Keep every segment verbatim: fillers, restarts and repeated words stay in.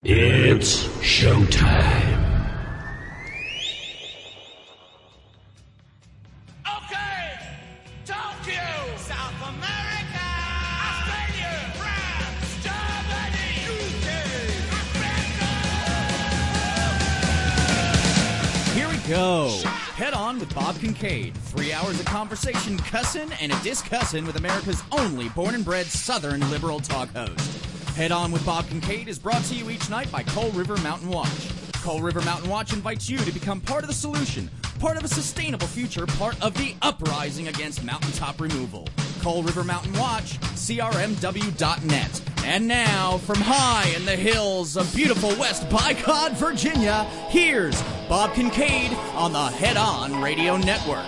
It's showtime. Okay, Tokyo, South America, Australia, France, Germany, U K, America. Here we go. Head on with Bob Kincaid. Three hours of conversation, cussin' and a discussin' with America's only born and bred Southern liberal talk host. Head On with Bob Kincaid is brought to you each night by Coal River Mountain Watch. Coal River Mountain Watch invites you to become part of the solution, part of a sustainable future, part of the uprising against mountaintop removal. Coal River Mountain Watch, C R M W dot net. And now, from high in the hills of beautiful West Bicod, Virginia, here's Bob Kincaid on the Head On Radio Network.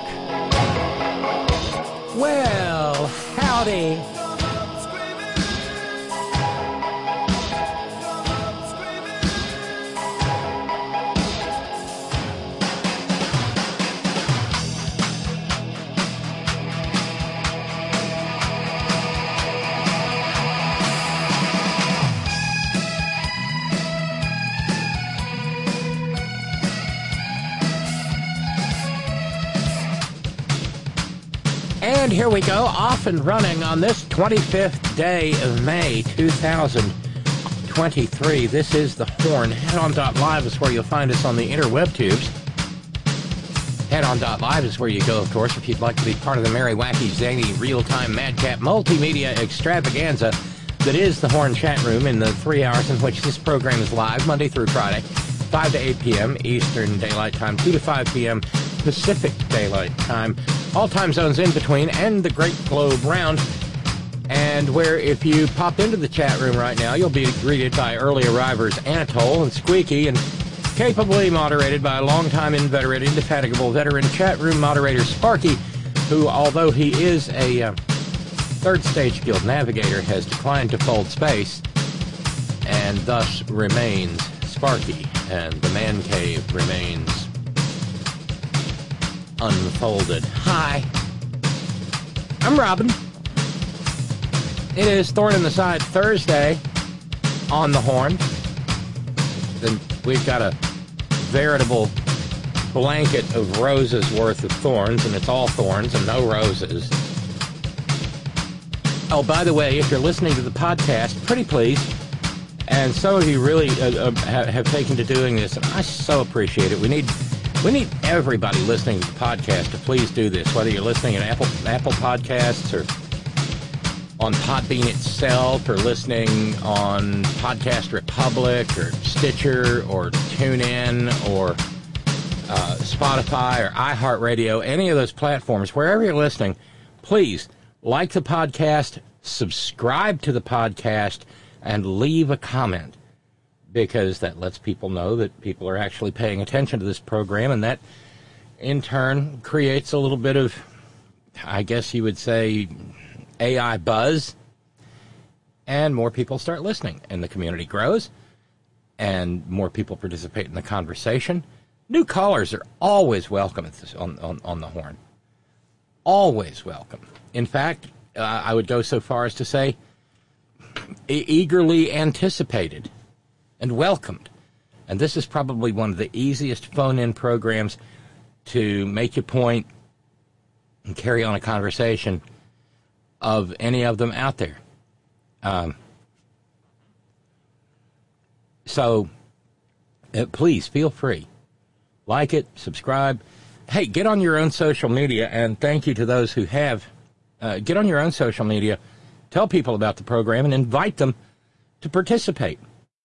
Well, howdy. And here we go, off and running on this twenty-fifth day of May, two thousand twenty-three. This is The Horn. Head On dot live is where you'll find us on the interweb tubes. Head On dot live is where you go, of course, if you'd like to be part of the merry, wacky, zany, real-time, madcap, multimedia extravaganza that is The Horn chat room in the three hours in which this program is live, Monday through Friday, five to eight p.m. Eastern Daylight Time, two to five p.m. Pacific Daylight Time, all time zones in between, and the Great Globe Round, and where if you pop into the chat room right now, you'll be greeted by early arrivers Anatole and Squeaky, and capably moderated by a longtime inveterate, indefatigable veteran chat room moderator Sparky, who, although he is a uh, third stage guild navigator, has declined to fold space, and thus remains Sparky, and the man cave remains unfolded. Hi, I'm Robin. It is Thorn in the Side Thursday on the Horn. Then we've got a veritable blanket of roses worth of thorns, and it's all thorns and no roses. Oh, by the way, if you're listening to the podcast, pretty please, and some of you really uh, uh, have, have taken to doing this, and I so appreciate it. We need We need everybody listening to the podcast to please do this, whether you're listening on Apple Apple Podcasts or on Podbean itself or listening on Podcast Republic or Stitcher or TuneIn or uh, Spotify or iHeartRadio, any of those platforms, wherever you're listening, please like the podcast, subscribe to the podcast, and leave a comment, because that lets people know that people are actually paying attention to this program, and that, in turn, creates a little bit of, I guess you would say, A I buzz, and more people start listening, and the community grows, and more people participate in the conversation. New callers are always welcome at this, on, on, on the Horn. Always welcome. In fact, uh, I would go so far as to say, e- eagerly anticipated and welcomed. And this is probably one of the easiest phone-in programs to make your point and carry on a conversation of any of them out there. Um, so, uh, please, feel free. Like it, subscribe. Hey, get on your own social media, and thank you to those who have. Uh, get on your own social media, tell people about the program, and invite them to participate.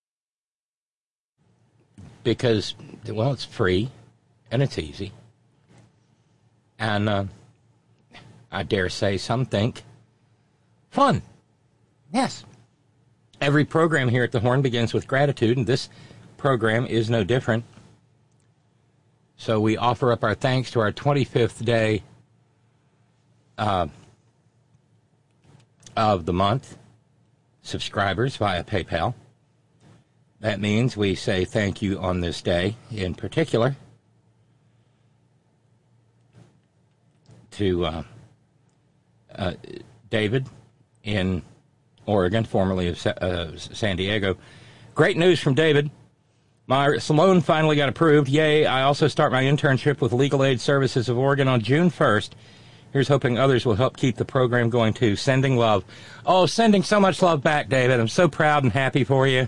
Because, well, it's free, and it's easy. And uh, I dare say some think fun. Yes. Every program here at the Horn begins with gratitude, and this program is no different. So we offer up our thanks to our twenty-fifth day uh, of the month subscribers via PayPal. That means we say thank you on this day, in particular, to uh, uh, David in Oregon, formerly of Sa- uh, San Diego, Great news from David. My loan finally got approved. Yay. I also start my internship with Legal Aid Services of Oregon on June first. Here's hoping others will help keep the program going, too. Sending love. Oh, sending so much love back, David. I'm so proud and happy for you.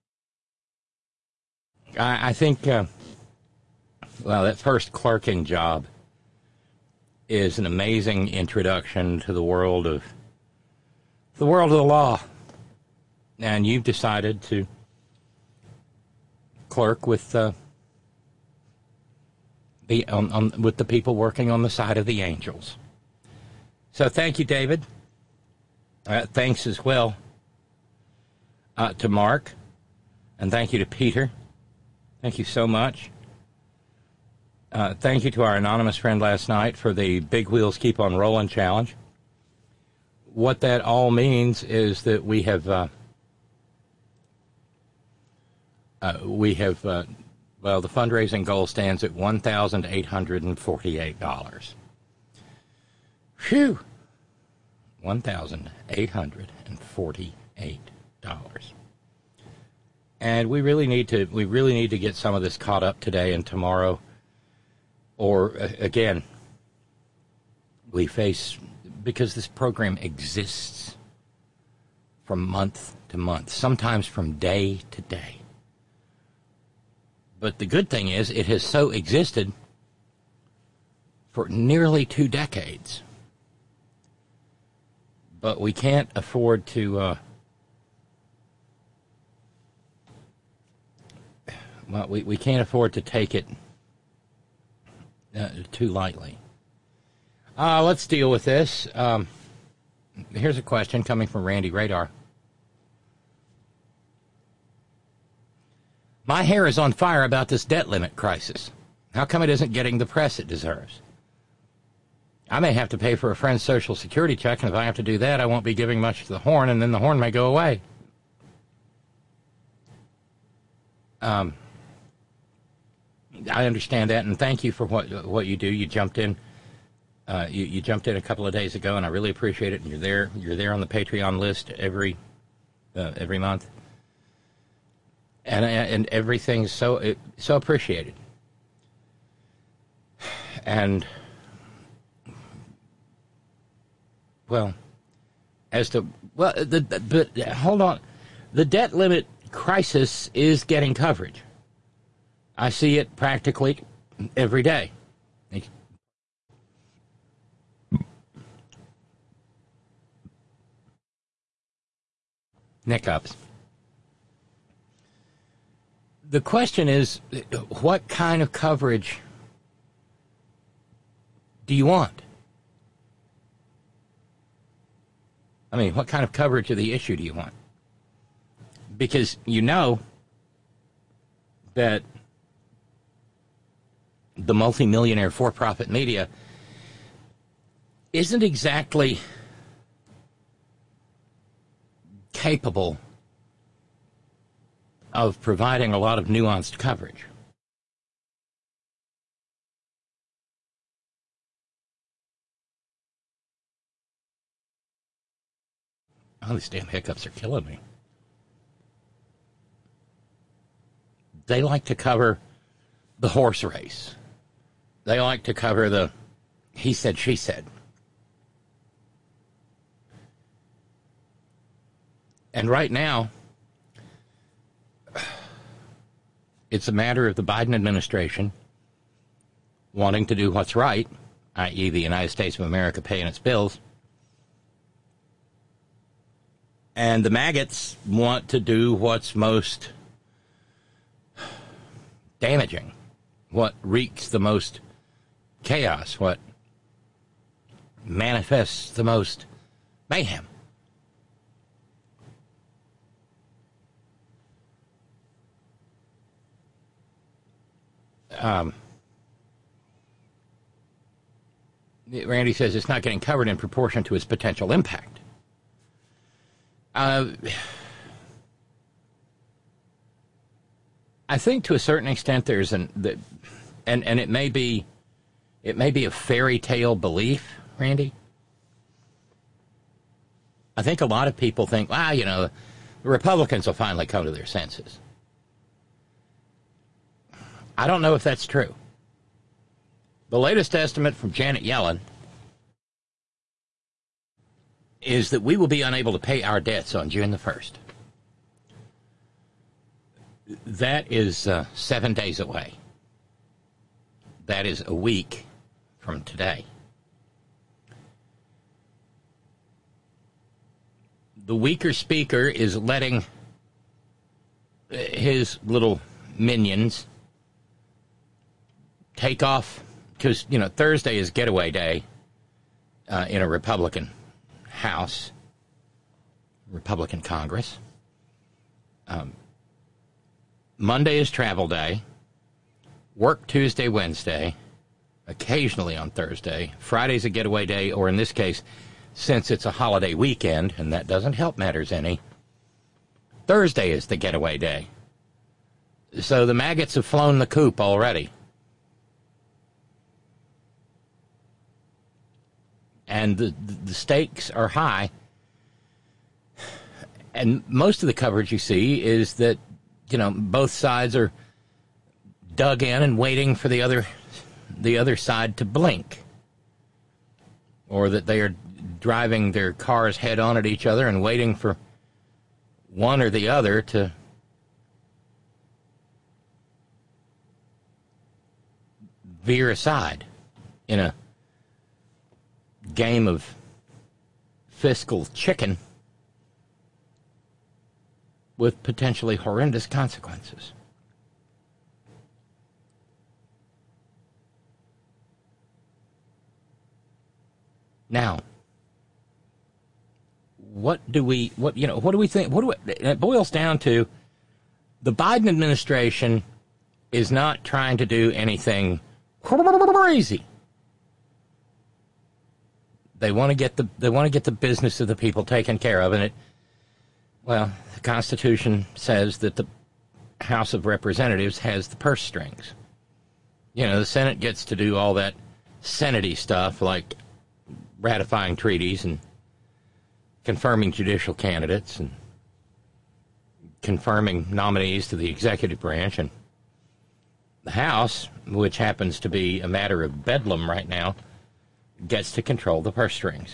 I, I think, uh, well, that first clerking job is an amazing introduction to the world of the world of the law. And you've decided to clerk with uh, the um, um, with the people working on the side of the angels. So thank you, David. Uh, thanks as well uh, to Mark, and thank you to Peter. Thank you so much. Uh, thank you to our anonymous friend last night for the Big Wheels Keep on Rolling challenge. What that all means is that we have uh, uh, we have uh, well, the fundraising goal stands at one thousand eight hundred forty-eight dollars. Phew, one thousand eight hundred forty-eight dollars. And we really need to we really need to get some of this caught up today and tomorrow. Or, uh, again, we face, because this program exists from month to month, sometimes from day to day. But the good thing is it has so existed for nearly two decades. But we can't afford to, uh, well, we, we can't afford to take it Uh, too lightly. Uh, let's deal with this. Um, here's a question coming from Randy Radar. My hair is on fire about this debt limit crisis. How come it isn't getting the press it deserves? I may have to pay for a friend's Social Security check, and if I have to do that, I won't be giving much to the horn, and then the horn may go away. Um... I understand that, and thank you for what what you do. You jumped in, uh, you, you jumped in a couple of days ago, and I really appreciate it. And you're there, you're there on the Patreon list every uh, every month, and and everything's so so appreciated. And well, as to well, the, the but hold on, the debt limit crisis is getting coverage. I see it practically every day. Hiccups. The question is, what kind of coverage do you want? I mean, what kind of coverage of the issue do you want? Because you know that the multimillionaire for-profit media isn't exactly capable of providing a lot of nuanced coverage. Oh, these damn hiccups are killing me. They like to cover the horse race. They like to cover the he said, she said. And right now, it's a matter of the Biden administration wanting to do what's right, that is the United States of America paying its bills. And the maggots want to do what's most damaging, what wreaks the most chaos, what manifests the most mayhem. Um, Randy says it's not getting covered in proportion to its potential impact. Uh, I think to a certain extent there's an, the, and and it may be, it may be a fairy tale belief, Randy. I think a lot of people think, wow, you know, the Republicans will finally come to their senses. I don't know if that's true. The latest estimate from Janet Yellen is that we will be unable to pay our debts on June the first. That is uh, seven days away. That is a week from today. The weaker speaker is letting his little minions take off, because, you know, Thursday is getaway day uh, in a Republican House, Republican Congress. Um, Monday is travel day. Work Tuesday, Wednesday, occasionally on Thursday. Friday's a getaway day, or in this case, since it's a holiday weekend, and that doesn't help matters any, Thursday is the getaway day. So the maggots have flown the coop already. And the, the stakes are high. And most of the coverage you see is that, you know, both sides are dug in and waiting for the other the other side to blink. Or that they are driving their cars head on at each other and waiting for one or the other to veer aside in a game of fiscal chicken with potentially horrendous consequences. Now, what do we, what, you know, what do we think, what do we, it boils down to, the Biden administration is not trying to do anything crazy. They want to get the, they want to get the business of the people taken care of, and it, well, the Constitution says that the House of Representatives has the purse strings. You know, the Senate gets to do all that Senate-y stuff, like ratifying treaties and confirming judicial candidates and confirming nominees to the executive branch. And the House, which happens to be a matter of bedlam right now, gets to control the purse strings.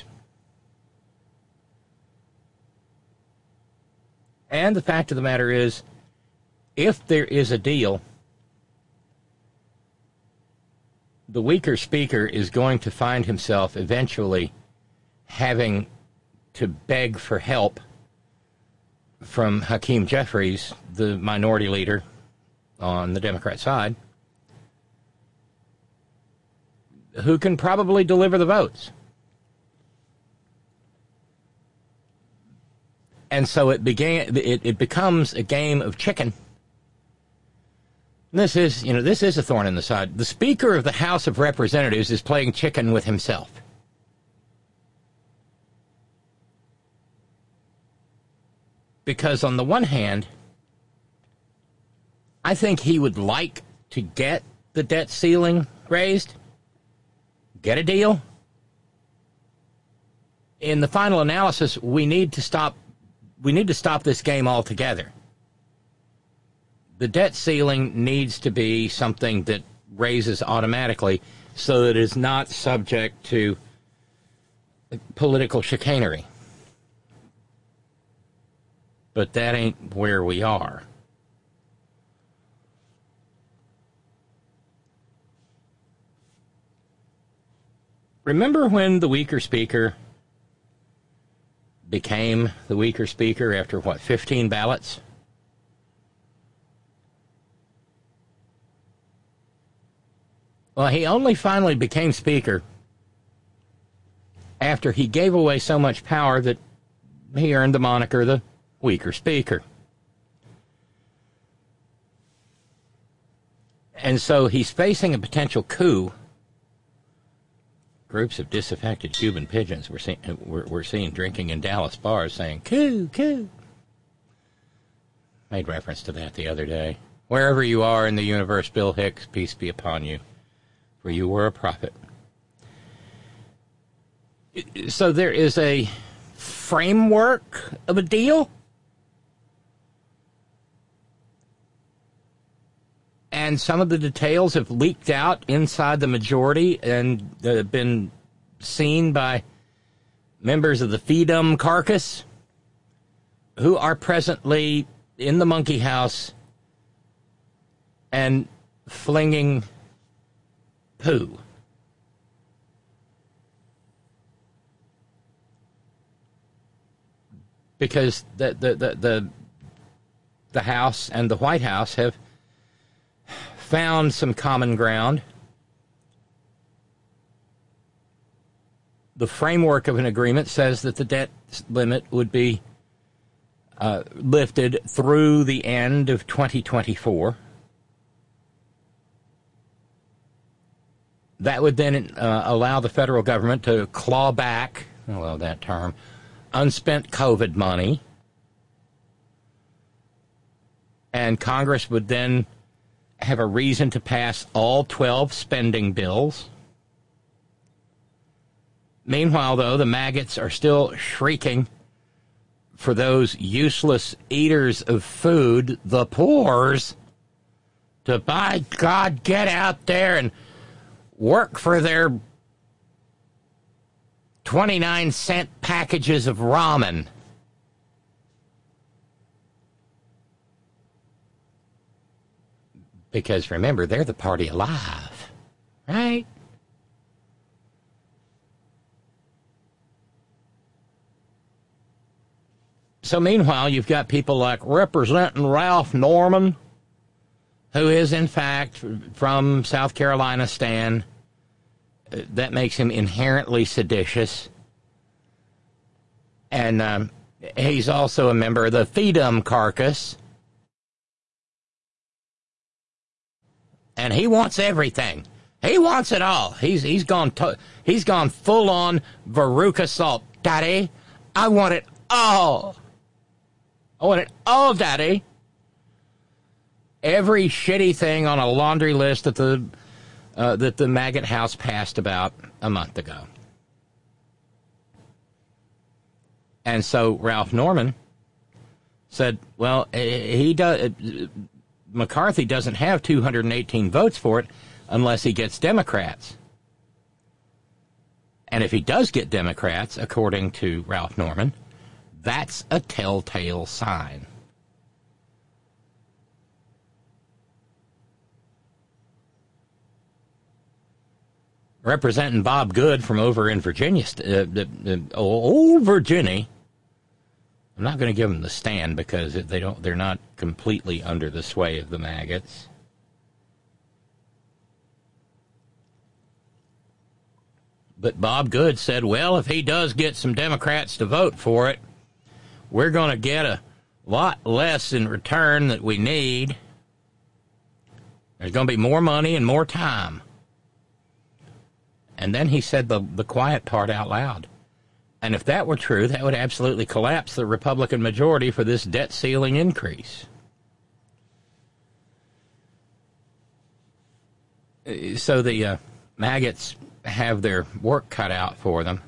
And the fact of the matter is, if there is a deal, the weaker speaker is going to find himself eventually having to beg for help from Hakeem Jeffries, the minority leader on the Democrat side, who can probably deliver the votes. And so it began. It, it becomes a game of chicken. This is, you know, this is a thorn in the side. The Speaker of the House of Representatives is playing chicken with himself. Because on the one hand, I think he would like to get the debt ceiling raised, get a deal. In the final analysis, we need to stop we need to stop this game altogether. The debt ceiling needs to be something that raises automatically so that it is not subject to political chicanery. But that ain't where we are. Remember when the weaker speaker became the weaker speaker after, what, fifteen ballots? Well, he only finally became speaker after he gave away so much power that he earned the moniker the weaker speaker. And so he's facing a potential coup. Groups of disaffected Cuban pigeons were seen, were, were seen drinking in Dallas bars saying, coup, coup. Made reference to that the other day. Wherever you are in the universe, Bill Hicks, peace be upon you, for you were a prophet. So there is a framework of a deal. and some of the details have leaked out inside the majority and uh, been seen by members of the Freedom Caucus, who are presently in the monkey house and flinging poo. Because the the, the the the House and the White House have found some common ground. The framework of an agreement says that the debt limit would be uh, lifted through the end of twenty twenty-four. That would then uh, allow the federal government to claw back, I love that term, unspent COVID money. And Congress would then have a reason to pass all twelve spending bills. Meanwhile, though, the maggots are still shrieking for those useless eaters of food, the poors, to, by God, get out there and work for their twenty-nine cent packages of ramen. Because, remember, they're the party alive, right? So, meanwhile, you've got people like Representing Ralph Norman, who is, in fact, from South Carolina, Stan. That makes him inherently seditious. And um, he's also a member of the Freedom Caucus. And he wants everything. He wants it all. He's he's gone to, he's gone full on Veruca Salt. Daddy, I want it all. I want it all, Daddy. Every shitty thing on a laundry list that the uh, that the maggot house passed about a month ago. And so Ralph Norman said, "Well, he does." McCarthy doesn't have two hundred eighteen votes for it unless he gets Democrats. And if he does get Democrats, according to Ralph Norman, that's a telltale sign. Representing Bob Good from over in Virginia, uh, uh, old Virginia. I'm not going to give them the stand because they don't. They're not completely under the sway of the maggots. But Bob Good said, well, if he does get some Democrats to vote for it, we're going to get a lot less in return that we need. There's going to be more money and more time. And then he said the, the quiet part out loud. And if that were true, that would absolutely collapse the Republican majority for this debt ceiling increase. So the uh, maggots have their work cut out for them.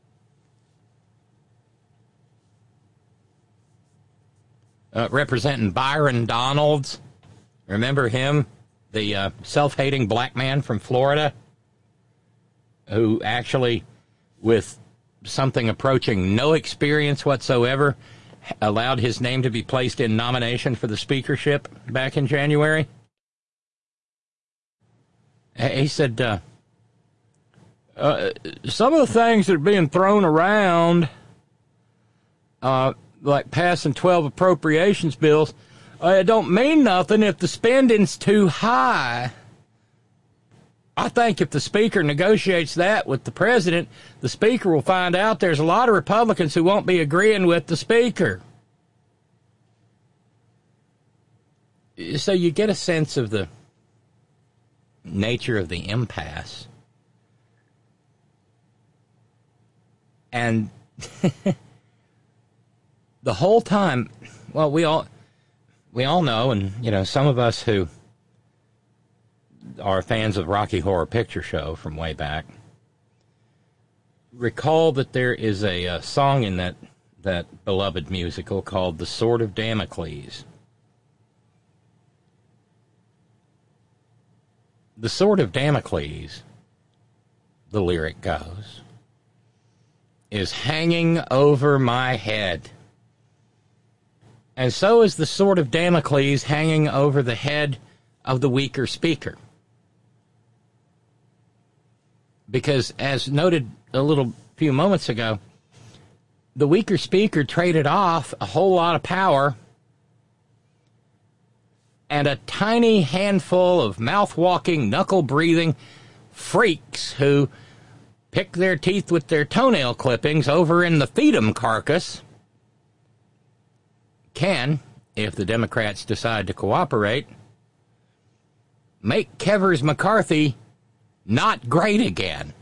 Uh, representing Byron Donalds, remember him? The uh, self-hating black man from Florida who actually, with something approaching no experience whatsoever, allowed his name to be placed in nomination for the speakership back in January. He said, uh, uh, some of the things that are being thrown around, uh, like passing twelve appropriations bills, uh, it don't mean nothing if the spending's too high. I think if the Speaker negotiates that with the President, the Speaker will find out there's a lot of Republicans who won't be agreeing with the Speaker. So you get a sense of the nature of the impasse. And the whole time, well, we all we all know, and, you know, some of us who are fans of Rocky Horror Picture Show from way back recall that there is a, a song in that that beloved musical called The Sword of Damocles. The sword of Damocles, the lyric goes, is hanging over my head. And so is the sword of Damocles hanging over the head of the weaker speaker. Because, as noted a little few moments ago, the weaker speaker traded off a whole lot of power and a tiny handful of mouth-walking, knuckle-breathing freaks who pick their teeth with their toenail clippings over in the Feed'em carcass can, if the Democrats decide to cooperate, make Kevers McCarthy not great again.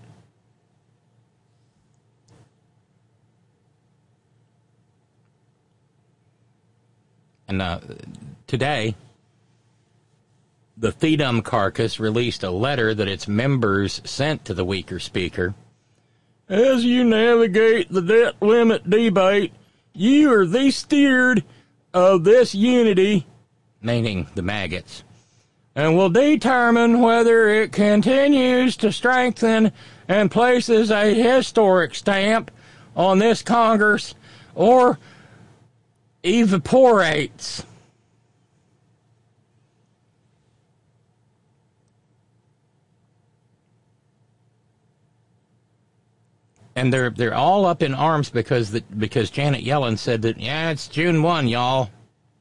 And uh, today, the Feed'em carcass released a letter that its members sent to the weaker speaker. As you navigate the debt limit debate, you are the steward of this unity, meaning the maggots, and will determine whether it continues to strengthen and places a historic stamp on this Congress or evaporates. And they're they're all up in arms because the, because Janet Yellen said that, yeah, it's June first, y'all.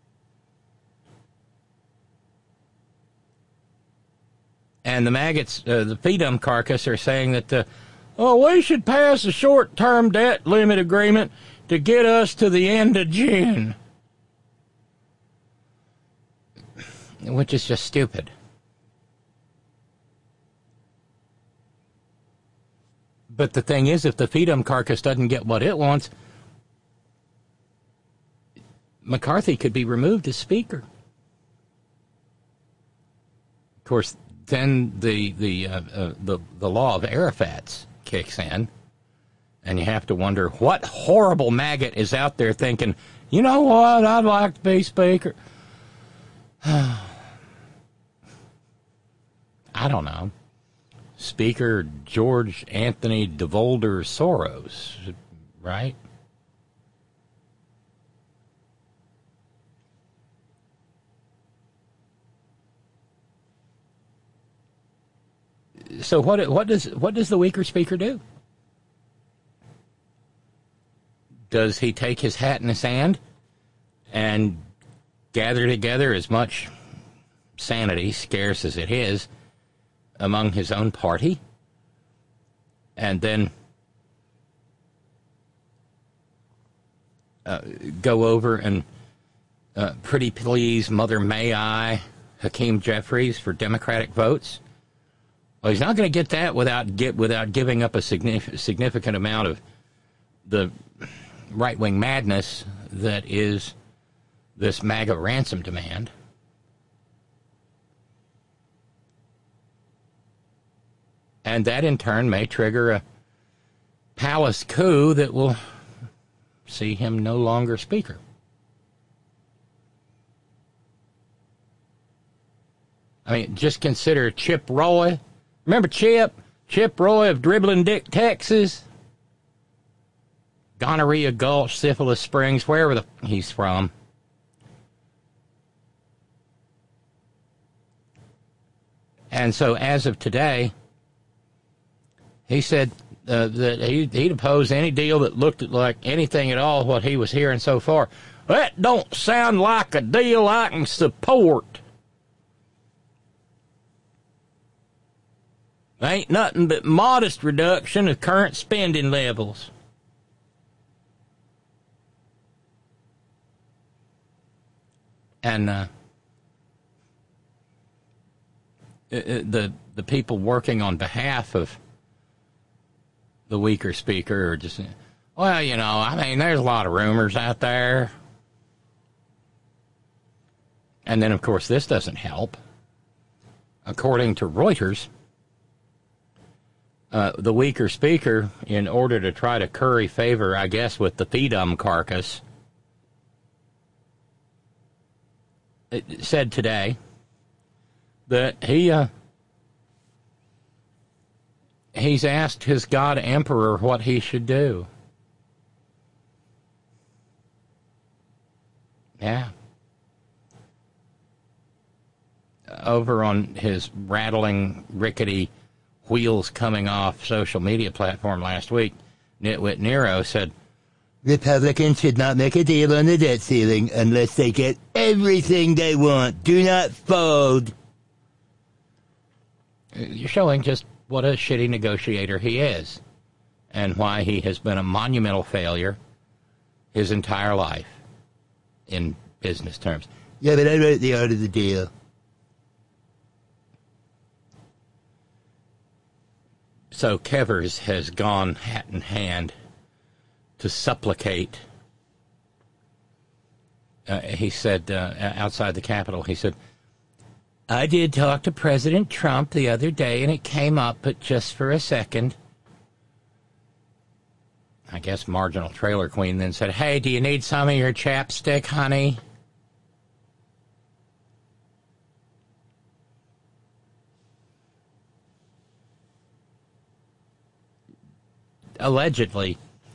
And the maggots, uh, the Feed'em carcass, are saying that, uh, oh, we should pass a short-term debt limit agreement to get us to the end of June. Which is just stupid. But the thing is, if the Feed'em carcass doesn't get what it wants, McCarthy could be removed as Speaker. Of course, then the the uh, uh, the the law of Arafats kicks in, and you have to wonder what horrible maggot is out there thinking, you know what, I'd like to be Speaker. I don't know. Speaker George Anthony DeVolder Soros, right? So what what does what does the weaker speaker do? Does he take his hat in his hand and gather together as much sanity, scarce as it is, among his own party, and then uh, go over and uh, pretty please Mother May I Hakeem Jeffries for Democratic votes? Well, he's not going to get that without get without giving up a significant significant amount of the right-wing madness that is this MAGA ransom demand. And that, in turn, may trigger a palace coup that will see him no longer Speaker. I mean, just consider Chip Roy. Remember Chip? Chip Roy of Dribbling Dick, Texas? Gonorrhea Gulch, Syphilis Springs, wherever the, he's from. And so, as of today, he said uh, that he, he'd oppose any deal that looked like anything at all what he was hearing so far. That don't sound like a deal I can support. Ain't nothing but modest reduction of current spending levels. And uh, the the people working on behalf of the weaker speaker are just, well, you know, I mean, there's a lot of rumors out there. And then, of course, this doesn't help. According to Reuters, uh, the weaker speaker, in order to try to curry favor, I guess, with the Feed'em carcass, it said today that he uh, he's asked his God Emperor what he should do. Yeah. Over on his rattling, rickety wheels coming off social media platform last week, Nitwit Nero said, Republicans should not make a deal on the debt ceiling unless they get everything they want. Do not fold. You're showing just what a shitty negotiator he is and why he has been a monumental failure his entire life in business terms. Yeah, but I wrote the art of the deal. So Kevers has gone hat in hand to supplicate. Uh, he said, uh, outside the Capitol, he said, I did talk to President Trump the other day, and it came up, but just for a second. I guess Marginal Trailer Queen then said, hey, do you need some of your chapstick, honey? Allegedly,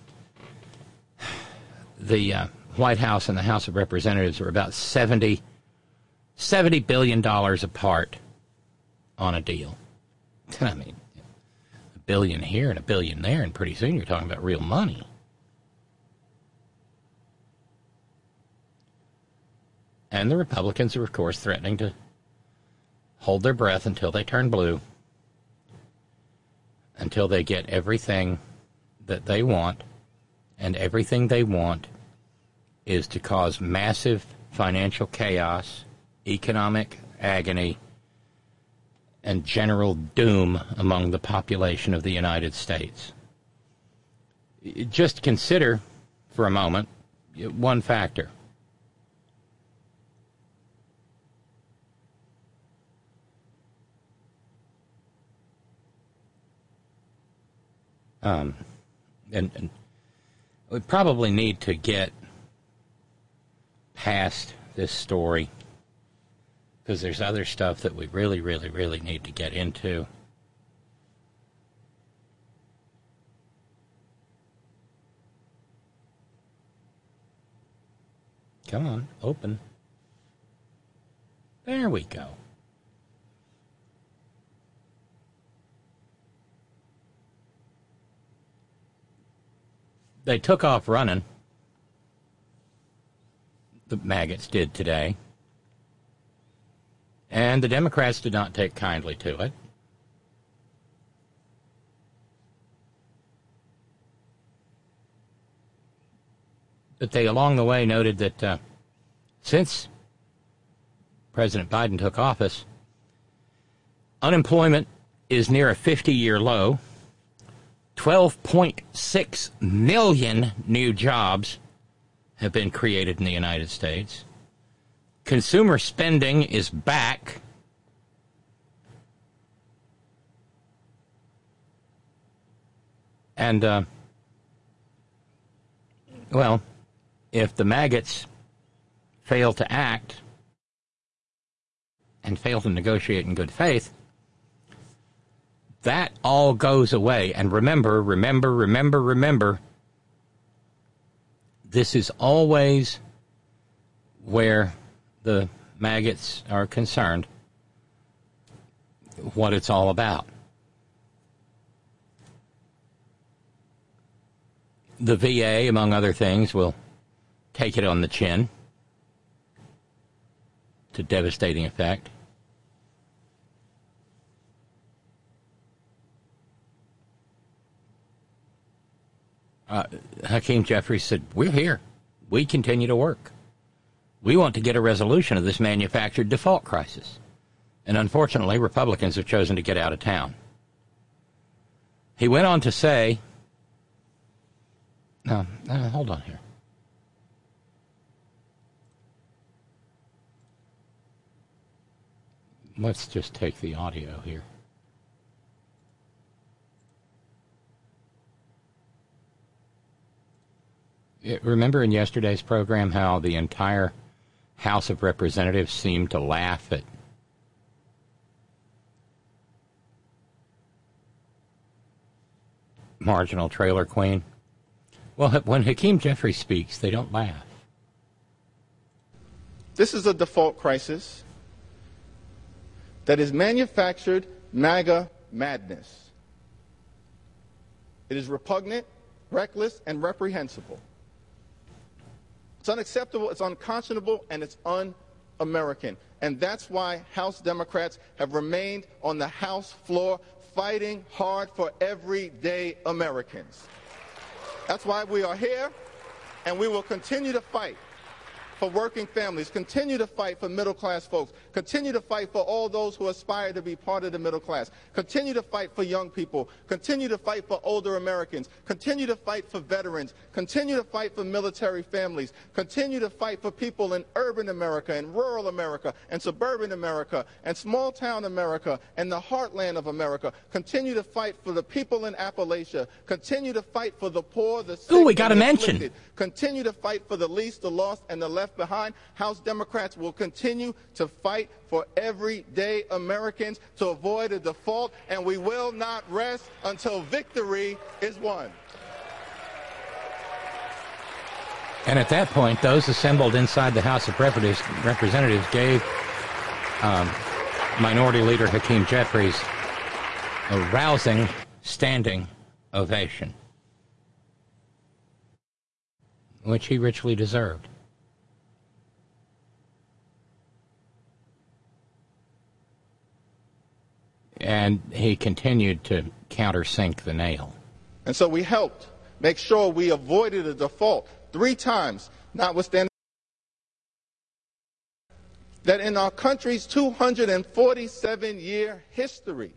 the uh, White House and the House of Representatives are about seventy, seventy billion dollars apart on a deal. I mean, a billion here and a billion there, and pretty soon you're talking about real money. And the Republicans are, of course, threatening to hold their breath until they turn blue, until they get everything that they want, and everything they want is to cause massive financial chaos, economic agony, and general doom among the population of the United States. Just consider for a moment one factor. Um, and, and we probably need to get past this story because there's other stuff that we really, really, really need to get into. Come on, open. There we go. They took off running. The maggots did today. And the Democrats did not take kindly to it. But they, along the way, noted that uh, since President Biden took office, unemployment is near a fifty-year low. twelve point six million new jobs have been created in the United States. Consumer spending is back. And, uh, well, if the maggots fail to act and fail to negotiate in good faith, that all goes away. And remember, remember, remember, remember, this is always where the maggots are concerned, what it's all about. The V A, among other things, will take it on the chin to devastating effect. Uh, Hakeem Jeffries said, we're here. We continue to work. We want to get a resolution of this manufactured default crisis. And unfortunately, Republicans have chosen to get out of town. He went on to say, no, no, hold on here. Let's just take the audio here. Remember in yesterday's program how the entire House of Representatives seemed to laugh at marginal trailer queen. Well, when Hakeem Jeffries speaks, they don't laugh. This is a default crisis that is manufactured MAGA madness. It is repugnant, reckless, and reprehensible. It's unacceptable, it's unconscionable, and it's un-American. And that's why House Democrats have remained on the House floor fighting hard for everyday Americans. That's why we are here, and we will continue to fight for working families, continue to fight for middle-class folks, continue to fight for all those who aspire to be part of the middle class, continue to fight for young people, continue to fight for older Americans, continue to fight for veterans, continue to fight for military families, continue to fight for people in urban America and rural America and suburban America and small-town America and the heartland of America, continue to fight for the people in Appalachia, continue to fight for the poor, the sick, Ooh, we got to and the mention. afflicted. Continue to fight for the least, the lost, and the left behind. House Democrats will continue to fight for everyday Americans to avoid a default, and we will not rest until victory is won. And at that point, those assembled inside the House of Representatives gave um, Minority Leader Hakeem Jeffries a rousing standing ovation, which he richly deserved. And he continued to countersink the nail. And so we helped make sure we avoided a default three times, notwithstanding that in our country's two hundred forty-seven year history,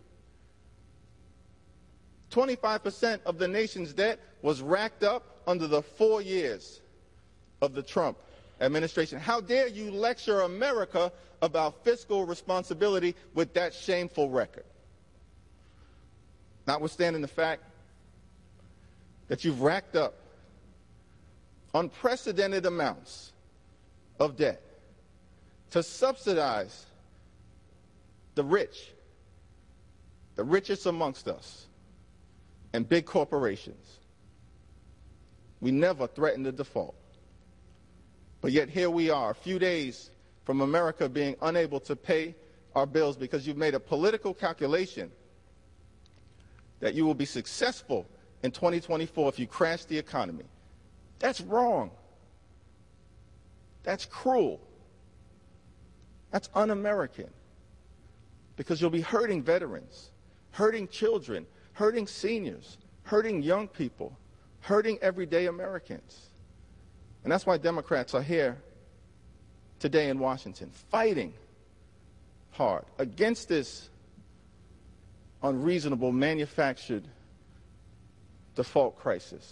twenty-five percent of the nation's debt was racked up under the four years of the Trump administration. How dare you lecture America about fiscal responsibility with that shameful record? Notwithstanding the fact that you've racked up unprecedented amounts of debt to subsidize the rich, the richest amongst us, and big corporations. We never threatened a default. But yet here we are, a few days from America being unable to pay our bills because you've made a political calculation that you will be successful in twenty twenty-four if you crash the economy. That's wrong. That's cruel. That's un-American. Because you'll be hurting veterans, hurting children, hurting seniors, hurting young people, hurting everyday Americans. And that's why Democrats are here today in Washington, fighting hard against this unreasonable, manufactured default crisis.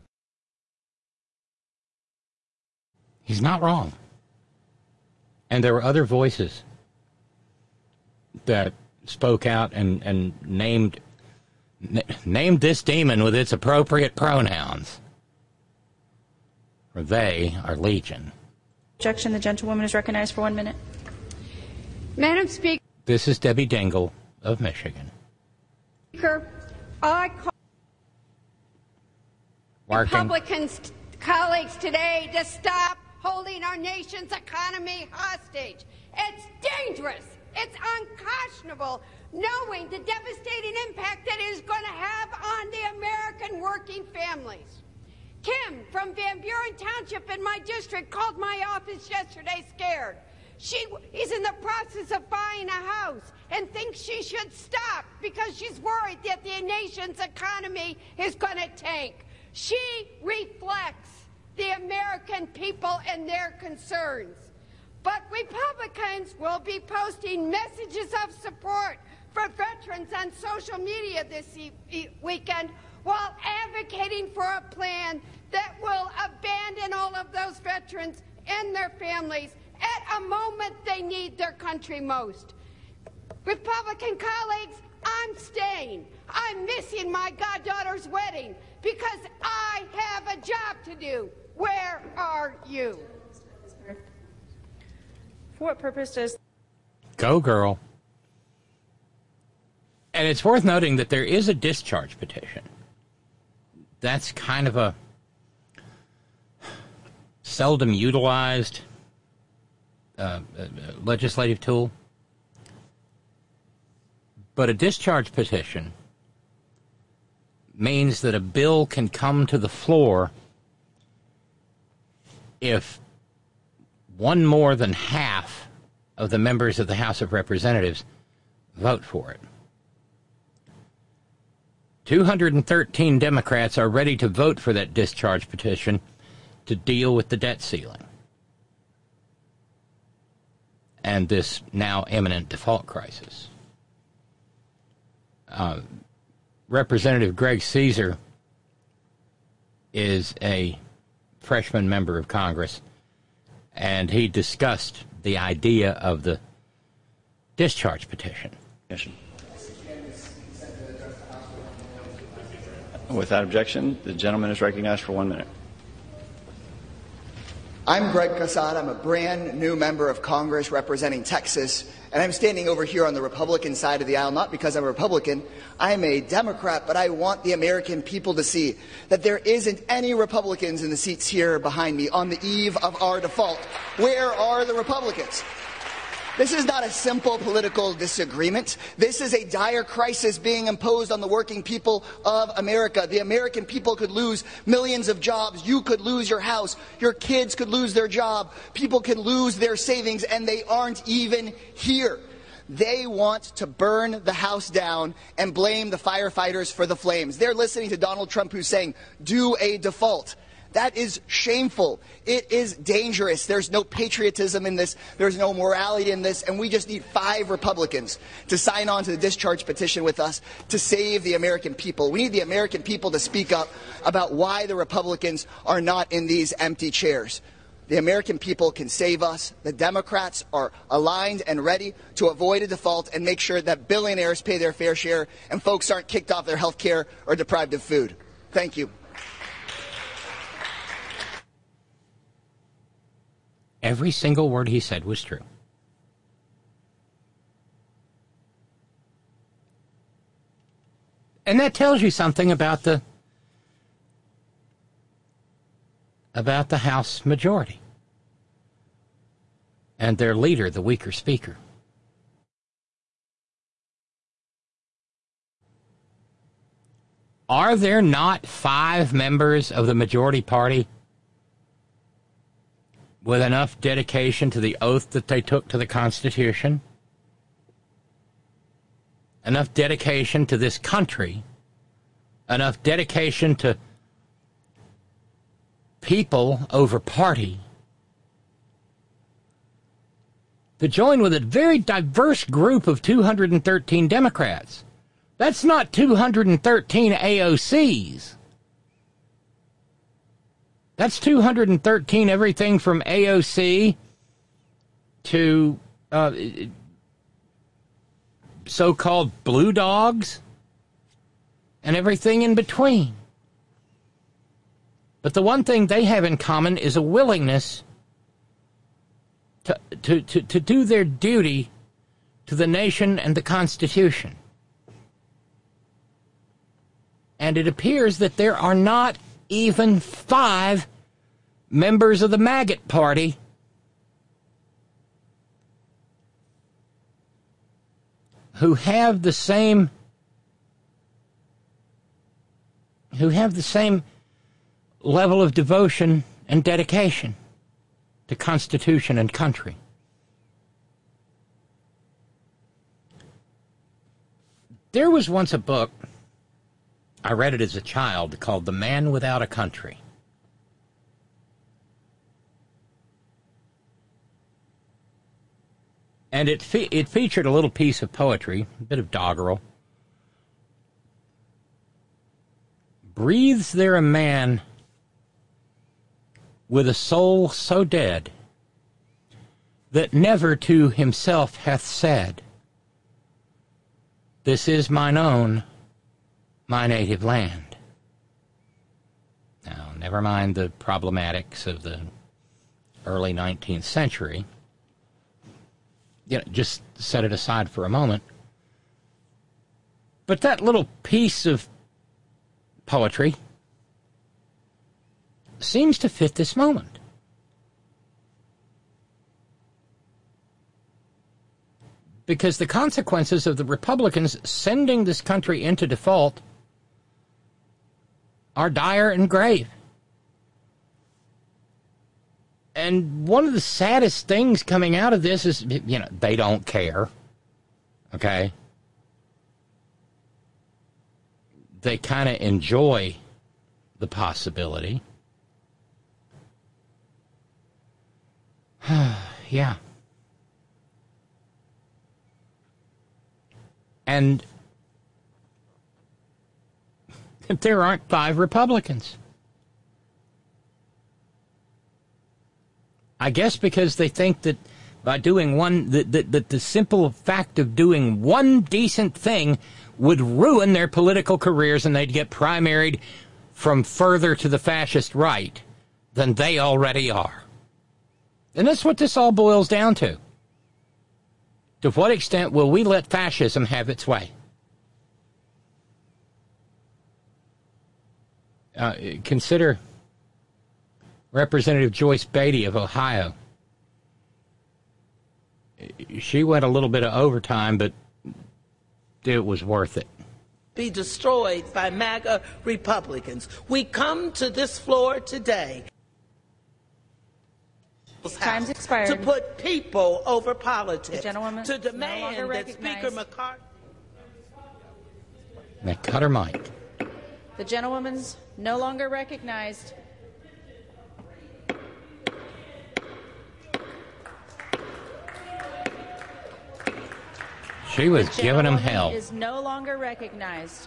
He's not wrong. And there were other voices that spoke out and, and named n- named this demon with its appropriate pronouns. For they are legion. Objection. The gentlewoman is recognized for one minute. Madam Speaker. This is Debbie Dingell of Michigan. Speaker, I call Working. Republicans colleagues today to stop holding our nation's economy hostage. It's dangerous. It's unconscionable, knowing the devastating impact that it is going to have on the American working families. Kim from Van Buren Township in my district called my office yesterday scared. She is in the process of buying a house and thinks she should stop because she's worried that the nation's economy is going to tank. She reflects the American people and their concerns. But Republicans will be posting messages of support for veterans on social media this e- e- weekend while advocating for a plan that will abandon all of those veterans and their families at a moment they need their country most. Republican colleagues, I'm staying. I'm missing my goddaughter's wedding because I have a job to do. Where are you? For what purpose does... Go, girl. And it's worth noting that there is a discharge petition that's kind of a seldom utilized uh, legislative tool. But a discharge petition means that a bill can come to the floor if one more than half of the members of the House of Representatives vote for it. two hundred thirteen Democrats are ready to vote for that discharge petition to deal with the debt ceiling and this now imminent default crisis. Uh, Representative Greg Caesar is a freshman member of Congress, and he discussed the idea of the discharge petition. Without objection, the gentleman is recognized for one minute. I'm Greg Casada. I'm a brand new member of Congress representing Texas, and I'm standing over here on the Republican side of the aisle, not because I'm a Republican. I'm a Democrat, but I want the American people to see that there isn't any Republicans in the seats here behind me on the eve of our default. Where are the Republicans? This is not a simple political disagreement. This is a dire crisis being imposed on the working people of America. The American people could lose millions of jobs. You could lose your house. Your kids could lose their job. People can lose their savings, and they aren't even here. They want to burn the house down and blame the firefighters for the flames. They're listening to Donald Trump, who's saying, do a default. That is shameful. It is dangerous. There's no patriotism in this. There's no morality in this. And we just need five Republicans to sign on to the discharge petition with us to save the American people. We need the American people to speak up about why the Republicans are not in these empty chairs. The American people can save us. The Democrats are aligned and ready to avoid a default and make sure that billionaires pay their fair share and folks aren't kicked off their health care or deprived of food. Thank you. Every single word he said was true. And that tells you something about the about the House majority and their leader, the weaker speaker. Are there not five members of the majority party with enough dedication to the oath that they took to the Constitution, enough dedication to this country, enough dedication to people over party, to join with a very diverse group of two hundred thirteen Democrats? That's not two hundred thirteen A O Cs. That's two hundred thirteen, everything from A O C to uh, so-called blue dogs and everything in between. But the one thing they have in common is a willingness to, to, to, to do their duty to the nation and the Constitution. And it appears that there are not even five members of the Maggot Party who have the same who have the same level of devotion and dedication to Constitution and country. There was once a book, I read it as a child, called The Man Without a Country. And it fe- it featured a little piece of poetry, a bit of doggerel. Breathes there a man with a soul so dead that never to himself hath said, this is mine own, my native land. Now, never mind the problematics of the early nineteenth century. You know, just set it aside for a moment. But that little piece of poetry seems to fit this moment. Because the consequences of the Republicans sending this country into default are dire and grave. And one of the saddest things coming out of this is, you know, they don't care. Okay? They kind of enjoy the possibility. Yeah. And there aren't five Republicans. I guess because they think that by doing one, that, that, that the simple fact of doing one decent thing would ruin their political careers and they'd get primaried from further to the fascist right than they already are. And that's what this all boils down to. To what extent will we let fascism have its way? Uh, consider Representative Joyce Beatty of Ohio. She went a little bit of overtime, but it was worth it. Be destroyed by MAGA Republicans. We come to this floor today. Time's expired. To put people over politics. The gentlewoman to demand no that Speaker McCarthy. Now cut her mic. The gentlewoman's no longer recognized. She was the giving them gentlewoman hell. Is no longer recognized.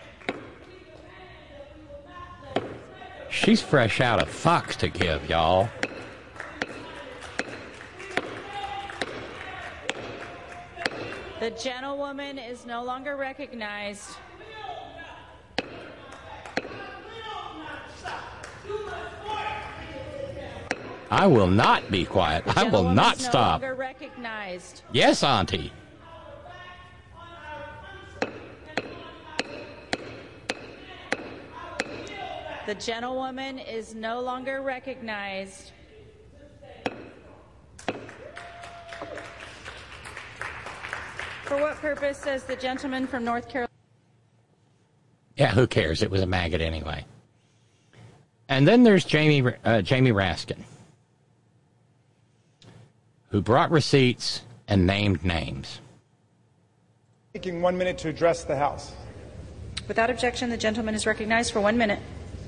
She's fresh out of Fox to give, y'all. The gentlewoman is no longer recognized. I will not be quiet. The I will not no stop. Longer recognized. Yes, Auntie. The gentlewoman is no longer recognized. For what purpose does the gentleman from North Carolina? Yeah, who cares? It was a maggot anyway. And then there's Jamie uh, Jamie Raskin, who brought receipts and named names. Taking one minute to address the House. Without objection, the gentleman is recognized for one minute.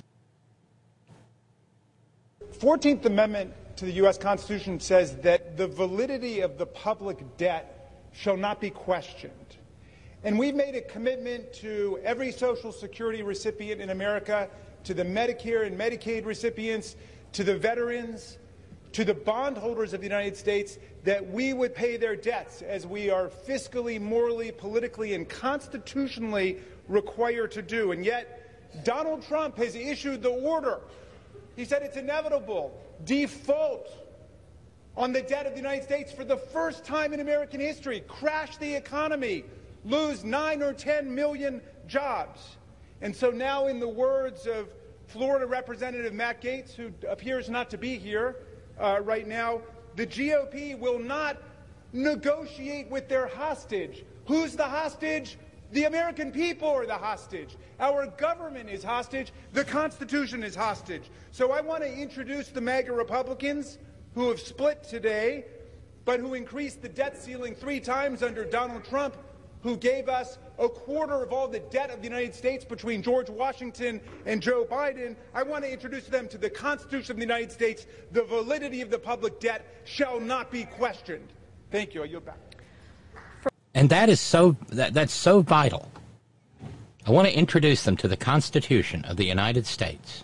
fourteenth Amendment to the U S Constitution says that the validity of the public debt shall not be questioned. And we've made a commitment to every Social Security recipient in America, to the Medicare and Medicaid recipients, to the veterans, to the bondholders of the United States, that we would pay their debts as we are fiscally, morally, politically, and constitutionally required to do. And yet, Donald Trump has issued the order. He said it's inevitable. Default on the debt of the United States for the first time in American history. Crash the economy. Lose nine or ten million jobs. And so now, in the words of Florida Representative Matt Gaetz, who appears not to be here uh, right now, the G O P will not negotiate with their hostage. Who's the hostage? The American people are the hostage. Our government is hostage. The Constitution is hostage. So I want to introduce the MAGA Republicans who have split today, but who increased the debt ceiling three times under Donald Trump, who gave us a quarter of all the debt of the United States between George Washington and Joe Biden. I want to introduce them to the Constitution of the United States. The validity of the public debt shall not be questioned. Thank you. I yield back. And that is so, that, that's so vital. I want to introduce them to the Constitution of the United States.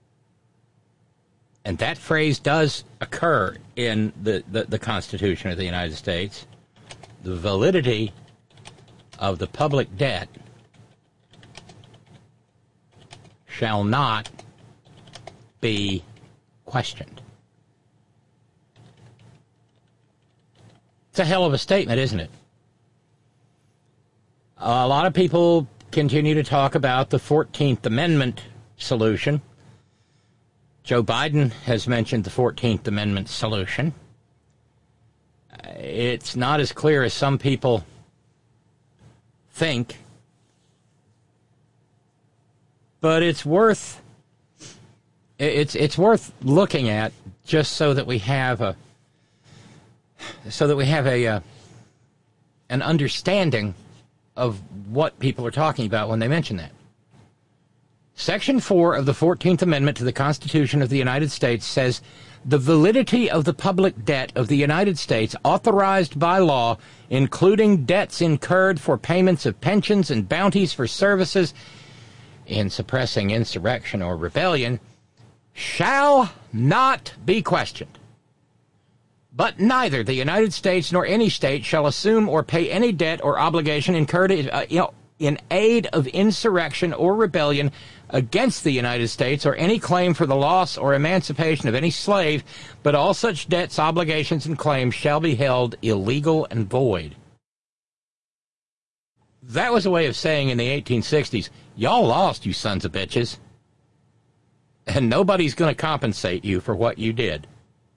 And that phrase does occur in the, the, the Constitution of the United States. The validity of the public debt shall not be questioned. It's a hell of a statement, isn't it? A lot of people continue to talk about the fourteenth Amendment solution. Joe Biden has mentioned the fourteenth Amendment solution. It's not as clear as some people think, but it's worth it's it's worth looking at just so that we have a so that we have a uh, an understanding of what people are talking about when they mention that. Section four of the fourteenth Amendment to the Constitution of the United States says the validity of the public debt of the United States authorized by law, including debts incurred for payments of pensions and bounties for services in suppressing insurrection or rebellion, shall not be questioned. But neither the United States nor any state shall assume or pay any debt or obligation incurred uh, you know, in aid of insurrection or rebellion against the United States, or any claim for the loss or emancipation of any slave, but all such debts, obligations, and claims shall be held illegal and void. That was a way of saying in the eighteen sixties, y'all lost, you sons of bitches, and nobody's going to compensate you for what you did.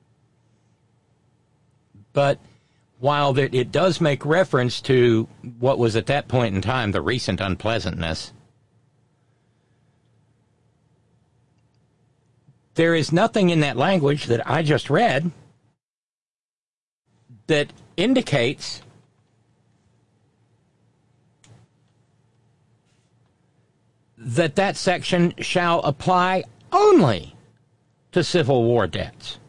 But while it does make reference to what was at that point in time the recent unpleasantness, there is nothing in that language that I just read that indicates that that section shall apply only to Civil War debts.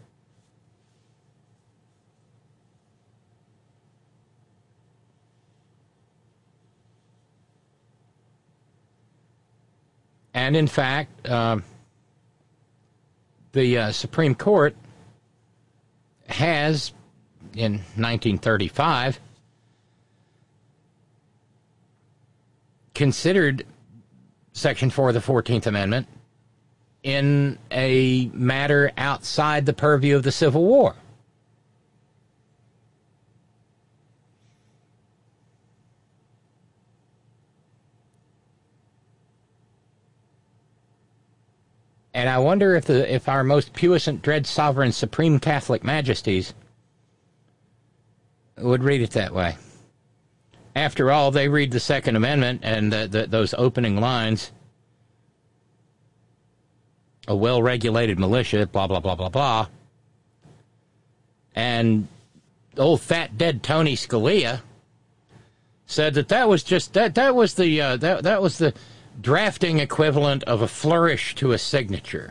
And in fact, uh, the uh, Supreme Court has, in nineteen thirty-five, considered Section four of the fourteenth Amendment in a matter outside the purview of the Civil War. And I wonder if the if our most puissant, dread, sovereign, supreme Catholic majesties would read it that way. After all, they read the Second Amendment and the, the, those opening lines, a well-regulated militia, blah, blah, blah, blah, blah. And old fat dead Tony Scalia said that that was just, that, that was the, uh, that, that was the drafting equivalent of a flourish to a signature.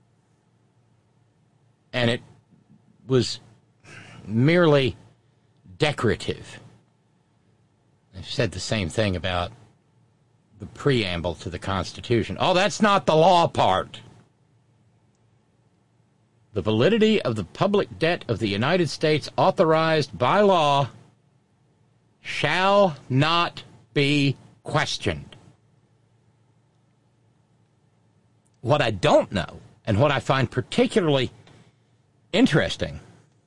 And it was merely decorative. I've said the same thing about the preamble to the Constitution. Oh, that's not the law part. The validity of the public debt of the United States authorized by law shall not be questioned. What I don't know, and what I find particularly interesting,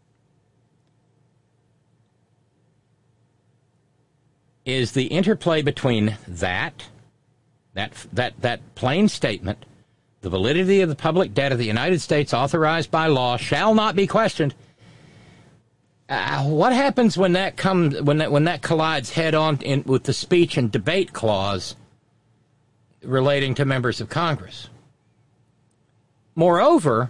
is the interplay between that, that, that, that plain statement, the validity of the public debt of the United States authorized by law shall not be questioned. Uh, what happens when that comes when that when that collides head on in, with the speech and debate clause relating to members of Congress? Moreover,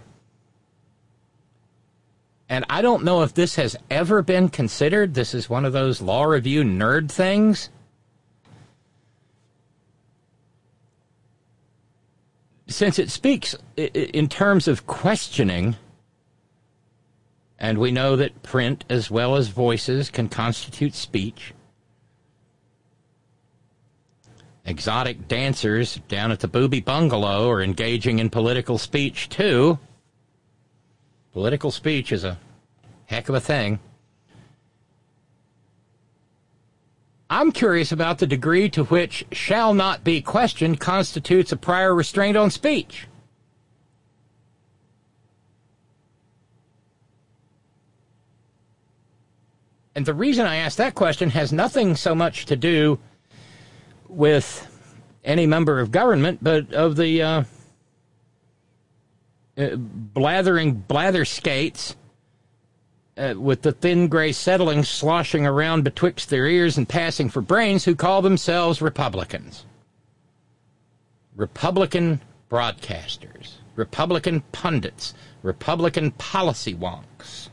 and I don't know if this has ever been considered, this is one of those law review nerd things. Since it speaks in terms of questioning, and we know that print as well as voices can constitute speech, exotic dancers down at the Booby Bungalow are engaging in political speech, too. Political speech is a heck of a thing. I'm curious about the degree to which shall not be questioned constitutes a prior restraint on speech. And the reason I ask that question has nothing so much to do with any member of government, but of the uh, uh, blathering blather skates uh, with the thin gray settling sloshing around betwixt their ears and passing for brains who call themselves Republicans. Republican broadcasters, Republican pundits, Republican policy wonks.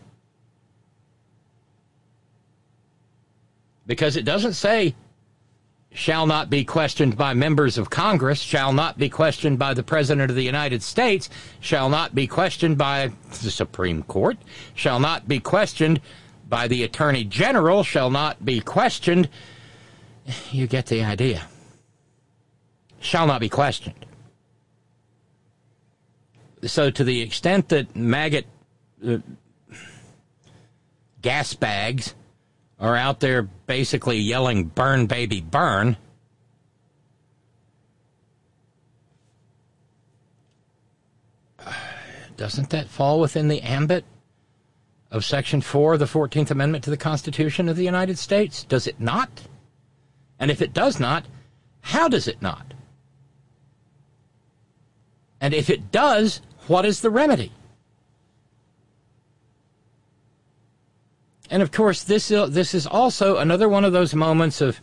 Because it doesn't say shall not be questioned by members of Congress, shall not be questioned by the President of the United States, shall not be questioned by the Supreme Court, shall not be questioned by the Attorney General, shall not be questioned. You get the idea. Shall not be questioned. So to the extent that maggot uh, gas bags are out there basically yelling, burn, baby, burn, doesn't that fall within the ambit of Section four of the fourteenth Amendment to the Constitution of the United States? Does it not? And if it does not, how does it not? And if it does, what is the remedy? And, of course, this, uh, this is also another one of those moments of,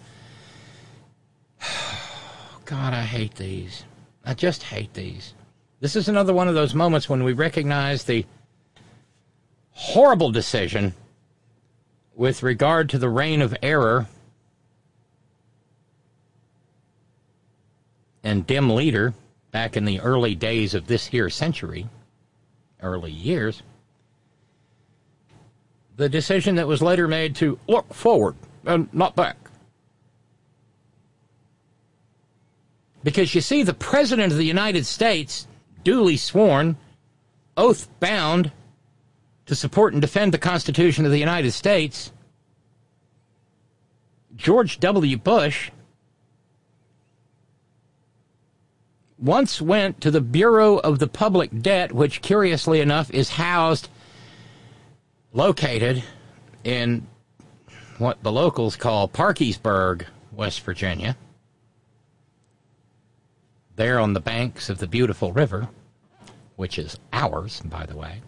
oh, God, I hate these. I just hate these. This is another one of those moments when we recognize the horrible decision with regard to the reign of error and dim leader back in the early days of this here century, early years. The decision that was later made to look forward and not back. Because you see, the President of the United States, duly sworn, oath-bound to support and defend the Constitution of the United States, George W. Bush, once went to the Bureau of the Public Debt, which, curiously enough, is housed located in what the locals call Parkersburg, West Virginia, there on the banks of the beautiful river, which is ours, by the way.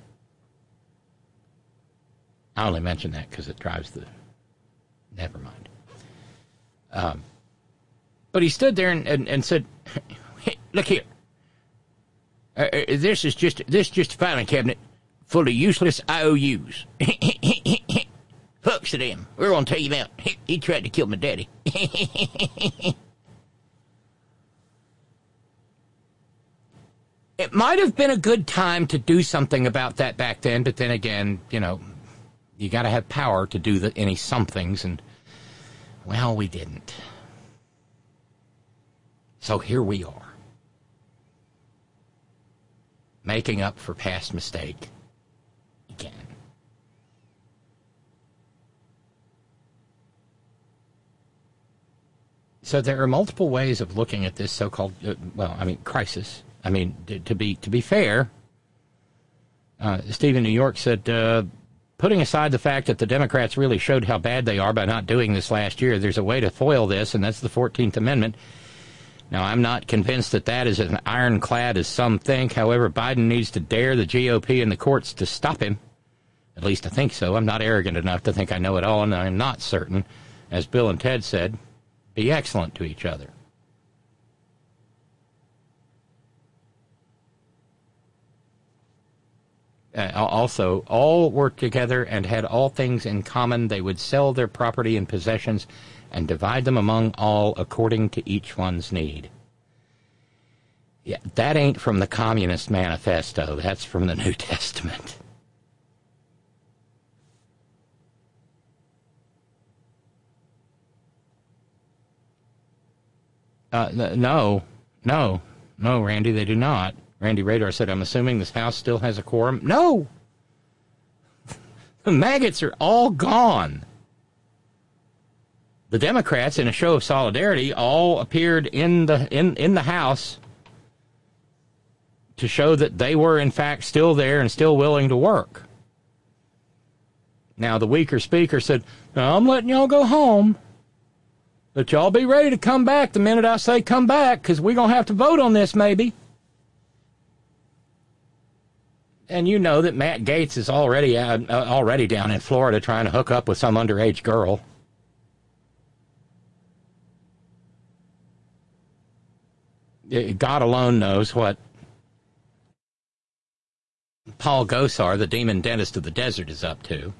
I only mention that because it drives the... Never mind. Um, but he stood there and, and, and said, hey, look here. Uh, this is just this is just a filing cabinet full of useless I O Us. Fucks to them. We're going to take him out. He, he tried to kill my daddy. It might have been a good time to do something about that back then, but then again, you know, you got to have power to do the, any somethings, and, well, we didn't. So here we are, making up for past mistake again. So there are multiple ways of looking at this so-called, uh, well, I mean, crisis. I mean, to, to be to be fair, uh, Steve in New York said, uh, putting aside the fact that the Democrats really showed how bad they are by not doing this last year, there's a way to foil this, and that's the fourteenth Amendment. Now, I'm not convinced that that is as ironclad as some think. However, Biden needs to dare the G O P and the courts to stop him. At least I think so. I'm not arrogant enough to think I know it all, and I'm not certain. As Bill and Ted said, be excellent to each other. Uh, also, all worked together and had all things in common. They would sell their property and possessions and divide them among all according to each one's need. Yeah, that ain't from the Communist Manifesto. That's from the New Testament. Uh, no, no, no, Randy, they do not. Randy Radar said, I'm assuming this House still has a quorum. No! The maggots are all gone. The Democrats, in a show of solidarity, all appeared in the in, in the House to show that they were, in fact, still there and still willing to work. Now, the weaker speaker said, now, I'm letting y'all go home, but y'all be ready to come back the minute I say come back, because we're going to have to vote on this, maybe. And you know that Matt Gaetz is already uh, already down in Florida trying to hook up with some underage girl. God alone knows what Paul Gosar, the demon dentist of the desert, is up to.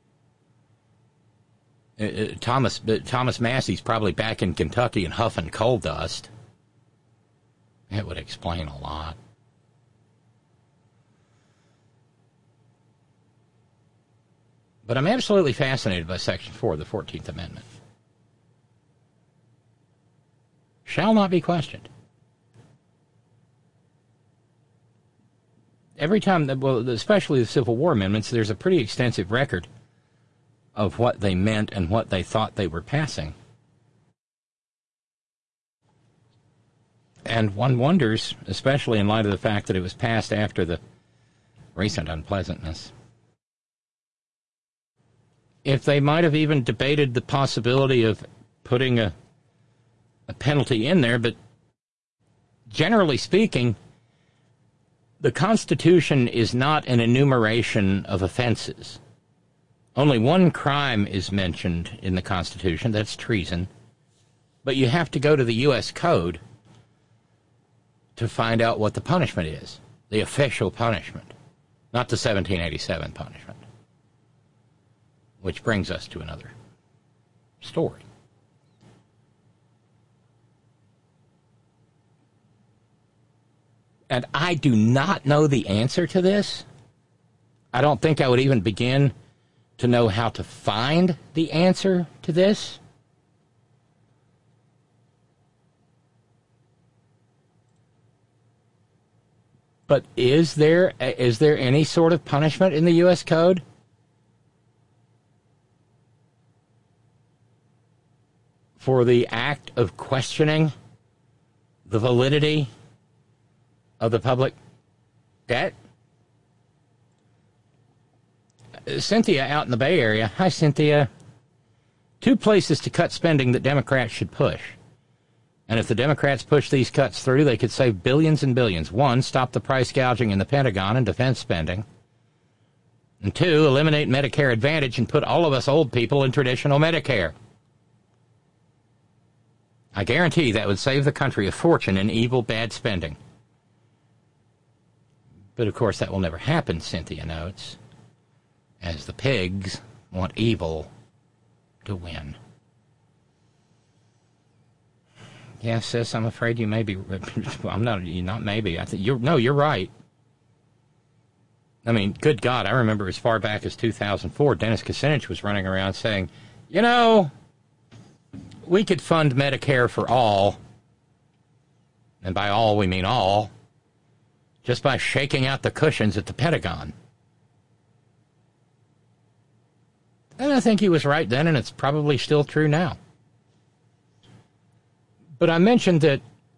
Uh, Thomas uh, Thomas Massey's probably back in Kentucky and huffing coal dust. It would explain a lot. But I'm absolutely fascinated by Section four of the fourteenth Amendment. Shall not be questioned. Every time, well, especially the Civil War amendments, there's a pretty extensive record of what they meant and what they thought they were passing. And one wonders, especially in light of the fact that it was passed after the recent unpleasantness, if they might have even debated the possibility of putting a, a penalty in there. But generally speaking, the Constitution is not an enumeration of offenses. Only one crime is mentioned in the Constitution, that's treason. But you have to go to the U S Code to find out what the punishment is, the official punishment, not the seventeen eighty-seven punishment. Which brings us to another story. And I do not know the answer to this. I don't think I would even begin to know how to find the answer to this. But is there is there any sort of punishment in the U S Code for the act of questioning the validity of the public debt? Cynthia out in the Bay Area. Hi, Cynthia. Two places to cut spending that Democrats should push. And if the Democrats push these cuts through, they could save billions and billions. One, stop the price gouging in the Pentagon and defense spending. And two, eliminate Medicare Advantage and put all of us old people in traditional Medicare. I guarantee that would save the country a fortune in evil, bad spending. But, of course, that will never happen, Cynthia notes, as the pigs want evil to win. Yeah, sis, I'm afraid you may be... I'm not... You're not maybe. I think you're... No, you're right. I mean, good God, I remember as far back as two thousand four, Dennis Kucinich was running around saying, you know, we could fund Medicare for all, and by all we mean all, just by shaking out the cushions at the Pentagon. And I think he was right then, and it's probably still true now. But I mentioned that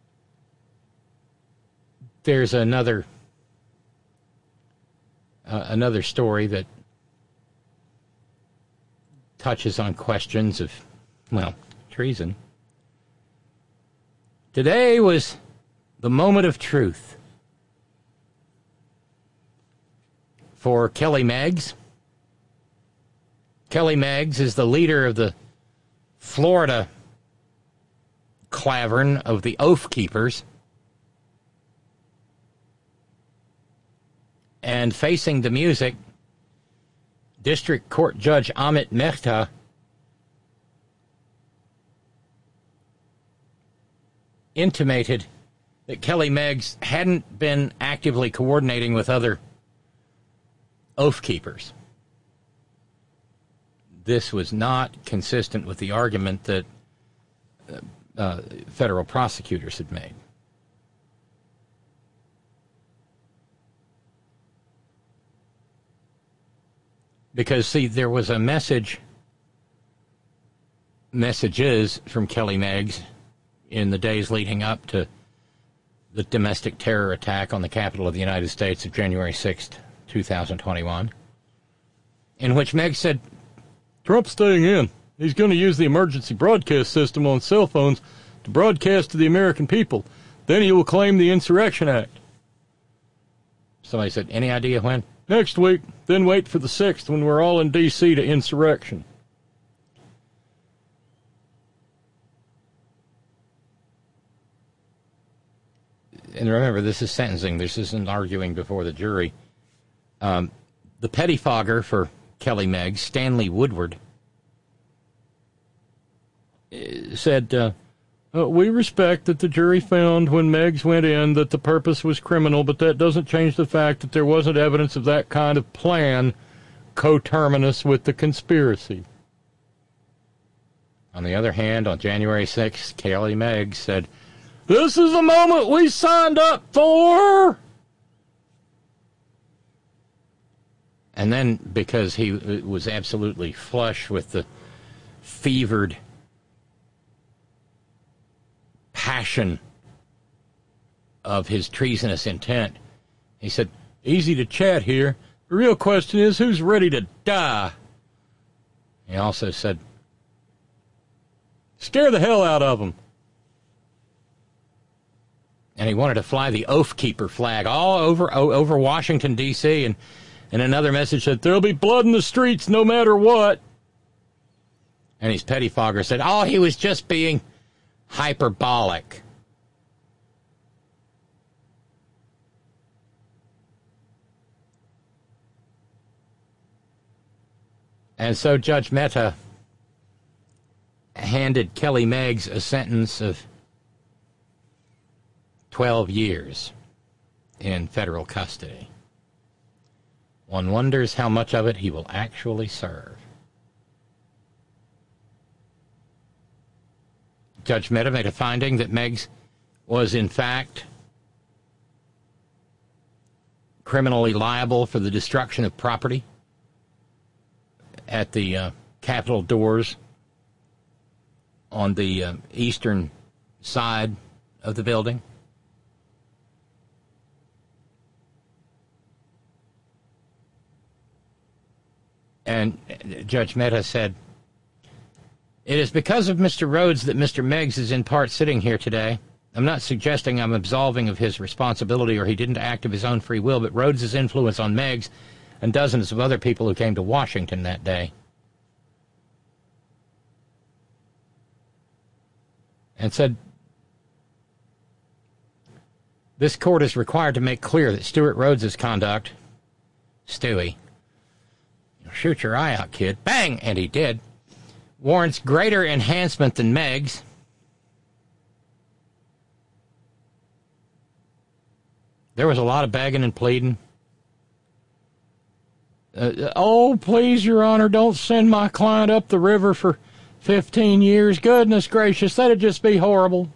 there's another uh, another story that touches on questions of, well, treason. Today was the moment of truth for Kelly Meggs. Kelly Meggs is the leader of the Florida clavern of the Oath Keepers. And facing the music, District Court Judge Amit Mehta intimated that Kelly Meggs hadn't been actively coordinating with other Oath Keepers. This was not consistent with the argument that uh, uh, federal prosecutors had made. Because, see, there was a message, messages from Kelly Meggs in the days leading up to the domestic terror attack on the Capitol of the United States of January sixth, two thousand twenty-one, in which Meggs said, Trump's staying in. He's going to use the emergency broadcast system on cell phones to broadcast to the American people. Then he will claim the Insurrection Act. Somebody said, any idea when? Next week. Then wait for the sixth when we're all in D C to insurrection. And remember, this is sentencing. This isn't arguing before the jury. Um, the pettifogger for Kelly Meggs, Stanley Woodward, said, uh, uh, we respect that the jury found when Meggs went in that the purpose was criminal, but that doesn't change the fact that there wasn't evidence of that kind of plan coterminous with the conspiracy. On the other hand, on January sixth, Kelly Meggs said, this is the moment we signed up for. And then, because he was absolutely flush with the fevered passion of his treasonous intent, he said, easy to chat here. The real question is, who's ready to die? He also said, scare the hell out of them. And he wanted to fly the Oath Keeper flag all over over Washington, D C, and, and another message said, there'll be blood in the streets no matter what. And his pettifogger said, oh, he was just being hyperbolic. And so Judge Mehta handed Kelly Meggs a sentence of twelve years in federal custody. One wonders how much of it he will actually serve. Judge Mehta made a finding that Meggs was, in fact, criminally liable for the destruction of property at the uh, Capitol doors on the uh, eastern side of the building. And Judge Mehta said, it is because of Mister Rhodes that Mister Meggs is in part sitting here today. I'm not suggesting I'm absolving of his responsibility or he didn't act of his own free will, but Rhodes' influence on Meggs and dozens of other people who came to Washington that day. And said, this court is required to make clear that Stewart Rhodes' conduct, Stewie, shoot your eye out, kid. Bang! And he did. Warrants greater enhancement than Meggs. There was a lot of begging and pleading. Uh, oh, please, Your Honor, don't send my client up the river for fifteen years. Goodness gracious, that'd just be horrible.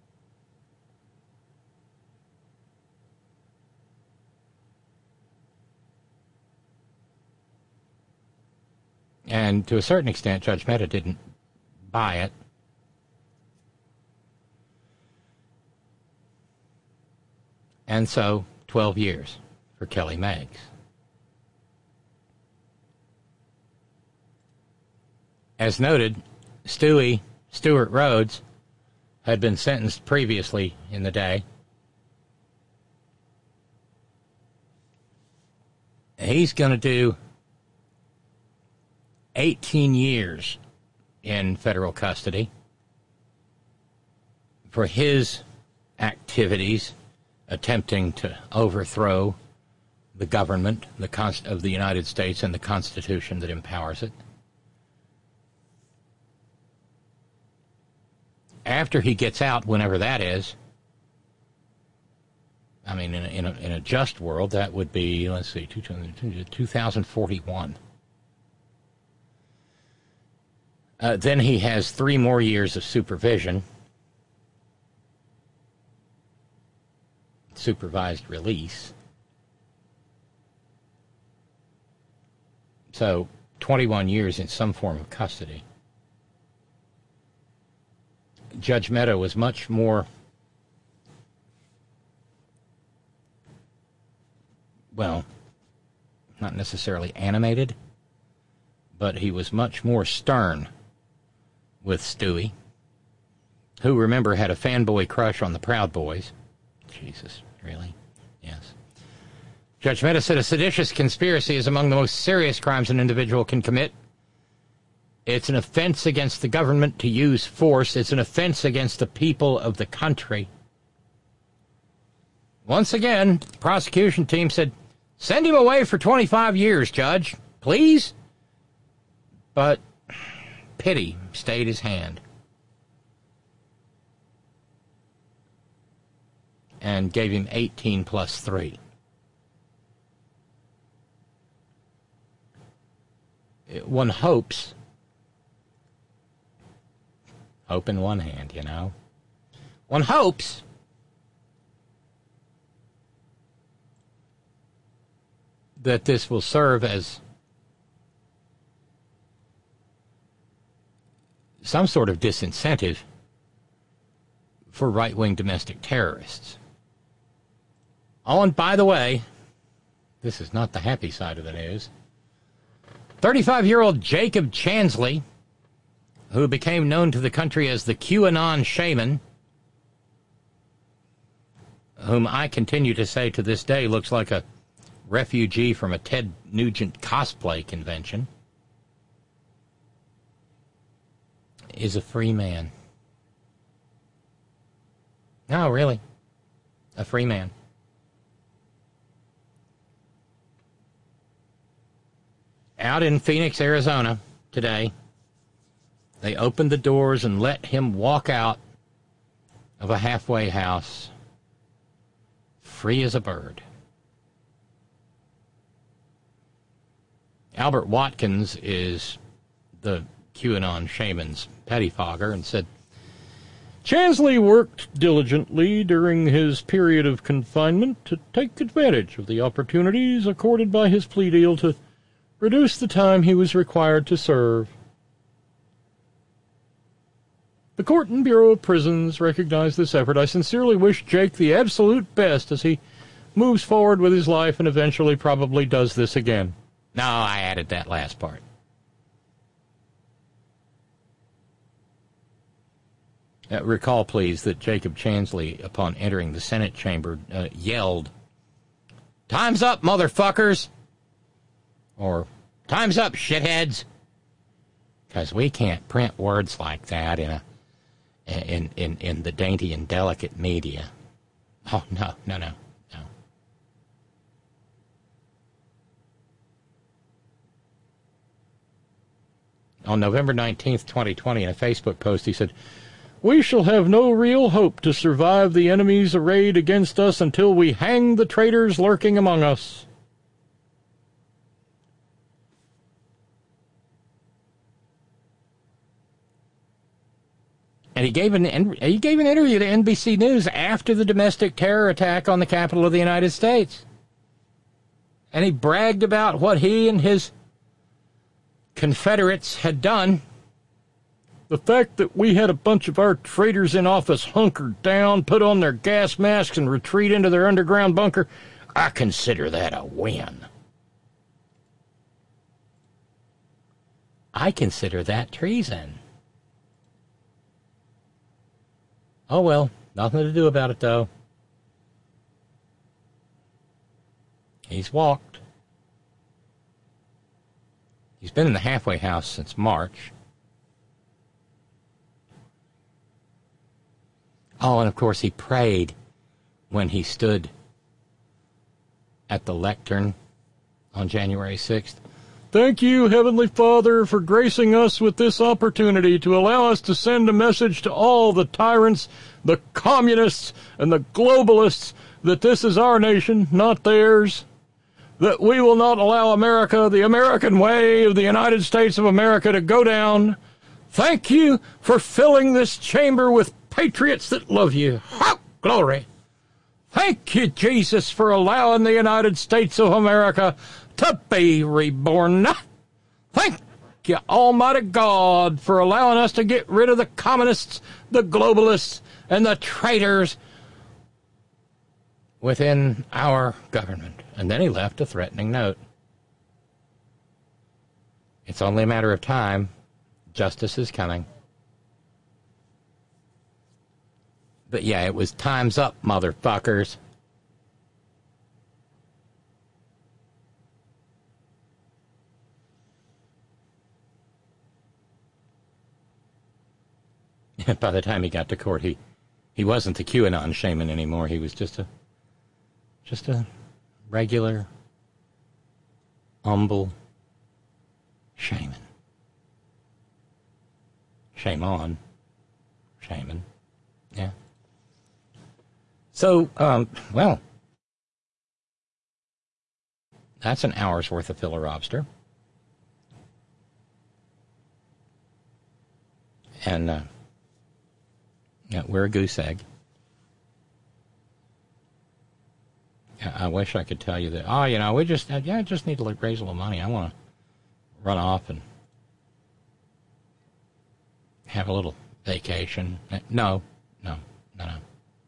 And to a certain extent, Judge Mehta didn't buy it. And so, twelve years for Kelly Meggs. As noted, Stewie, Stewart Rhodes, had been sentenced previously in the day. He's going to do eighteen years in federal custody for his activities attempting to overthrow the government the const- of the United States and the Constitution that empowers it. After he gets out, whenever that is, I mean, in a, in a, in a just world, that would be, let's see, two thousand forty-one. Uh, then he has three more years of supervision, supervised release. So, twenty-one years in some form of custody. Judge Mehta was much more, well, not necessarily animated, but he was much more stern with Stewie, who, remember, had a fanboy crush on the Proud Boys. Jesus, really? Yes. Judge Mehta said a seditious conspiracy is among the most serious crimes an individual can commit. It's an offense against the government to use force. It's an offense against the people of the country. Once again, the prosecution team said, send him away for twenty-five years, Judge, please. But pity stayed his hand and gave him eighteen plus three. One hopes, hope in one hand, you know, one hopes that this will serve as some sort of disincentive for right-wing domestic terrorists. Oh, and by the way, this is not the happy side of the news. thirty-five-year-old Jacob Chansley, who became known to the country as the QAnon shaman, whom I continue to say to this day looks like a refugee from a Ted Nugent cosplay convention, is a free man. No, really. A free man. Out in Phoenix, Arizona, today, they opened the doors and let him walk out of a halfway house, free as a bird. Albert Watkins is the QAnon shaman's pettifogger and said, Chansley worked diligently during his period of confinement to take advantage of the opportunities accorded by his plea deal to reduce the time he was required to serve. The Court and Bureau of Prisons recognize this effort. I sincerely wish Jake the absolute best as he moves forward with his life and eventually probably does this again. No, I added that last part. Uh, recall, please, that Jacob Chansley, upon entering the Senate chamber, uh, yelled, "Time's up, motherfuckers!" Or, "Time's up, shitheads!" Because we can't print words like that in a in, in, in the dainty and delicate media. Oh, no, no, no, no. On November nineteenth, twenty twenty, in a Facebook post, he said, "We shall have no real hope to survive the enemies arrayed against us until we hang the traitors lurking among us." And he gave an he gave an interview to N B C News after the domestic terror attack on the Capitol of the United States. And he bragged about what he and his Confederates had done. The fact that we had a bunch of our traitors in office hunkered down, put on their gas masks, and retreat into their underground bunker, I consider that a win. I consider that treason. Oh, well, nothing to do about it, though. He's walked. He's been in the halfway house since March. Oh, and of course he prayed when he stood at the lectern on January sixth. "Thank you, Heavenly Father, for gracing us with this opportunity to allow us to send a message to all the tyrants, the communists, and the globalists that this is our nation, not theirs. That we will not allow America, the American way of the United States of America, to go down. Thank you for filling this chamber with patriots that love you. Ha! Glory! Thank you, Jesus, for allowing the United States of America to be reborn. Thank you, Almighty God, for allowing us to get rid of the communists, the globalists, and the traitors within our government." And then he left a threatening note. It's only a matter of time. Justice is coming. But yeah, it was time's up, motherfuckers. by the time he got to court, he, he wasn't the QAnon shaman anymore. He was just a, just a regular, humble shaman. Shame on. Shaman. Yeah. So, um, well, that's an hour's worth of filler lobster. And, uh, yeah, we're a goose egg. I wish I could tell you that, oh, you know, we just, yeah, I just need to raise a little money. I want to run off and have a little vacation. No, no, no, no.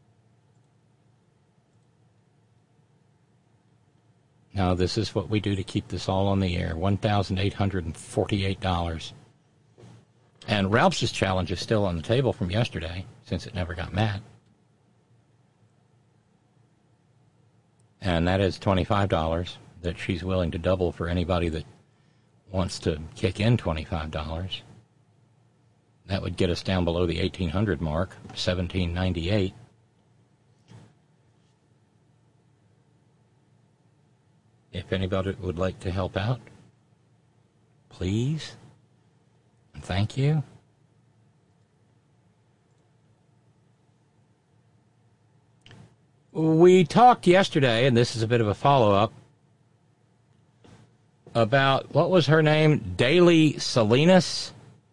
No, this is what we do to keep this all on the air. one thousand eight hundred forty-eight dollars. And Ralph's challenge is still on the table from yesterday, since it never got met. And that is twenty-five dollars that she's willing to double for anybody that wants to kick in twenty-five dollars. That would get us down below the eighteen hundred mark, seventeen ninety-eight. If anybody would like to help out, please. And thank you. We talked yesterday, and this is a bit of a follow-up, about, what was her name? Daily Salinas?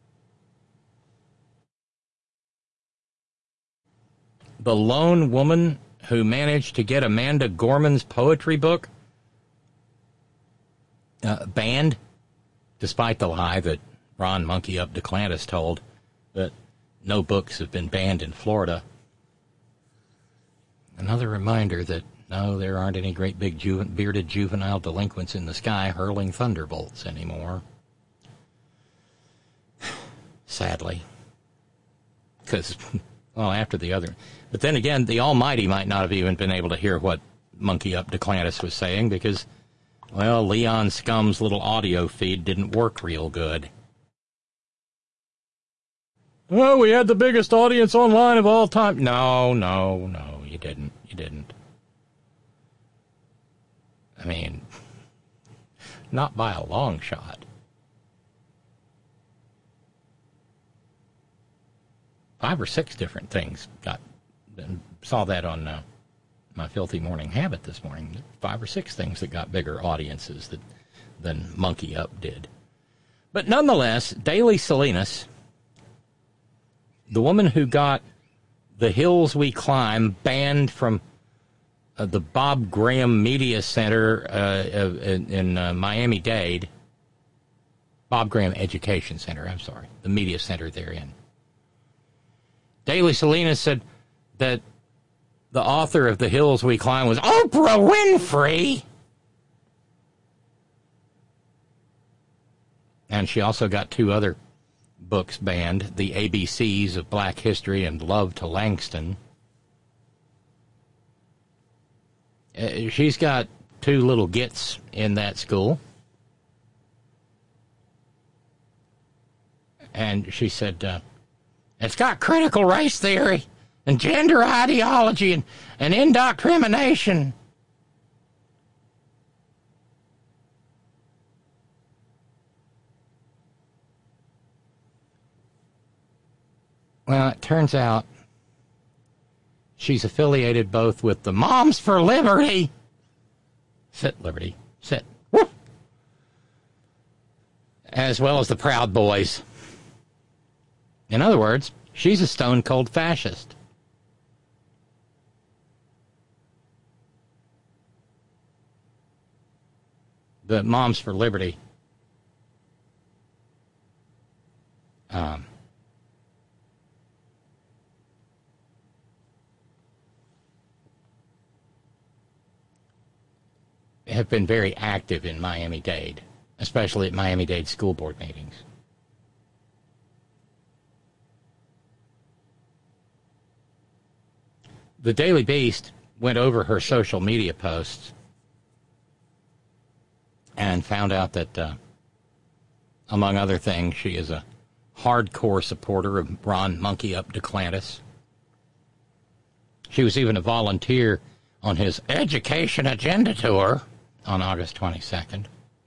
The lone woman who managed to get Amanda Gorman's poetry book uh, banned, despite the lie that Ron Monkey Up DeClantis told that no books have been banned in Florida. Another reminder that, no, there aren't any great big ju- bearded juvenile delinquents in the sky hurling thunderbolts anymore. Sadly. Because, well, after the other... But then again, the Almighty might not have even been able to hear what Monkey Up DeClantis was saying because, well, Leon Scum's little audio feed didn't work real good. Oh, we had the biggest audience online of all time. No, no, no, you didn't. You didn't. I mean, not by a long shot. Five or six different things got, saw that on uh, my Filthy Morning Habit this morning. Five or six things that got bigger audiences that, than Monkey Up did. But nonetheless, Daily Salinas, the woman who got The Hills We Climb banned from uh, the Bob Graham Media Center uh, in, in uh, Miami-Dade, Bob Graham Education Center, I'm sorry, the media center they're in. Daily Salinas said that the author of The Hills We Climb was Oprah Winfrey. And she also got two other books banned, The A B Cs of Black History and Love to Langston. Uh, she's got two little gits in that school. And she said, uh, it's got critical race theory and gender ideology and, and indoctrination. Well, it turns out she's affiliated both with the Moms for Liberty. Sit, Liberty. Sit. Woo! As well as the Proud Boys. In other words, she's a stone-cold fascist. The Moms for Liberty um, have been very active in Miami-Dade, especially at Miami-Dade school board meetings. The Daily Beast went over her social media posts and found out that, uh, among other things, she is a hardcore supporter of Ron Monkey Up DeClantis. She was even a volunteer on his Education Agenda Tour on August twenty-second.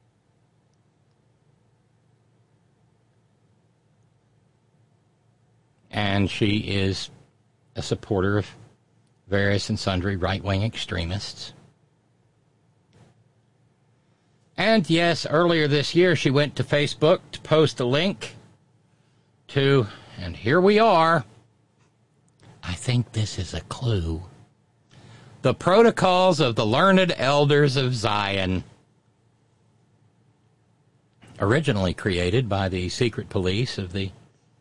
And she is a supporter of various and sundry right-wing extremists. And yes, earlier this year she went to Facebook to post a link to, and here we are, I think this is a clue, the Protocols of the Learned Elders of Zion, originally created by the secret police of the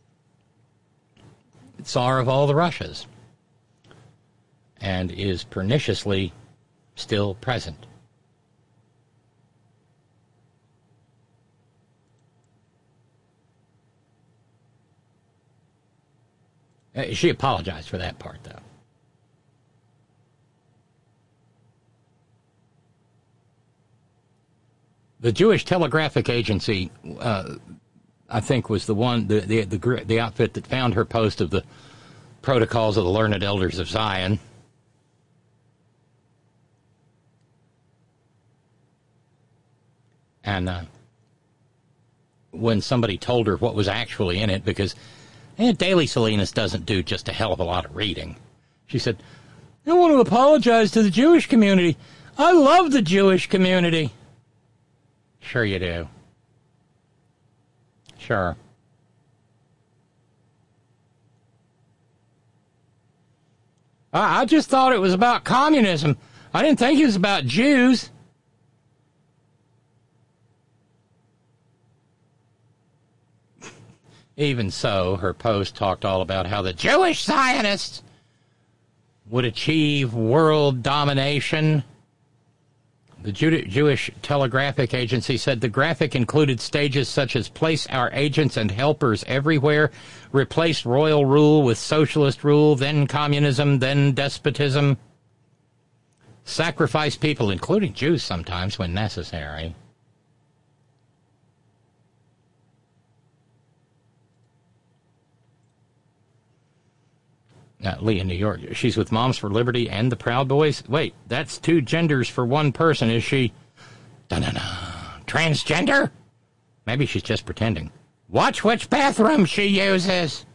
Tsar of all the Russias, and is perniciously still present. Uh, she apologized for that part, though. The Jewish Telegraphic Agency, uh, I think, was the one, the, the the the outfit that found her post of the Protocols of the Learned Elders of Zion. And uh, when somebody told her what was actually in it, because eh, Daily Salinas doesn't do just a hell of a lot of reading, she said, I want to apologize to the Jewish community. I love the Jewish community. Sure you do. Sure. I, I just thought it was about communism. I didn't think it was about Jews. Even so, her post talked all about how the Jewish Zionists would achieve world domination. The Jew- Jewish Telegraphic Agency said the graphic included stages such as place our agents and helpers everywhere, replace royal rule with socialist rule, then communism, then despotism, sacrifice people, including Jews sometimes when necessary. Uh, Lee in New York. She's with Moms for Liberty and the Proud Boys. Wait, that's two genders for one person. Is she da-na-na, transgender? Maybe she's just pretending. Watch which bathroom she uses.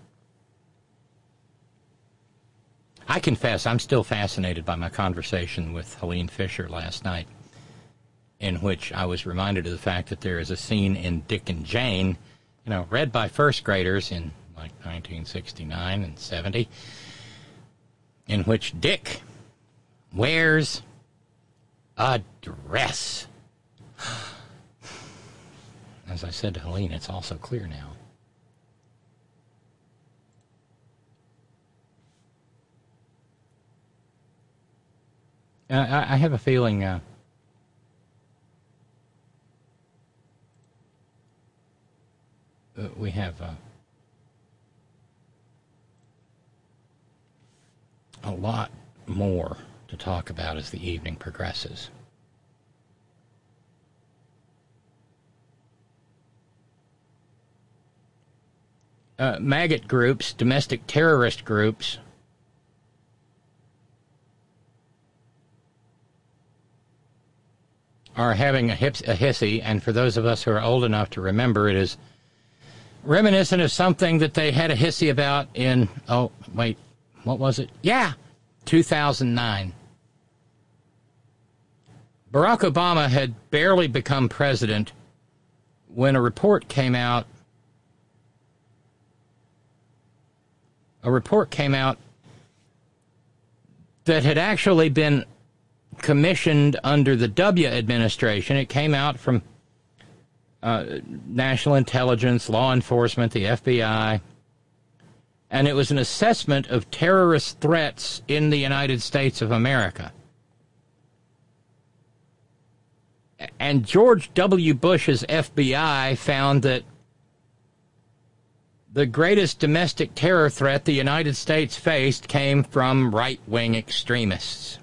I confess, I'm still fascinated by my conversation with Helene Fisher last night, in which I was reminded of the fact that there is a scene in Dick and Jane, you know, read by first graders in like nineteen sixty-nine and seventy, in which Dick wears a dress. As I said to Helene, it's also clear now. Uh, I, I have a feeling uh, uh, we have uh, a lot more to talk about as the evening progresses. Uh, maggot groups, domestic terrorist groups, are having a, hips, a hissy, and for those of us who are old enough to remember, it is reminiscent of something that they had a hissy about in, oh, wait, what was it? Yeah, two thousand nine. Barack Obama had barely become president when a report came out. A report came out that had actually been commissioned under the W administration. It came out from uh, National Intelligence, Law Enforcement, the F B I. And it was an assessment of terrorist threats in the United States of America. And George W. Bush's F B I found that the greatest domestic terror threat the United States faced came from right-wing extremists.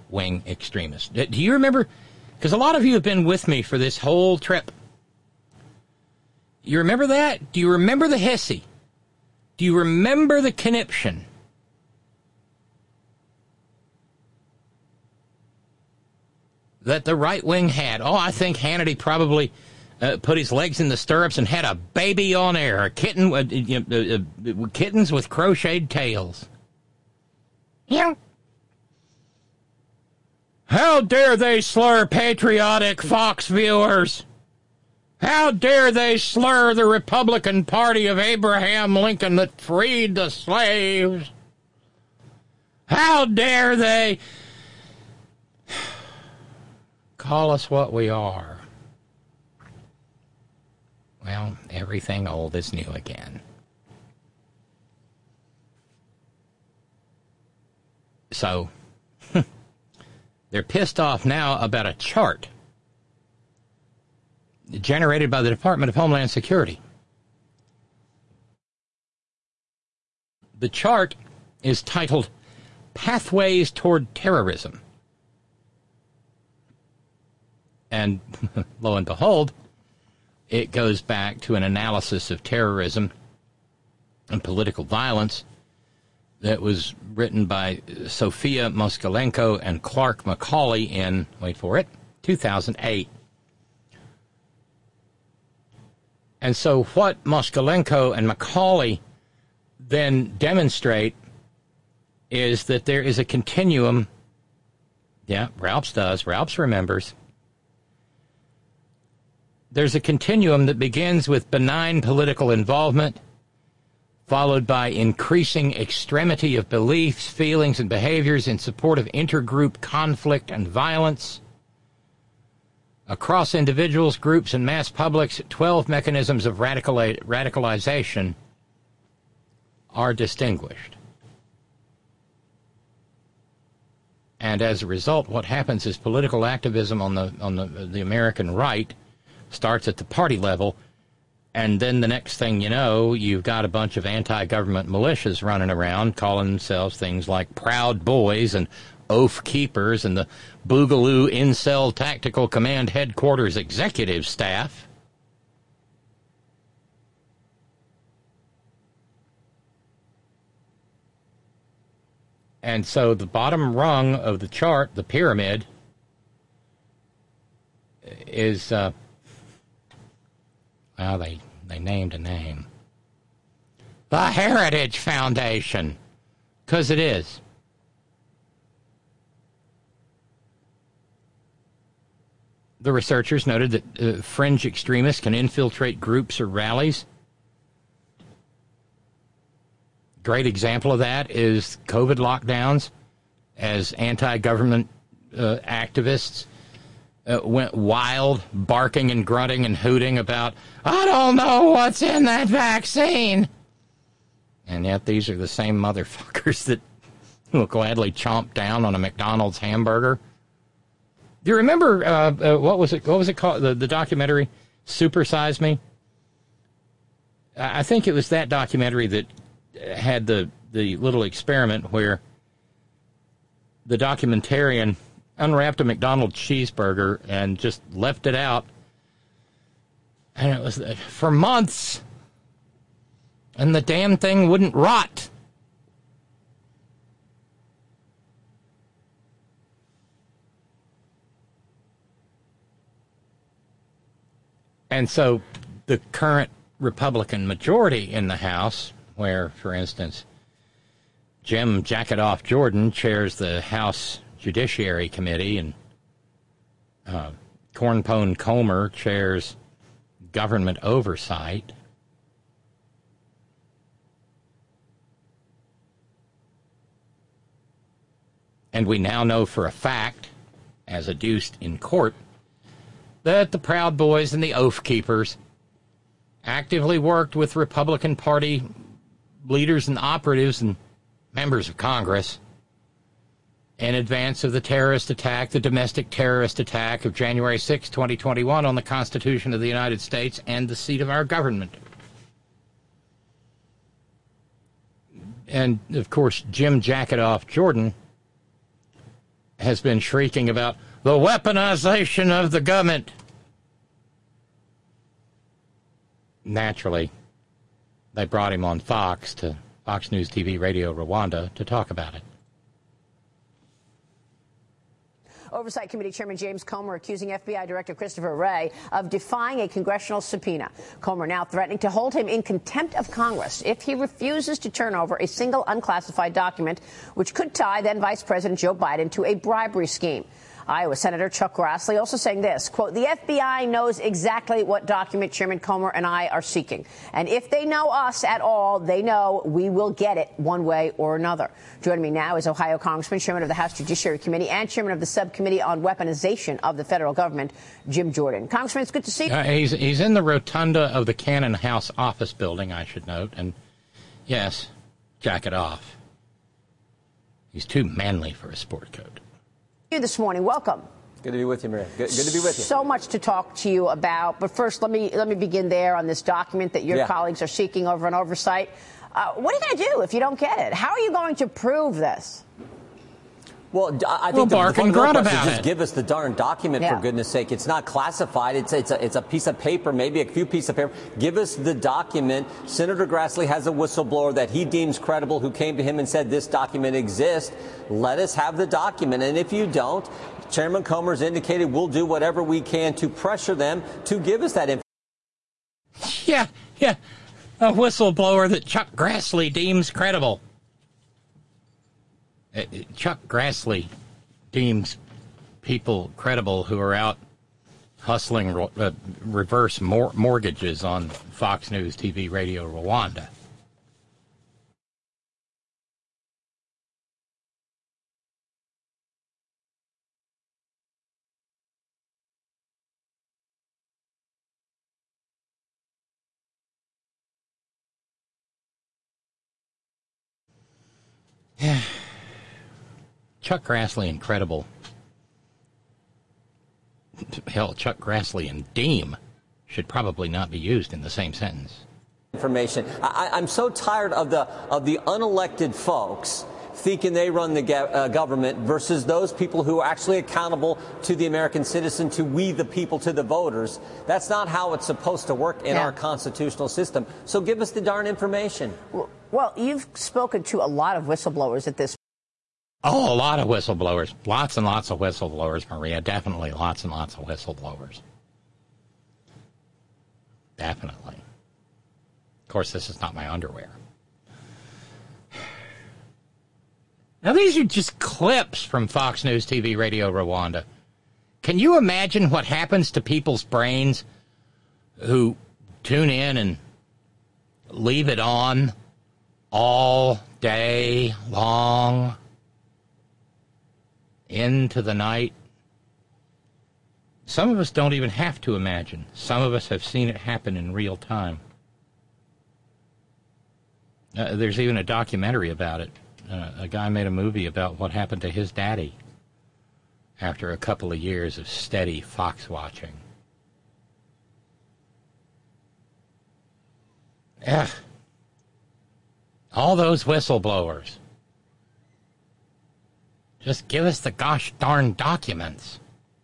right-wing extremists. Do you remember? Because a lot of you have been with me for this whole trip. You remember that? Do you remember the Hesse? Do you remember the conniption? That the right wing had. Oh, I think Hannity probably uh, put his legs in the stirrups and had a baby on air, a kitten, uh, you know, uh, uh, kittens with crocheted tails. Yeah. How dare they slur patriotic Fox viewers? How dare they slur the Republican Party of Abraham Lincoln that freed the slaves? How dare they call us what we are? Well, everything old is new again. So, they're pissed off now about a chart generated by the Department of Homeland Security. The chart is titled Pathways Toward Terrorism. And lo and behold, it goes back to an analysis of terrorism and political violence that was written by Sophia Moskalenko and Clark Macaulay in, wait for it, two thousand eight. And so what Moskalenko and Macaulay then demonstrate is that there is a continuum. Yeah, Ralphs does. Ralphs remembers. There's a continuum that begins with benign political involvement, followed by increasing extremity of beliefs, feelings, and behaviors in support of intergroup conflict and violence. Across individuals, groups, and mass publics, twelve mechanisms of radicali- radicalization are distinguished. And as a result, what happens is political activism on the on the, the American right starts at the party level, and then the next thing you know, you've got a bunch of anti-government militias running around calling themselves things like Proud Boys and Oath Keepers and the Boogaloo Incel Tactical Command Headquarters Executive Staff. And so the bottom rung of the chart, the pyramid, is, uh, well, they, they named a name. The Heritage Foundation, because it is. The researchers noted that uh, fringe extremists can infiltrate groups or rallies. Great example of that is COVID lockdowns, as anti-government uh, activists uh, went wild, barking and grunting and hooting about, I don't know what's in that vaccine. And yet these are the same motherfuckers that will gladly chomp down on a McDonald's hamburger. Do you remember, uh, uh, what was it, what was it called, the, the documentary, Super Size Me? I think it was that documentary that had the, the little experiment where the documentarian unwrapped a McDonald's cheeseburger and just left it out. And it was for months. And the damn thing wouldn't rot. And so the current Republican majority in the House, where, for instance, Jim Jacketoff Jordan chairs the House Judiciary Committee and uh, Cornpone Comer chairs Government Oversight. And we now know for a fact, as adduced in court, that the Proud Boys and the Oath Keepers actively worked with Republican Party leaders and operatives and members of Congress in advance of the terrorist attack, the domestic terrorist attack of January sixth, twenty twenty-one on the Constitution of the United States and the seat of our government. And, of course, Jim Jacketoff Jordan has been shrieking about the weaponization of the government. Naturally, they brought him on Fox to Fox News T V Radio Rwanda to talk about it. Oversight Committee Chairman James Comer accusing F B I Director Christopher Wray of defying a congressional subpoena. Comer now threatening to hold him in contempt of Congress if he refuses to turn over a single unclassified document, which could tie then Vice President Joe Biden to a bribery scheme. Iowa Senator Chuck Grassley also saying this, quote, the F B I knows exactly what document Chairman Comer and I are seeking. And if they know us at all, they know we will get it one way or another. Joining me now is Ohio Congressman, Chairman of the House Judiciary Committee and Chairman of the Subcommittee on Weaponization of the Federal Government, Jim Jordan. Congressman, it's good to see you. Uh, he's, he's in the rotunda of the Cannon House office building, I should note. And, yes, jacket off. He's too manly for a sport coat. You this morning. Welcome. Good to be with you, Maria. Good, good to be with you. So much to talk to you about. But first, let me let me begin there on this document that your yeah. colleagues are seeking over an oversight. Uh, what are you going to do if you don't get it? How are you going to prove this? Well, I think we'll the, bark the and grunt question about is just it. give us the darn document, yeah. for goodness sake. It's not classified. It's it's a, it's a piece of paper, maybe a few pieces of paper. Give us the document. Senator Grassley has a whistleblower that he deems credible who came to him and said this document exists. Let us have the document. And if you don't, Chairman Comer's indicated we'll do whatever we can to pressure them to give us that information. Yeah, yeah. A whistleblower that Chuck Grassley deems credible. Uh, Chuck Grassley deems people credible who are out hustling uh, reverse mor- mortgages on Fox News T V Radio Rwanda. Yeah. Chuck Grassley incredible. Hell, Chuck Grassley and Deem should probably not be used in the same sentence. Information. I, I'm so tired of the of the unelected folks thinking they run the ga- uh, government versus those people who are actually accountable to the American citizen, to we the people, to the voters. That's not how it's supposed to work in yeah. our constitutional system. So give us the darn information. Well, well, you've spoken to a lot of whistleblowers at this. Oh, a lot of whistleblowers. Lots and lots of whistleblowers, Maria. Definitely lots and lots of whistleblowers. Definitely. Of course, this is not my underwear. Now, these are just clips from Fox News T V Radio Rwanda. Can you imagine what happens to people's brains who tune in and leave it on all day long into the night? Some of us don't even have to imagine. Some of us have seen it happen in real time. Uh, there's even a documentary about it. Uh, a guy made a movie about what happened to his daddy after a couple of years of steady Fox watching. Yeah. All those whistleblowers. Just give us the gosh darn documents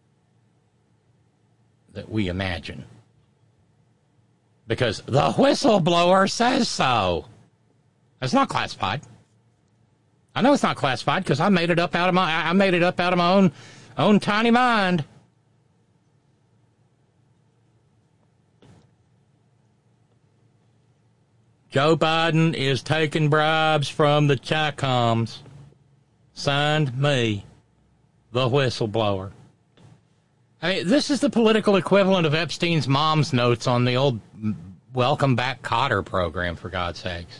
that we imagine. Because the whistleblower says so. It's not classified. I know it's not classified because I made it up out of my I made it up out of my own own tiny mind. Joe Biden is taking bribes from the Chi-Coms. Signed, me, the whistleblower. I mean, this is the political equivalent of Epstein's mom's notes on the old Welcome Back Kotter program, for God's sakes.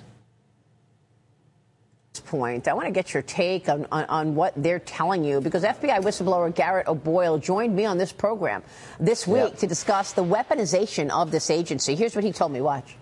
Point. I want to get your take on, on, on what they're telling you, because F B I whistleblower Garrett O'Boyle joined me on this program this week yeah. to discuss the weaponization of this agency. Here's what he told me. Watch.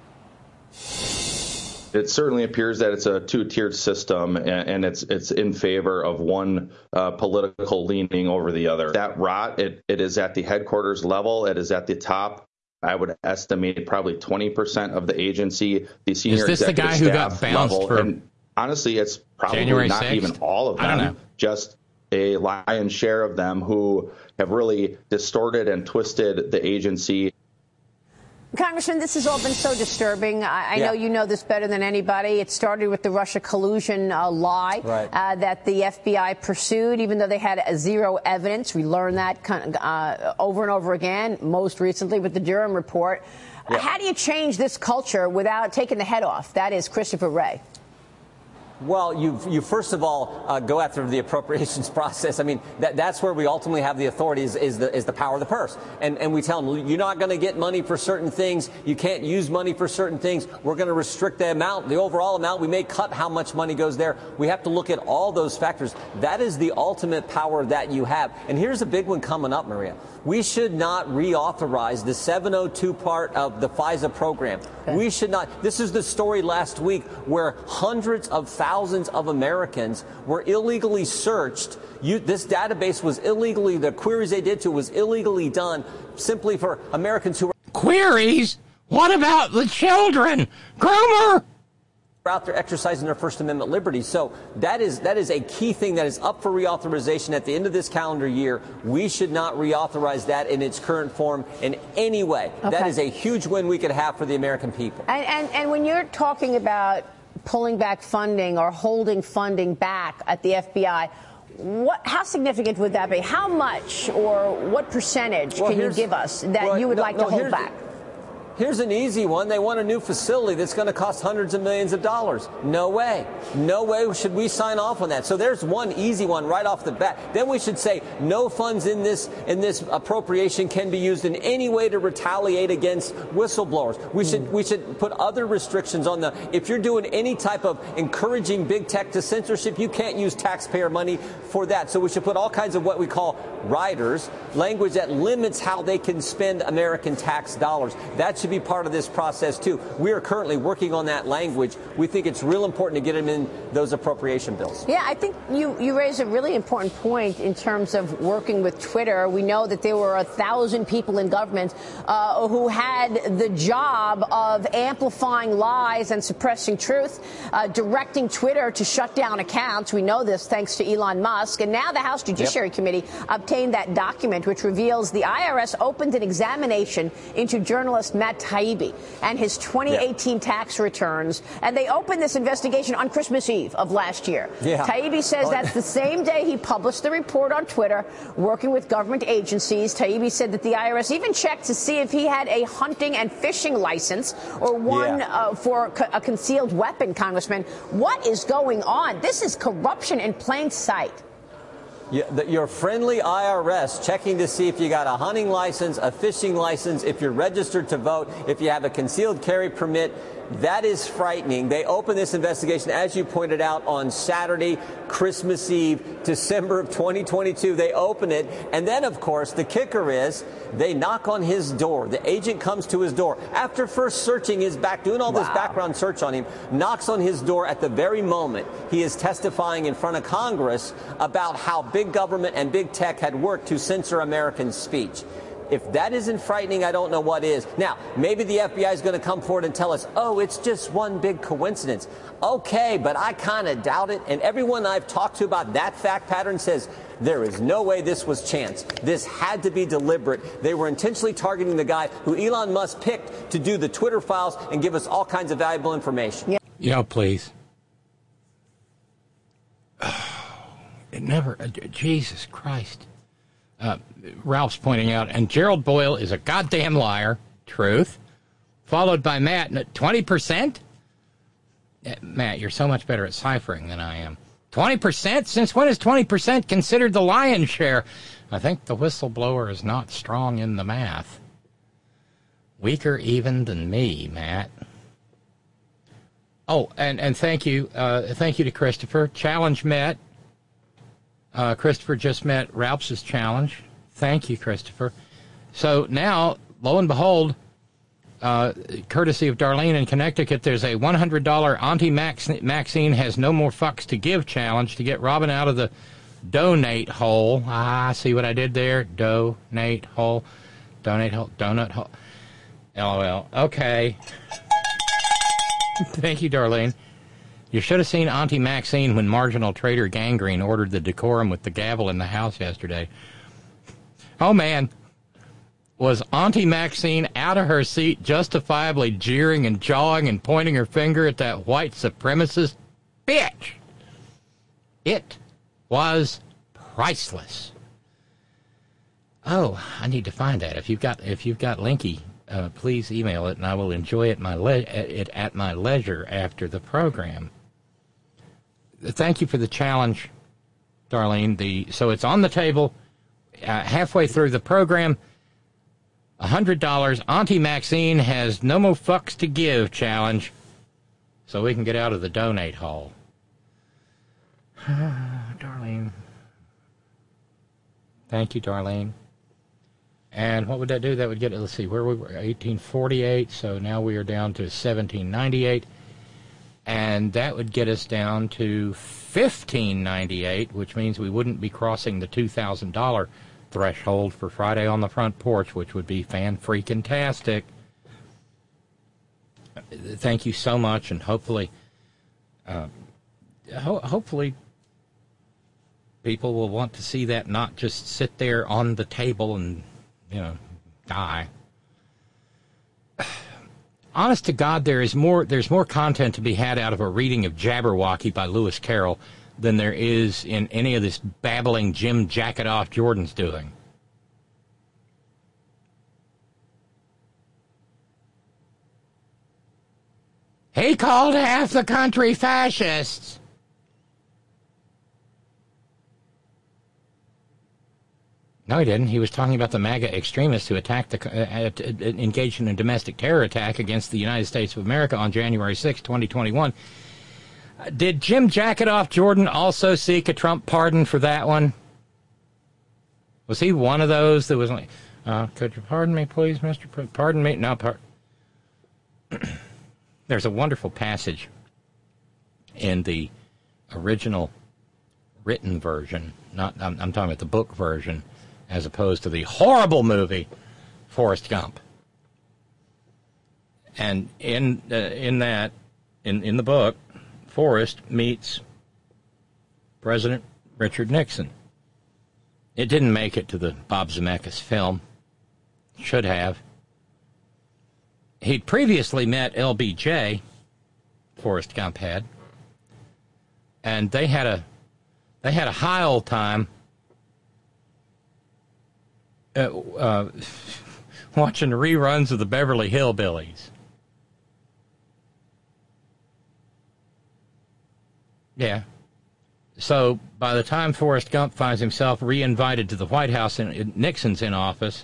It certainly appears that it's a two-tiered system, and, and it's it's in favor of one uh, political leaning over the other. That rot, it, it is at the headquarters level. It is at the top. I would estimate probably twenty percent of the agency, the senior executive staff. Is this the guy who got bounced level, for and honestly, it's probably January not sixth? even all of them. I don't know. Just a lion's share of them who have really distorted and twisted the agency. Congressman, this has all been so disturbing. I, I Yeah. know you know this better than anybody. It started with the Russia collusion uh, lie Right. uh, that the F B I pursued, even though they had uh, zero evidence. We learned that kind of, uh, over and over again, most recently with the Durham report. Uh, Yeah. how do you change this culture without taking the head off? That is Christopher Wray. Well, you you first of all uh, go after the appropriations process. I mean, that, that's where we ultimately have the authority is, is the is the power of the purse, and and we tell them you're not going to get money for certain things. You can't use money for certain things. We're going to restrict the amount, the overall amount. We may cut how much money goes there. We have to look at all those factors. That is the ultimate power that you have. And here's a big one coming up, Maria. We should not reauthorize the seven oh two part of the FISA program. Okay. We should not. This is the story last week where hundreds of thousands of Americans were illegally searched. You, this database was illegally, the queries they did to was illegally done simply for Americans who were Queries? What about the children? Groomer! out there exercising their First Amendment liberties. So that is that is a key thing that is up for reauthorization at the end of this calendar year. We should not reauthorize that in its current form in any way. Okay. That is a huge win we could have for the American people. And, and, and when you're talking about pulling back funding or holding funding back at the F B I, what, how significant would that be? How much or what percentage Well, can you here's- give us that well, you would no, like no, to hold here's back? the- Here's an easy one. They want a new facility that's going to cost hundreds of millions of dollars. No way. No way should we sign off on that. So there's one easy one right off the bat. Then we should say no funds in this in this appropriation can be used in any way to retaliate against whistleblowers. We should mm. we should put other restrictions on the if you're doing any type of encouraging big tech to censorship, you can't use taxpayer money for that. So we should put all kinds of what we call riders, language that limits how they can spend American tax dollars. That should be part of this process, too. We are currently working on that language. We think it's real important to get them in those appropriation bills. Yeah, I think you, you raise a really important point in terms of working with Twitter. We know that there were a thousand people in government uh, who had the job of amplifying lies and suppressing truth, uh, directing Twitter to shut down accounts. We know this thanks to Elon Musk. And now the House Judiciary yep. Committee obtained that document, which reveals the I R S opened an examination into journalist Matt Taibbi and his twenty eighteen yeah. tax returns. And they opened this investigation on Christmas Eve of last year. Yeah. Taibbi says oh. that's the same day he published the report on Twitter, working with government agencies. Taibbi said that the I R S even checked to see if he had a hunting and fishing license or one yeah. uh, for co- a concealed weapon, Congressman. What is going on? This is corruption in plain sight. Yeah, the, your friendly I R S checking to see if you got a hunting license, a fishing license, if you're registered to vote, if you have a concealed carry permit. That is frightening. They opened this investigation, as you pointed out, on Saturday, Christmas Eve, December of twenty twenty-two. They open it. And then, of course, the kicker is they knock on his door. The agent comes to his door after first searching his back, doing all wow. this background search on him, knocks on his door at the very moment he is testifying in front of Congress about how big government and big tech had worked to censor American speech. If that isn't frightening, I don't know what is. Now, maybe the F B I is going to come forward and tell us, oh, it's just one big coincidence. Okay, but I kind of doubt it. And everyone I've talked to about that fact pattern says there is no way this was chance. This had to be deliberate. They were intentionally targeting the guy who Elon Musk picked to do the Twitter files and give us all kinds of valuable information. Yeah, you know, please. Oh, it never, uh, Jesus Christ. Uh, Ralph's pointing out, and Gerald Boyle is a goddamn liar, truth, followed by Matt, twenty percent? Uh, Matt, you're so much better at ciphering than I am. twenty percent? Since when is twenty percent considered the lion's share? I think the whistleblower is not strong in the math. Weaker even than me, Matt. Oh, and, and thank you, uh, thank you to Christopher. Challenge met. Uh, Christopher just met Ralph's challenge. Thank you, Christopher. So now, lo and behold, uh, courtesy of Darlene in Connecticut, there's a one hundred dollars Auntie Max- Maxine has no more fucks to give challenge to get Robin out of the donate hole. Ah, see what I did there? Donate hole. Donate hole. Donut hole. LOL. Okay. Thank you, Darlene. You should have seen Auntie Maxine when Marginal Trader Gangrene ordered the decorum with the gavel in the House yesterday. Oh, man. Was Auntie Maxine out of her seat justifiably jeering and jawing and pointing her finger at that white supremacist bitch? It was priceless. Oh, I need to find that. If you've got if you've got Linky, uh, please email it, and I will enjoy it my le- it at my leisure after the program. Thank you for the challenge, Darlene. The so it's on the table. Uh, halfway through the program, one hundred dollars. Auntie Maxine has no more fucks to give challenge, so we can get out of the donate hall. Darlene. Thank you, Darlene. And what would that do? That would get, let's see, where we were, eighteen forty-eight, so now we are down to seventeen ninety-eight. And that would get us down to fifteen ninety-eight, which means we wouldn't be crossing the two thousand dollars threshold for Friday on the Front Porch, which would be fan-freaking-tastic. Thank you so much, and hopefully, uh, ho- hopefully people will want to see that, not just sit there on the table and, you know, die. Honest to God, there is more. There's more content to be had out of a reading of Jabberwocky by Lewis Carroll than there is in any of this babbling Jim Jacket-Off Jordan's doing. He called half the country fascists. No, he didn't. He was talking about the MAGA extremists who attacked the, uh, uh, engaged in a domestic terror attack against the United States of America on January sixth, twenty twenty-one. Uh, did Jim Jacket-Off Jordan also seek a Trump pardon for that one? Was he one of those that was like, uh, could you pardon me, please, Mister Pre- pardon me? No, pardon. There's a wonderful passage in the original written version. Not, I'm, I'm talking about the book version, as opposed to the horrible movie Forrest Gump. And in uh, in that, in, in the book, Forrest meets President Richard Nixon. It didn't make it to the Bob Zemeckis film. Should have. He'd previously met L B J, Forrest Gump had, and they had a they had a high old time Uh, uh, watching reruns of the Beverly Hillbillies. Yeah. So by the time Forrest Gump finds himself re-invited to the White House and Nixon's in office,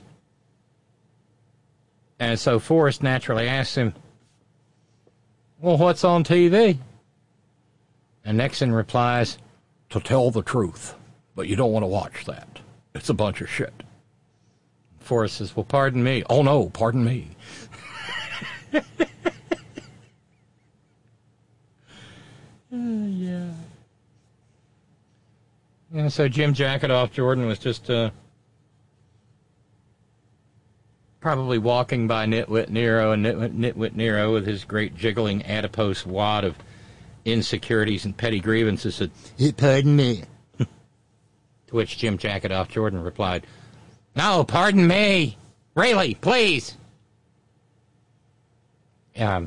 and so Forrest naturally asks him, well, what's on T V? And Nixon replies, to tell the truth, but you don't want to watch that. It's a bunch of shit. Forrest says, well, pardon me. Oh, no, pardon me. uh, yeah. And so Jim Jacket-Off Jordan was just uh, probably walking by Nitwit Nero, and Nitwit, Nitwit Nero with his great jiggling adipose wad of insecurities and petty grievances said, pardon me. To which Jim Jacket-Off Jordan replied, no, pardon me. Really, please. Um,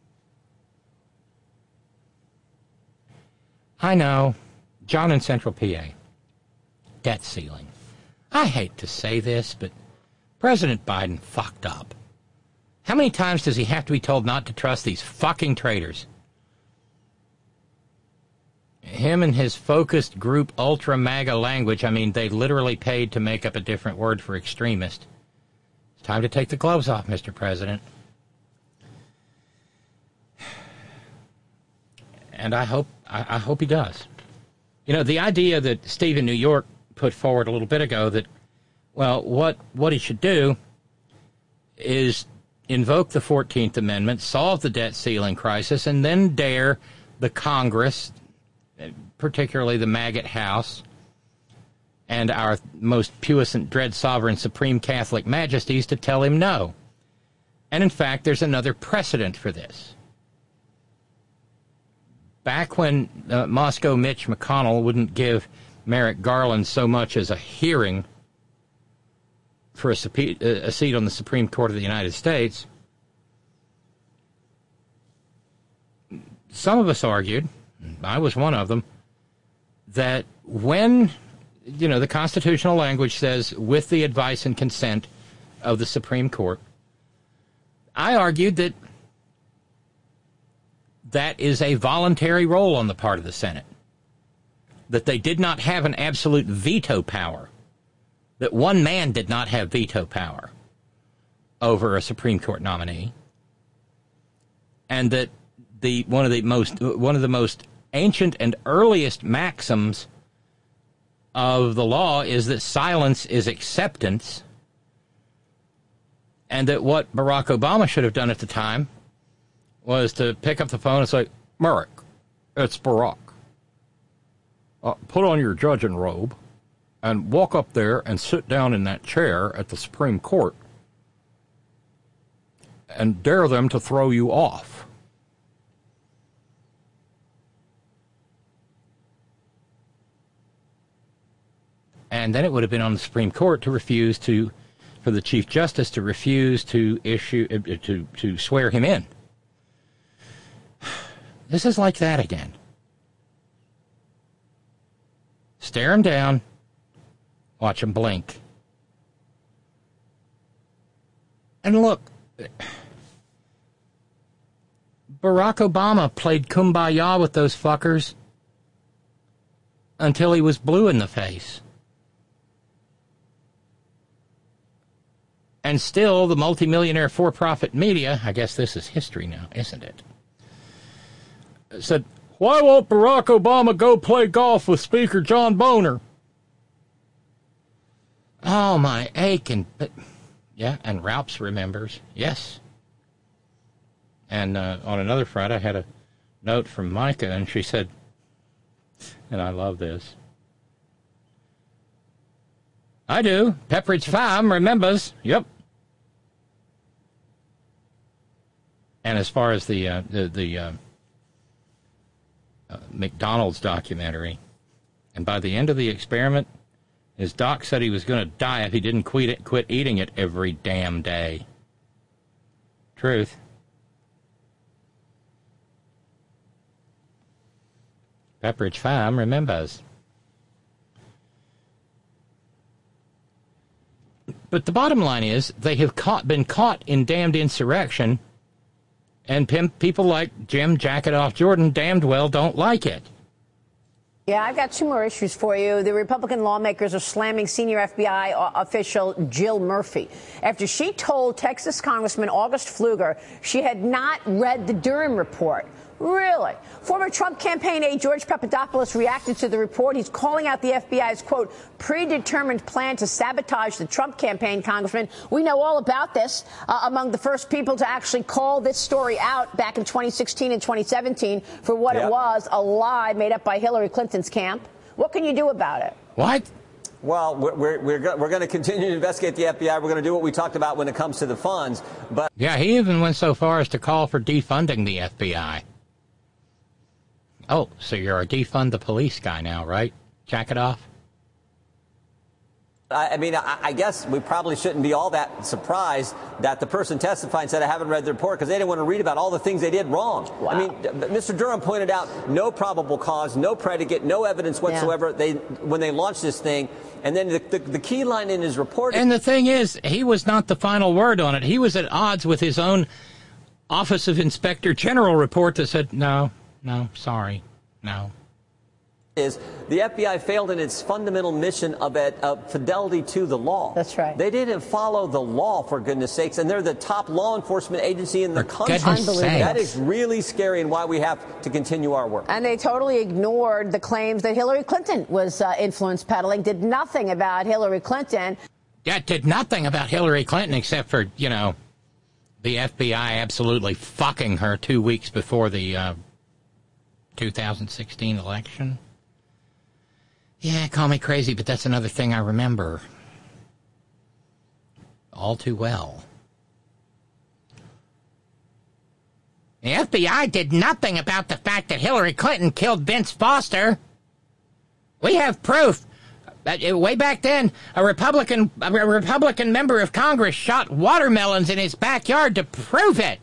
I know. John in Central P A. Debt ceiling. I hate to say this, but President Biden fucked up. How many times does he have to be told not to trust these fucking traitors? Him and his focused group ultra MAGA language, I mean, they literally paid to make up a different word for extremist. It's time to take the gloves off, Mister President. And I hope I, I hope he does. You know, the idea that Steve in New York put forward a little bit ago that, well, what, what he should do is invoke the fourteenth Amendment, solve the debt ceiling crisis, and then dare the Congress, particularly the Maggot House, and our most puissant, dread, sovereign, supreme Catholic majesties to tell him no. And in fact, there's another precedent for this. back when uh, Moscow Mitch McConnell wouldn't give Merrick Garland so much as a hearing for a, a seat on the Supreme Court of the United States, some of us argued, I was one of them, that when, you know, the constitutional language says, with the advice and consent of the Supreme Court, I argued that that is a voluntary role on the part of the Senate, that they did not have an absolute veto power, that one man did not have veto power over a Supreme Court nominee, and that the one of the most one of the most ancient and earliest maxims of the law is that silence is acceptance, and that what Barack Obama should have done at the time was to pick up the phone and say, Merrick, it's Barack. Uh, put on your judging robe and walk up there and sit down in that chair at the Supreme Court and dare them to throw you off. And then it would have been on the Supreme Court to refuse to, for the Chief Justice to refuse to issue, uh, to, to swear him in. This is like that again. Stare him down, watch him blink. And look, Barack Obama played kumbaya with those fuckers until he was blue in the face. And still, the multimillionaire for-profit media, I guess this is history now, isn't it, said, why won't Barack Obama go play golf with Speaker John Boehner? Oh, my aching. But, yeah, and Ralphs remembers. Yes. And uh, on another front, I had a note from Micah, and she said, and I love this, I do. Pepperidge Farm remembers. Yep. And as far as the, uh, the, the, uh, Uh, McDonald's documentary, and by the end of the experiment, his doc said he was going to die if he didn't quit, it, quit eating it every damn day. Truth. Pepperidge Farm remembers. But the bottom line is, they have caught, been caught in damned insurrection. And pimp, people like Jim Jacket Off Jordan damned well don't like it. Yeah, I've got two more issues for you. The Republican lawmakers are slamming senior F B I official Jill Murphy after she told Texas Congressman August Pfluger she had not read the Durham report. Really? Former Trump campaign aide George Papadopoulos reacted to the report. He's calling out the F B I's, quote, predetermined plan to sabotage the Trump campaign, Congressman. We know all about this. Uh, among the first people to actually call this story out back in twenty sixteen and twenty seventeen for what yep. it was, a lie made up by Hillary Clinton's camp. What can you do about it? What? Well, we're, we're, we're, we're going to continue to investigate the F B I. We're going to do what we talked about when it comes to the funds. But yeah, he even went so far as to call for defunding the F B I. Oh, so you're a defund the police guy now, right? Jack it off. I mean, I, I guess we probably shouldn't be all that surprised that the person testified and said, I haven't read the report, because they didn't want to read about all the things they did wrong. Wow. I mean, Mister Durham pointed out no probable cause, no predicate, no evidence whatsoever. Yeah. They when they launched this thing. And then the, the, the key line in his report. And the thing is, he was not the final word on it. He was at odds with his own Office of Inspector General report that said, no, no, sorry, no. Is the F B I failed in its fundamental mission of it, uh, fidelity to the law. That's right. They didn't follow the law, for goodness sakes, and they're the top law enforcement agency in the for country. Unbelievable. That is really scary, and why we have to continue our work. And they totally ignored the claims that Hillary Clinton was uh, influence peddling, did nothing about Hillary Clinton. Yeah, did nothing about Hillary Clinton except for, you know, the F B I absolutely fucking her two weeks before the uh, two thousand sixteen election. Yeah, call me crazy, but that's another thing I remember all too well. The F B I did nothing about the fact that Hillary Clinton killed Vince Foster. We have proof. Uh, way back then, a Republican a Republican member of Congress shot watermelons in his backyard to prove it.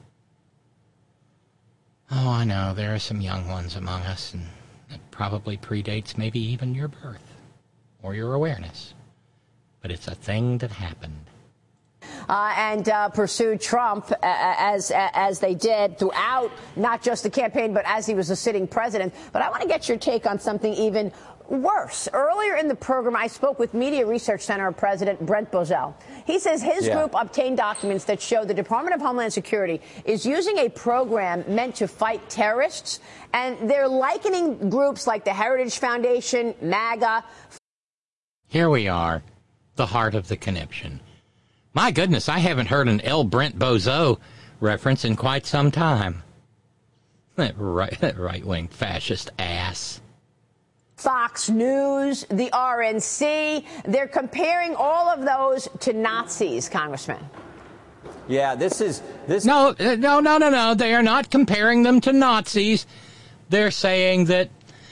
Oh, I know, there are some young ones among us, and it probably predates maybe even your birth or your awareness. But it's a thing that happened. Uh, and uh, pursued Trump uh, as as they did throughout, not just the campaign, but as he was a sitting president. But I want to get your take on something even worse. Earlier in the program, I spoke with Media Research Center President Brent Bozell. He says his yeah. group obtained documents that show the Department of Homeland Security is using a program meant to fight terrorists, and they're likening groups like the Heritage Foundation, MAGA. Here we are, the heart of the conniption. My goodness, I haven't heard an L. Brent Bozell reference in quite some time. That right, that right-wing fascist ass. Fox News, the R N C, they're comparing all of those to Nazis, Congressman. Yeah, this is... this. No, no, no, no, no. They are not comparing them to Nazis. They're saying that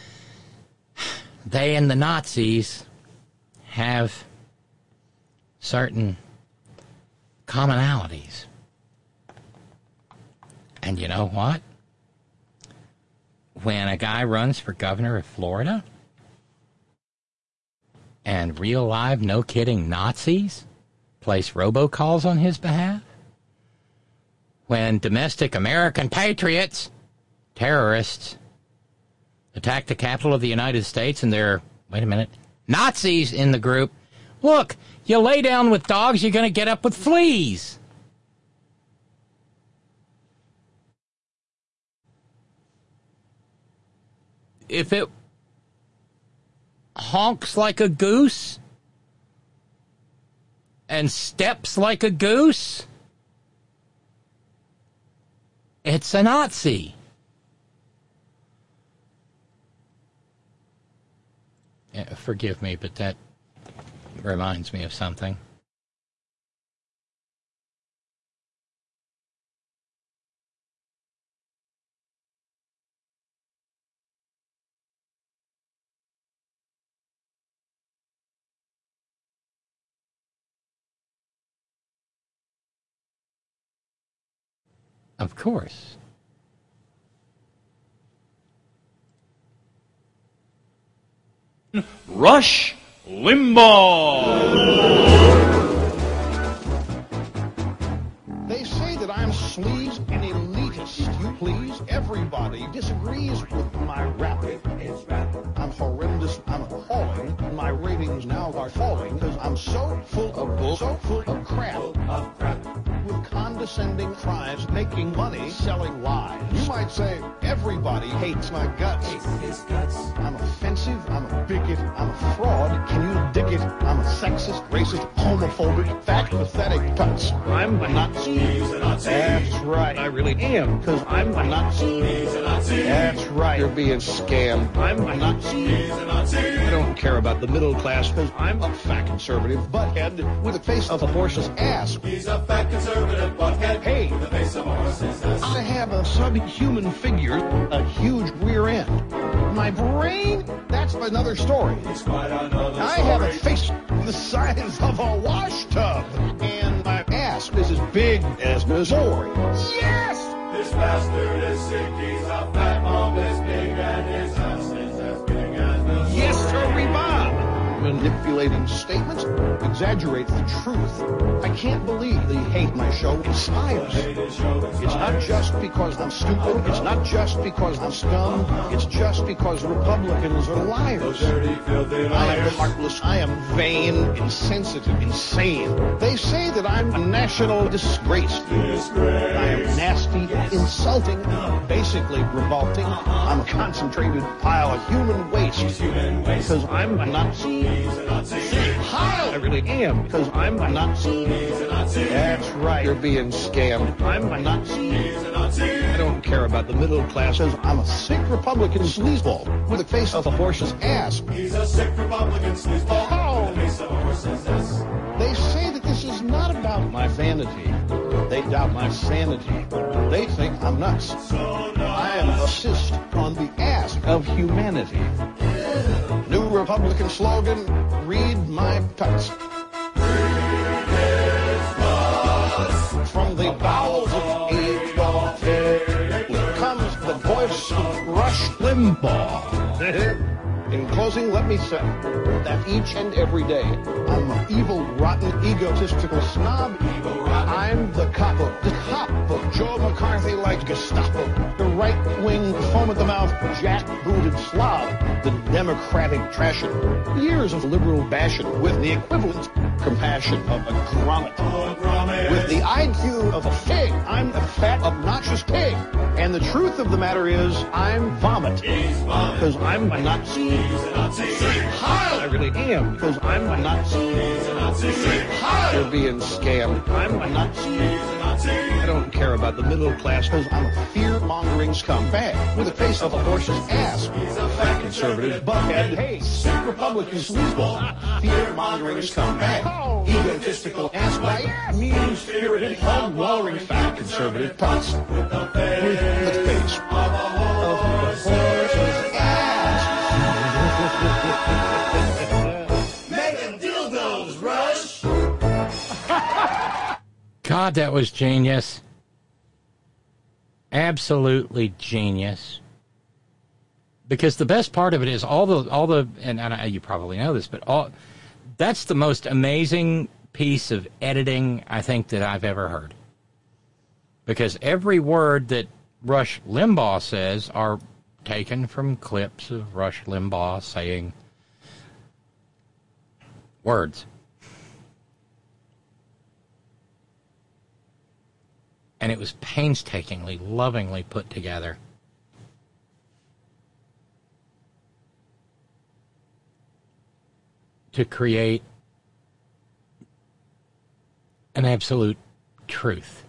they and the Nazis have certain commonalities. And you know what? When a guy runs for governor of Florida and real live, no kidding Nazis place robocalls on his behalf, when domestic American patriots, terrorists, attack the capital of the United States and there are, wait a minute, Nazis in the group, look, you lay down with dogs, you're going to get up with fleas. If it honks like a goose and steps like a goose, it's a Nazi. Yeah, forgive me, but that reminds me of something. Of course. Rush Limbaugh. They say that I'm sleaze and elitist. You please, everybody disagrees with my rap. I'm horrendous, I'm appalling. My ratings now are falling because I'm so full of bull, so full of crap. Of crap. With condescending crimes, making money, selling lies. You might say everybody hates my guts. Hates his guts. I'm offensive, I'm a bigot, I'm a fraud. Can you dig it? I'm a sexist, racist, homophobic, fat, pathetic guts. I'm a Nazi. He's a Nazi. That's right. I really am, because I'm a Nazi. He's a Nazi. That's right. You're being scammed. I'm a Nazi. He's a Nazi. I don't care about the middle class, because I'm a fat conservative butthead with the face of a horse's ass. He's a fat conservative butthead. Hey, with the face of a horse's ass. I have a subhuman figure, a huge rear end. My brain, that's another story. It's quite another I story. Have a face the size of a wash tub, and my ass is as big as Missouri. Yes! This bastard is sick, he's a fat mom is big, and his ass is as big as Missouri. Yes, sir, Bob! Manipulating statements exaggerates the truth. I can't believe they hate my show inspires. It's not just because I'm stupid. It's not just because I'm scum. It's just because Republicans are liars. I am heartless. I am vain, insensitive, insane. They say that I'm a national disgrace. I am nasty, insulting, basically revolting. I'm a concentrated pile of human waste. Because I'm a Nazi. He's a Nazi. Hi! I really am, because I'm a Nazi. He's a Nazi. That's right. You're being scammed. I'm a Nazi. He's a Nazi. I don't care about the middle classes. I'm a sick Republican sleazeball with the face of a horse's ass. He's a sick Republican sleazeball oh. with the face of a horse's ass. They say that this is not about my vanity. They doubt my sanity. They think I'm nuts. I am a cyst on the ass of humanity. New Republican slogan, read my tuts. From the bowels of Adolf comes the voice of Rush Limbaugh. In closing, let me say that each and every day, I'm an evil, rotten, egotistical snob. I'm the cop of the cop of Joe McCarthy-like Gestapo, the right-wing, foam-at-the-mouth, jack-booted slob, the Democratic trashing, years of liberal bashing with the equivalent compassion of a grommet. With the I Q of a fig, I'm a fat, obnoxious pig. And the truth of the matter is, I'm vomit. Because I'm not seen. I really am, because I'm not seen. You're being scammed. I'm not seen. I don't care about the middle class, because I'm a fear-mongering scumbag with the face of a horse's ass. Fat conservative, buckhead, hey, sick Republican sleazeball, fear-mongering scumbag, egotistical ass bite, mean-spirited, hog-wallering fat conservative tots with the face of a horse's ass. Making dildos, Rush. God, that was genius. Absolutely genius. Because the best part of it is all the all the and, and I, you probably know this, but all that's the most amazing piece of editing I think that I've ever heard. Because every word that Rush Limbaugh says are taken from clips of Rush Limbaugh saying words. And it was painstakingly, lovingly put together. To create an absolute truth.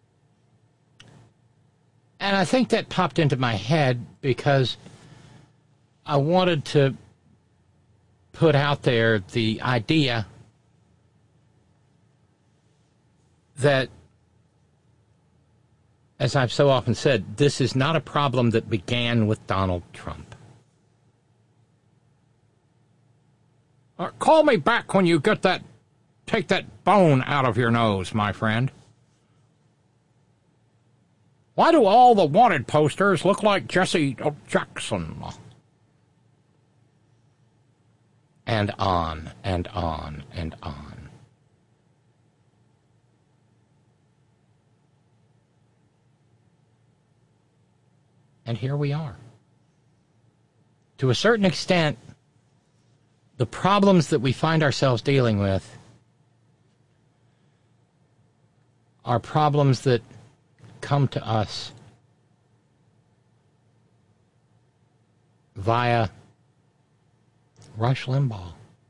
And I think that popped into my head because I wanted to put out there the idea that, as I've so often said, this is not a problem that began with Donald Trump. Uh, call me back when you get that, take that bone out of your nose, my friend. Why do all the wanted posters look like Jesse Jackson? And on and on and on. And here we are. To a certain extent, the problems that we find ourselves dealing with are problems that come to us via Rush Limbaugh.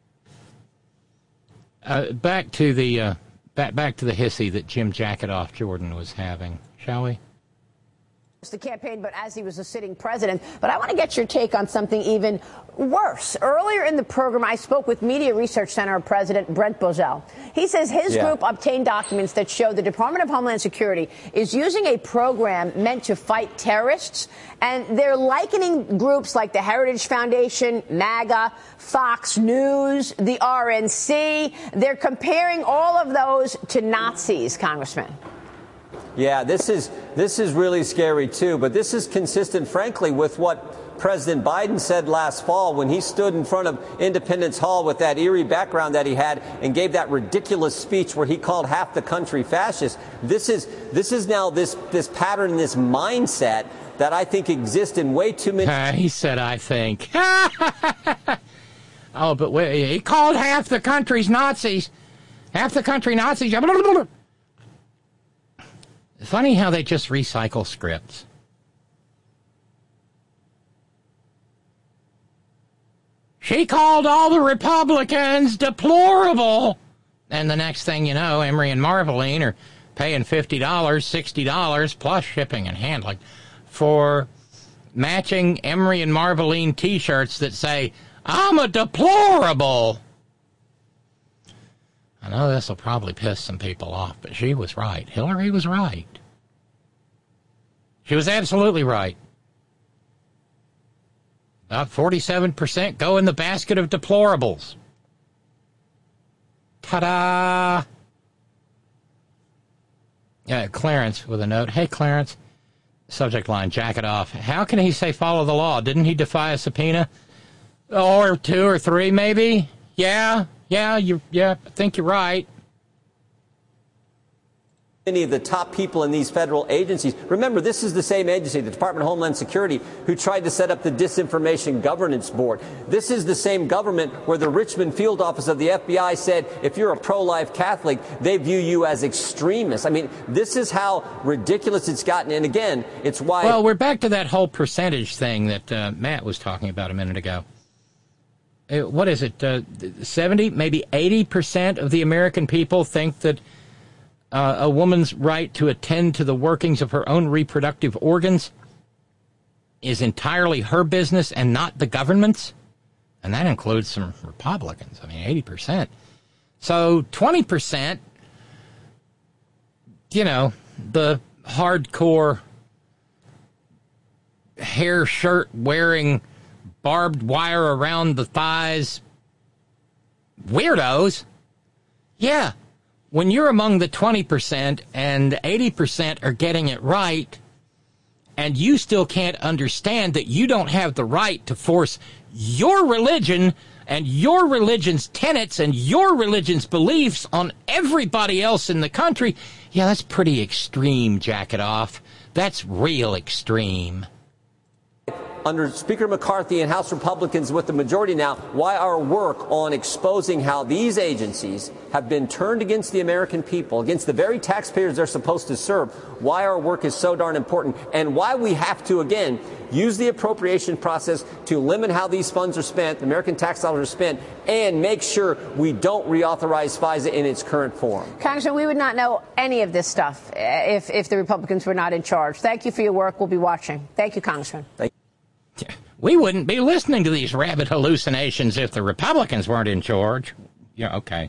Uh, back to the uh, back back to the hissy that Jim Jacketoff Jordan was having, shall we? The campaign, but as he was a sitting president. But I want to get your take on something even worse. Earlier in the program, I spoke with Media Research Center President Brent Bozell. He says his yeah. group obtained documents that show the Department of Homeland Security is using a program meant to fight terrorists, and they're likening groups like the Heritage Foundation, MAGA, Fox News, the R N C. They're comparing all of those to Nazis, Congressman. Yeah, this is this is really scary, too. But this is consistent, frankly, with what President Biden said last fall when he stood in front of Independence Hall with that eerie background that he had and gave that ridiculous speech where he called half the country fascist. This is this is now this this pattern, this mindset that I think exists in way too many. Uh, he said, I think. Oh, but wait, he called half the country's Nazis. Half the country Nazis. Funny how they just recycle scripts. She called all the Republicans deplorable. And the next thing you know, Emory and Marveline are paying fifty dollars, sixty dollars, plus shipping and handling for matching Emory and Marveline T-shirts that say, I'm a deplorable. I know this will probably piss some people off, but she was right. Hillary was right. She was absolutely right. About forty-seven percent go in the basket of deplorables. Ta-da! Yeah, Clarence with a note. Hey, Clarence. Subject line, jack it off. How can he say follow the law? Didn't he defy a subpoena? Or two or three, maybe? Yeah, yeah, you, yeah, I think you're right. Many of the top people in these federal agencies. Remember, this is the same agency, the Department of Homeland Security, who tried to set up the Disinformation Governance Board. This is the same government where the Richmond field office of the F B I said, if you're a pro-life Catholic, they view you as extremist. I mean, this is how ridiculous it's gotten. And again, it's why... Well, we're back to that whole percentage thing that uh, Matt was talking about a minute ago. Uh, what is it, uh, seventy, maybe eighty percent of the American people think that Uh, a woman's right to attend to the workings of her own reproductive organs is entirely her business and not the government's? And that includes some Republicans. I mean, eighty percent. So twenty percent, you know, the hardcore hair shirt wearing, barbed wire around the thighs weirdos. Yeah. When you're among the twenty percent and eighty percent are getting it right, and you still can't understand that you don't have the right to force your religion and your religion's tenets and your religion's beliefs on everybody else in the country, yeah, that's pretty extreme, jack it off. That's real extreme. Under Speaker McCarthy and House Republicans with the majority now, why our work on exposing how these agencies have been turned against the American people, against the very taxpayers they're supposed to serve, why our work is so darn important, and why we have to, again, use the appropriation process to limit how these funds are spent, the American tax dollars are spent, and make sure we don't reauthorize FISA in its current form. Congressman, we would not know any of this stuff if, if the Republicans were not in charge. Thank you for your work. We'll be watching. Thank you, Congressman. Thank you. We wouldn't be listening to these rabid hallucinations if the Republicans weren't in charge. Yeah, okay.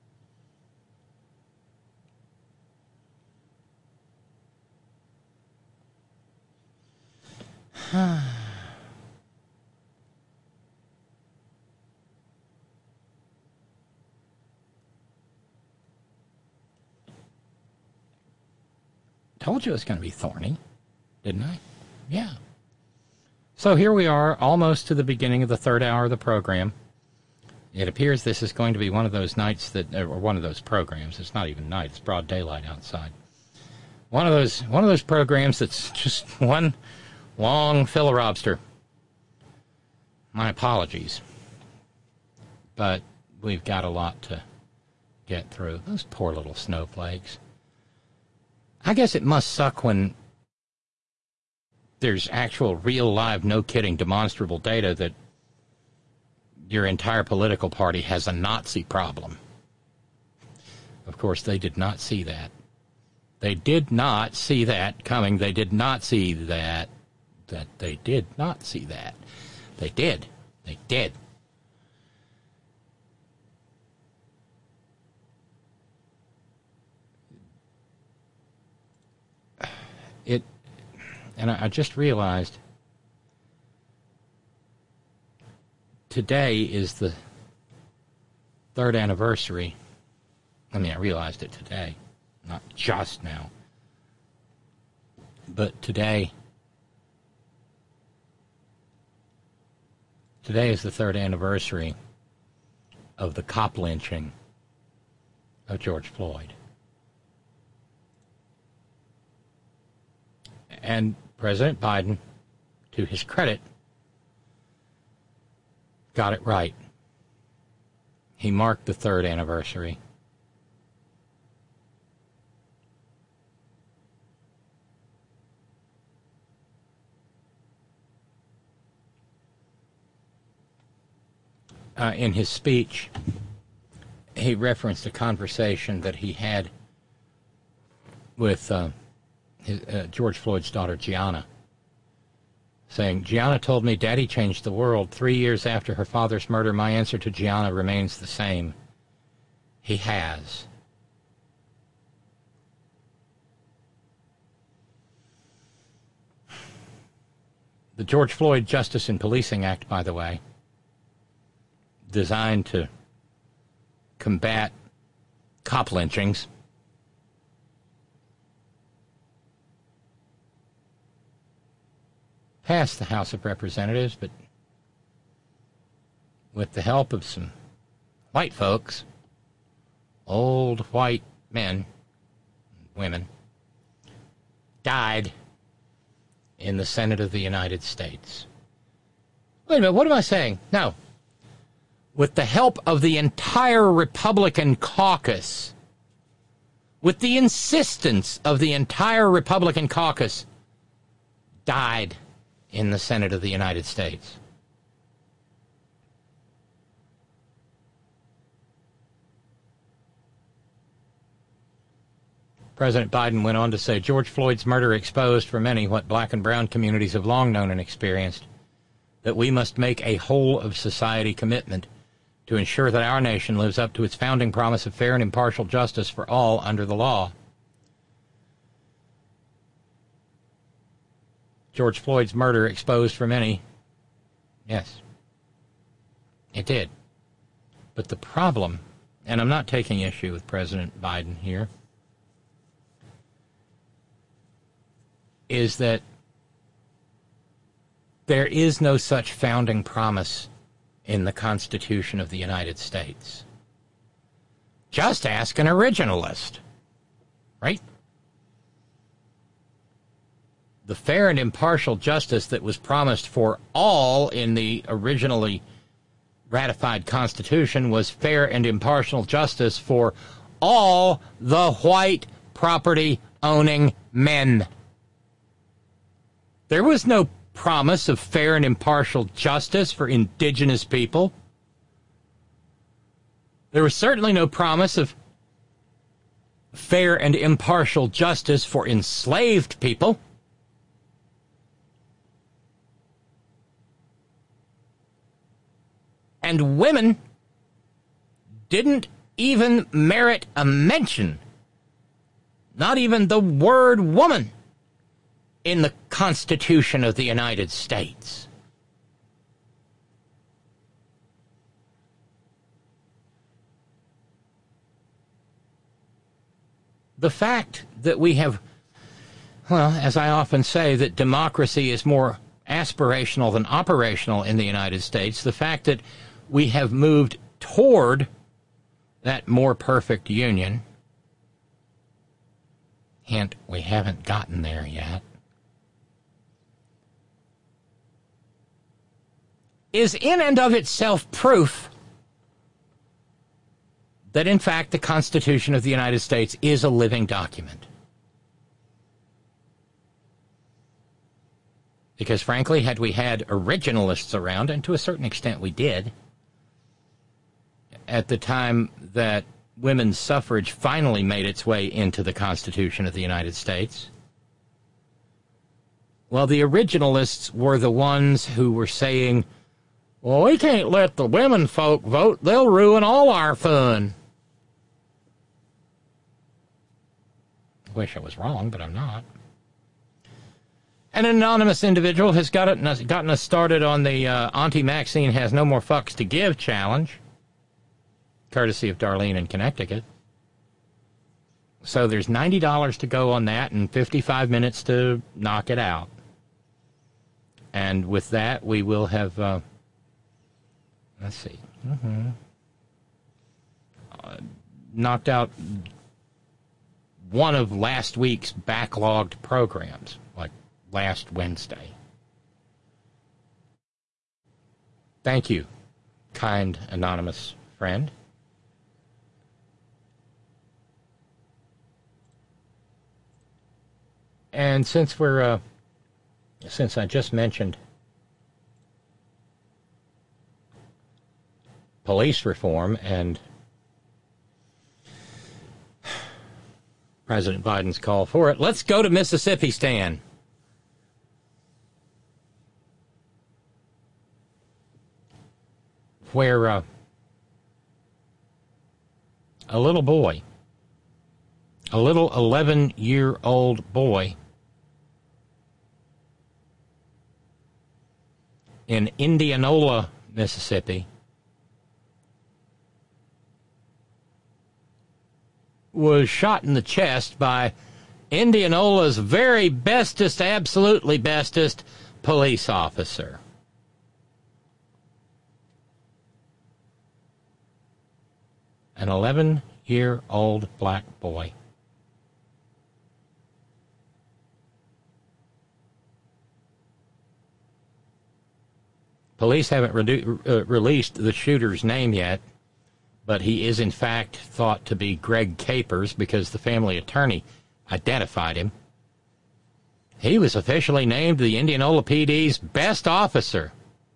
Told you it was going to be thorny, didn't I? Yeah. So here we are, almost to the beginning of the third hour of the program. It appears this is going to be one of those nights that, or one of those programs. It's not even night; it's broad daylight outside. One of those, one of those programs that's just one long filibuster. My apologies, but we've got a lot to get through. Those poor little snowflakes. I guess it must suck when there's actual, real, live, no-kidding, demonstrable data that your entire political party has a Nazi problem. Of course, they did not see that. They did not see that coming. They did not see that. That they did not see that. They did. They did. It... And I just realized today is the third anniversary. I mean, I realized it today, not just now. But today, today is the third anniversary of the cop lynching of George Floyd. And President Biden, to his credit, got it right. He marked the third anniversary. Uh, in his speech, he referenced a conversation that he had with uh, his, uh, George Floyd's daughter, Gianna, saying, Gianna told me Daddy changed the world. Three years after her father's murder, my answer to Gianna remains the same. he has. The George Floyd Justice in Policing Act, by the way, designed to combat cop lynchings, passed the House of Representatives, but with the help of some white folks, old white men, women, died in the Senate of the United States. Wait a minute, what am I saying? No. With the help of the entire Republican caucus, with the insistence of the entire Republican caucus, died in the Senate of the United States. President Biden went on to say, George Floyd's murder exposed for many what black and brown communities have long known and experienced, that we must make a whole-of-society commitment to ensure that our nation lives up to its founding promise of fair and impartial justice for all under the law. George Floyd's murder exposed for many. Yes, it did. But the problem, and I'm not taking issue with President Biden here, is that there is no such founding promise in the Constitution of the United States. Just ask an originalist, right? The fair and impartial justice that was promised for all in the originally ratified Constitution was fair and impartial justice for all the white property-owning men. There was no promise of fair and impartial justice for indigenous people. There was certainly no promise of fair and impartial justice for enslaved people. And women didn't even merit a mention, not even the word woman, in the Constitution of the United States. The fact that we have, well, as I often say, that democracy is more aspirational than operational in the United States, the fact that we have moved toward that more perfect union, hint, we haven't gotten there yet, is in and of itself proof that, in fact, the Constitution of the United States is a living document. Because, frankly, had we had originalists around, and to a certain extent we did, at the time that women's suffrage finally made its way into the Constitution of the United States, well, the originalists were the ones who were saying, well, we can't let the women folk vote. They'll ruin all our fun. Wish I was wrong, but I'm not. An anonymous individual has got it, gotten us started on the uh, Auntie Maxine has no more fucks to give challenge, courtesy of Darlene in Connecticut. So there's ninety dollars to go on that and fifty-five minutes to knock it out. And with that, we will have... Uh, Let's see. Mm-hmm. Uh, knocked out one of last week's backlogged programs, like last Wednesday. Thank you, kind anonymous friend. And since we're, uh, since I just mentioned police reform and President Biden's call for it, let's go to Mississippi, Stan. Where uh, a little boy, a little eleven-year-old boy in Indianola, Mississippi, was shot in the chest by Indianola's very bestest, absolutely bestest police officer. An eleven-year-old black boy. Police haven't redu- uh, released the shooter's name yet, but he is in fact thought to be Greg Capers because the family attorney identified him. He was officially named the Indianola P D's best officer.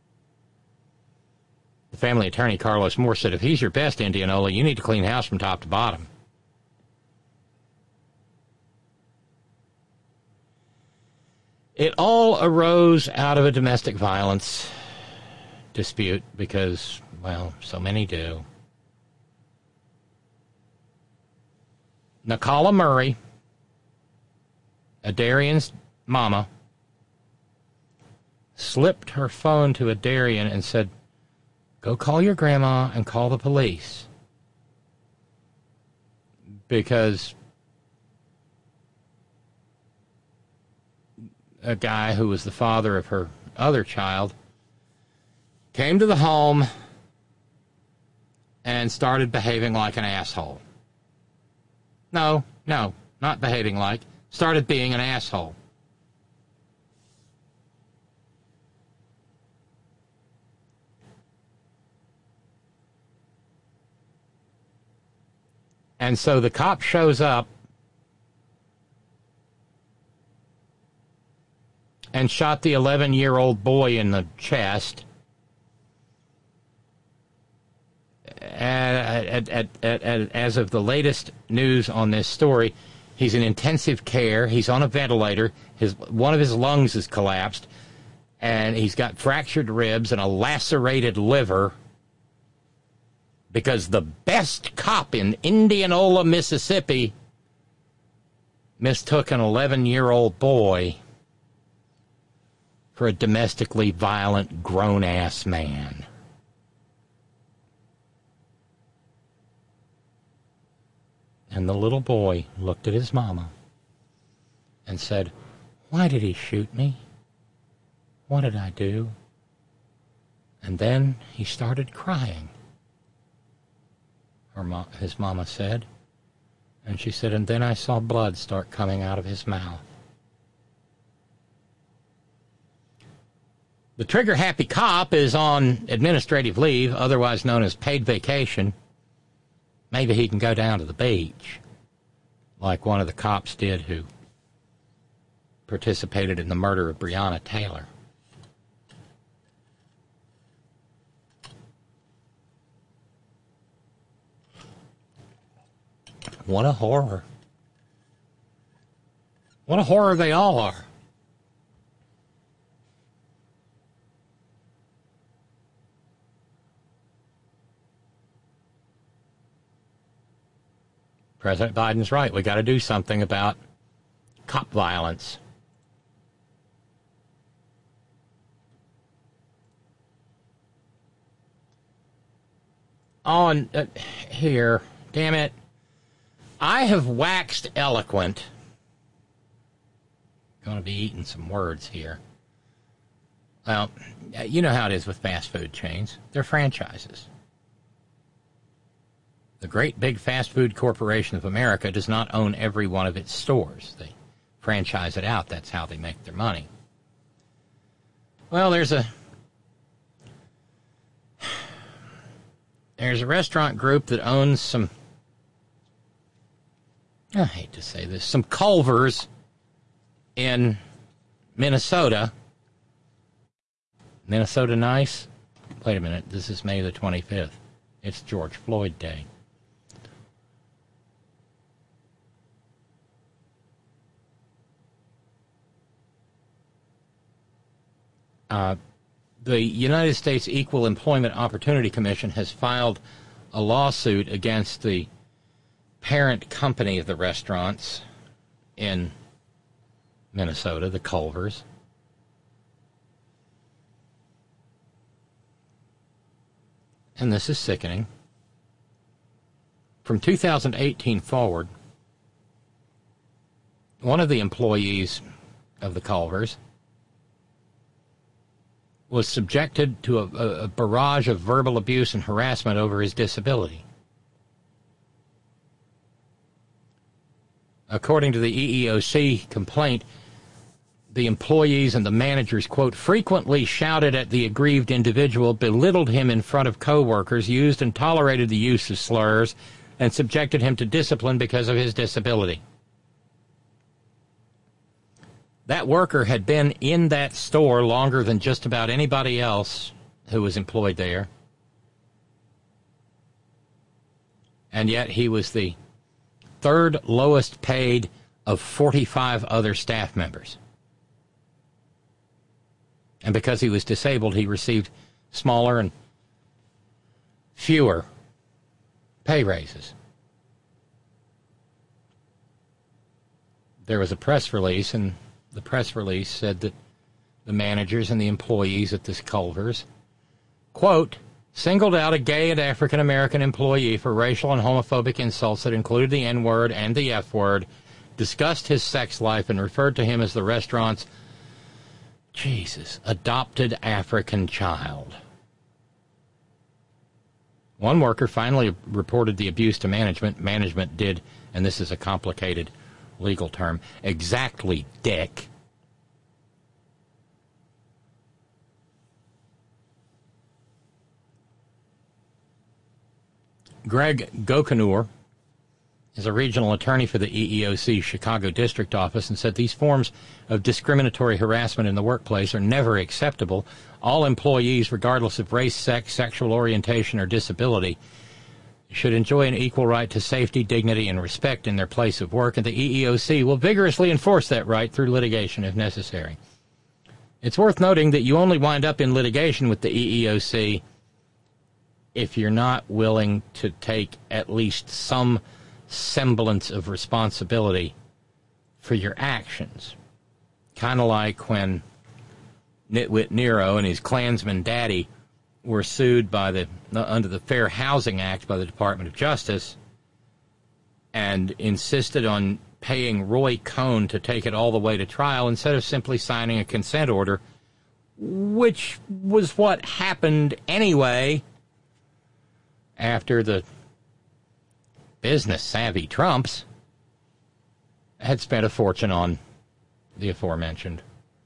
The family attorney, Carlos Moore, said, if he's your best, Indianola, you need to clean house from top to bottom. It all arose out of a domestic violence dispute because, well, so many do. Nicole Murray, Adarian's mama, slipped her phone to Adarian and said, go call your grandma and call the police. Because a guy who was the father of her other child came to the home and started behaving like an asshole. No, no, not behaving like. Started being an asshole. And so the cop shows up and shot the eleven-year-old boy in the chest. At, at, at, at, as of the latest news on this story, he's in intensive care. He's on a ventilator. His one of his lungs is collapsed, and he's got fractured ribs and a lacerated liver because the best cop in Indianola, Mississippi, mistook an eleven-year-old boy for a domestically violent, grown-ass man. And the little boy looked at his mama and said, why did he shoot me? What did I do? And then he started crying. Her mo- his mama said. And she said, and then I saw blood start coming out of his mouth. The trigger-happy cop is on administrative leave, otherwise known as paid vacation. Maybe he can go down to the beach, like one of the cops did who participated in the murder of Breonna Taylor. What a horror. What a horror they all are. President Biden's right. We got to do something about cop violence. On uh, here, damn it. I have waxed eloquent. Going to be eating some words here. Well, you know how it is with fast food chains. They're franchises. The great big fast food corporation of America does not own every one of its stores. They franchise it out. That's how they make their money. Well, there's a there's a restaurant group that owns some, I hate to say this, some Culvers in Minnesota. Minnesota nice? Wait a minute. This is May the twenty-fifth. It's George Floyd Day. Uh, the United States Equal Employment Opportunity Commission has filed a lawsuit against the parent company of the restaurants in Minnesota, the Culvers. And this is sickening. From two thousand eighteen forward, one of the employees of the Culvers was subjected to a, a barrage of verbal abuse and harassment over his disability. According to the E E O C complaint, the employees and the managers, quote, frequently shouted at the aggrieved individual, belittled him in front of coworkers, used and tolerated the use of slurs, and subjected him to discipline because of his disability. That worker had been in that store longer than just about anybody else who was employed there. And yet he was the third lowest paid of forty-five other staff members. And because he was disabled, he received smaller and fewer pay raises. There was a press release, and the press release said that the managers and the employees at this Culver's, quote, singled out a gay and African-American employee for racial and homophobic insults that included the N-word and the F-word, discussed his sex life, and referred to him as the restaurant's, Jesus, adopted African child. One worker finally reported the abuse to management. Management did, and this is a complicated legal term, exactly dick. Greg Gokenur is a regional attorney for the E E O C Chicago District Office and said these forms of discriminatory harassment in the workplace are never acceptable. All employees, regardless of race, sex, sexual orientation, or disability, should enjoy an equal right to safety, dignity, and respect in their place of work, and the E E O C will vigorously enforce that right through litigation if necessary. It's worth noting that you only wind up in litigation with the E E O C if you're not willing to take at least some semblance of responsibility for your actions. Kind of like when Nitwit Nero and his Klansman daddy were sued by the under the Fair Housing Act by the Department of Justice and insisted on paying Roy Cohn to take it all the way to trial instead of simply signing a consent order, which was what happened anyway after the business-savvy Trumps had spent a fortune on the aforementioned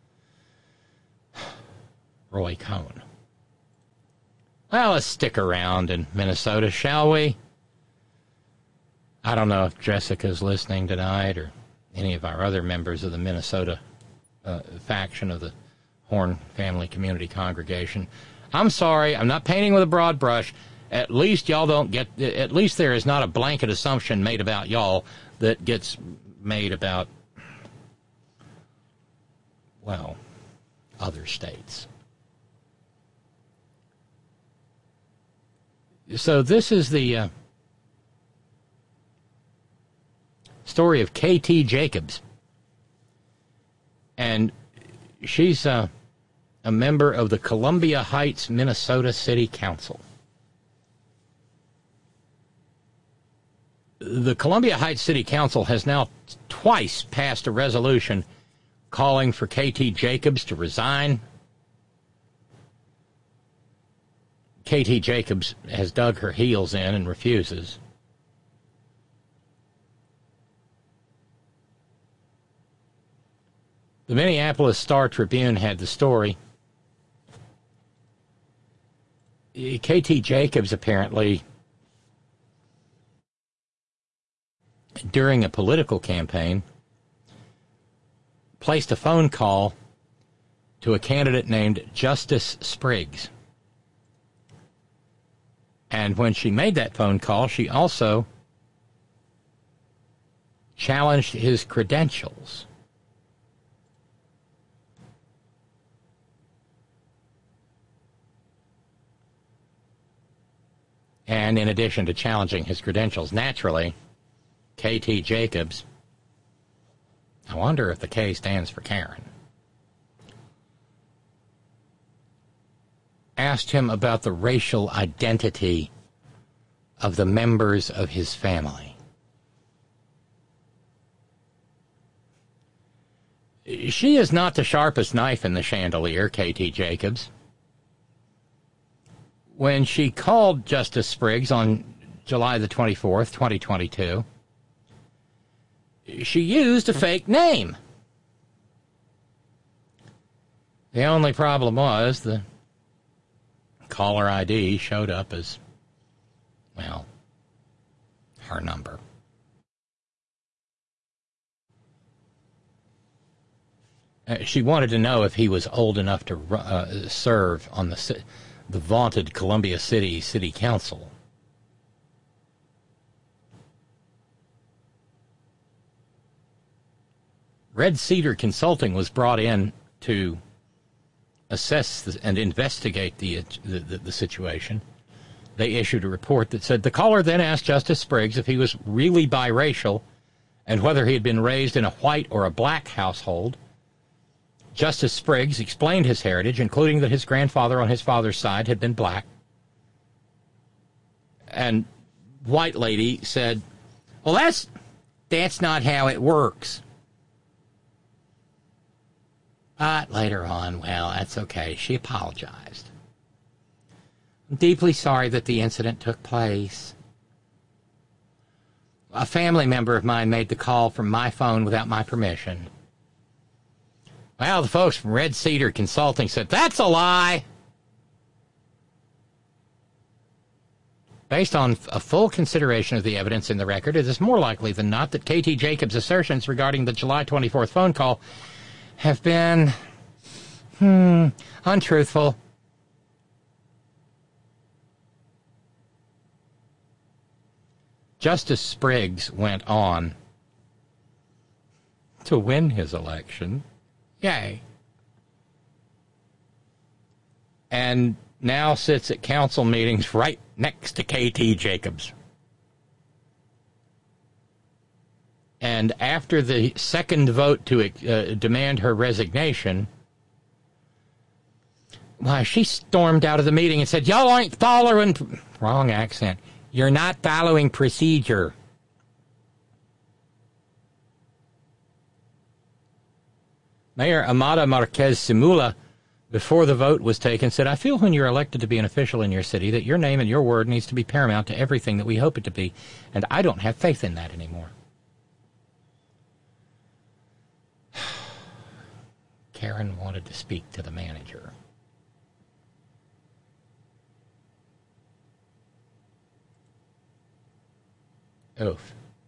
Roy Cohn. Well, let's stick around in Minnesota, shall we? I don't know if Jessica's listening tonight or any of our other members of the Minnesota uh, faction of the Horn Family Community Congregation. I'm sorry, I'm not painting with a broad brush. At least y'all don't get, at least there is not a blanket assumption made about y'all that gets made about, well, other states. So this is the uh, story of K T Jacobs. And she's uh, a member of the Columbia Heights, Minnesota City Council. The Columbia Heights City Council has now twice passed a resolution calling for K T Jacobs to resign. K T Jacobs has dug her heels in and refuses. The Minneapolis Star-Tribune had the story. K T Jacobs apparently, during a political campaign, placed a phone call to a candidate named Justice Spriggs. And when she made that phone call, she also challenged his credentials. And in addition to challenging his credentials, naturally, K T Jacobs, I wonder if the K stands for Karen, asked him about the racial identity of the members of his family. She is not the sharpest knife in the chandelier, K T Jacobs. When she called Justice Spriggs on July the twenty-fourth, twenty twenty-two, she used a fake name. The only problem was the caller I D showed up as, well, her number. Uh, she wanted to know if he was old enough to uh, serve on the the vaunted Columbia City City Council. Red Cedar Consulting was brought in to assess and investigate the, the, the, the situation. They issued a report that said the caller then asked Justice Spriggs if he was really biracial and whether he had been raised in a white or a black household. Justice Spriggs explained his heritage, including that his grandfather on his father's side had been black. And White Lady said, well, that's, that's not how it works. But later on, well, that's okay. She apologized. I'm deeply sorry that the incident took place. A family member of mine made the call from my phone without my permission. Well, the folks from Red Cedar Consulting said, that's a lie. Based on a full consideration of the evidence in the record, it is more likely than not that K T Jacobs' assertions regarding the July twenty-fourth phone call have been, hmm, untruthful. Justice Spriggs went on to win his election. Yay. And now sits at council meetings right next to K T Jacobs. And after the second vote to uh, demand her resignation, why, she stormed out of the meeting and said, y'all aren't following... Wrong accent. You're not following procedure. Mayor Amada Marquez Simula, before the vote was taken, said, I feel when you're elected to be an official in your city that your name and your word needs to be paramount to everything that we hope it to be, and I don't have faith in that anymore. Karen wanted to speak to the manager. Oof.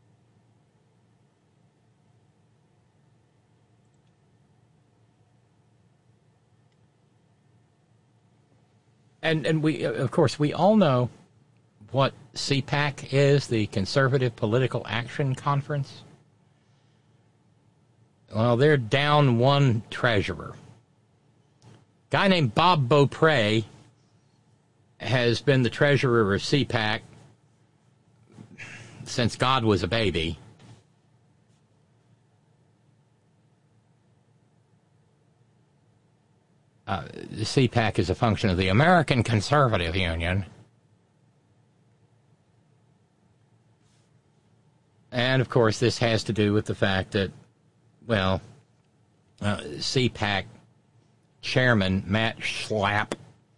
And and we, of course, we all know what C PAC is, the Conservative Political Action Conference. Well, they're down one treasurer. A guy named Bob Beaupre has been the treasurer of C PAC since God was a baby. Uh, the C PAC is a function of the American Conservative Union. And, of course, this has to do with the fact that, well, uh, C PAC chairman Matt Schlapp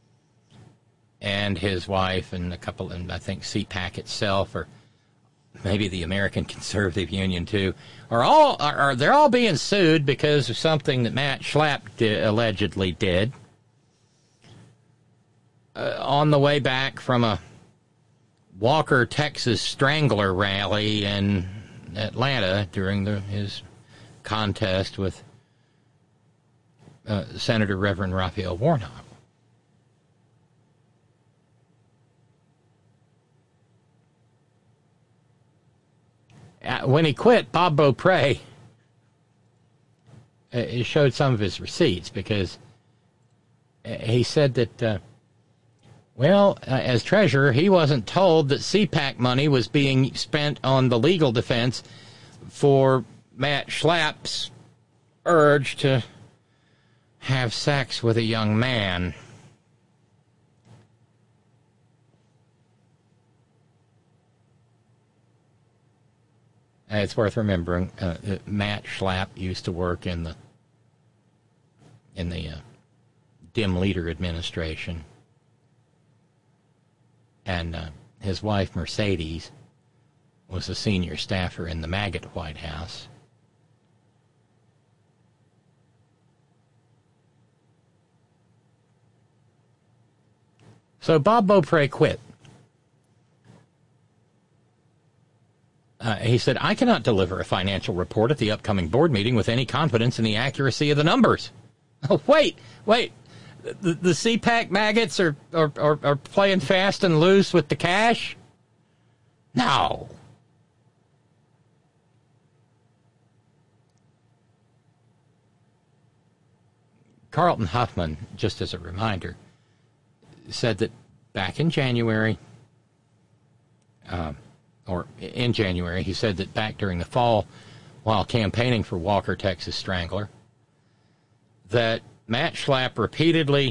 and his wife and a couple, and I think C PAC itself, or maybe the American Conservative Union too, are all are, are they're all being sued because of something that Matt Schlapp di- allegedly did uh, on the way back from a Walker, Texas Strangler rally in Atlanta during the, his contest with uh, Senator Reverend Raphael Warnock. Uh, when he quit, Bob Beaupre uh, he showed some of his receipts because uh, he said that uh, Well, uh, as treasurer, he wasn't told that C PAC money was being spent on the legal defense for Matt Schlapp's urge to have sex with a young man. Uh, it's worth remembering, uh, that Matt Schlapp used to work in the in the uh, Dim Leader administration, and uh, his wife Mercedes was a senior staffer in the Maggot White House. So Bob Beaupre quit. Uh, he said, I cannot deliver a financial report at the upcoming board meeting with any confidence in the accuracy of the numbers. Oh, wait, wait. The, the C PAC maggots are, are, are, are playing fast and loose with the cash? No. Carlton Huffman, just as a reminder, said that back in January, um, or in January, he said that back during the fall, while campaigning for Walker, Texas Strangler, that Matt Schlapp repeatedly,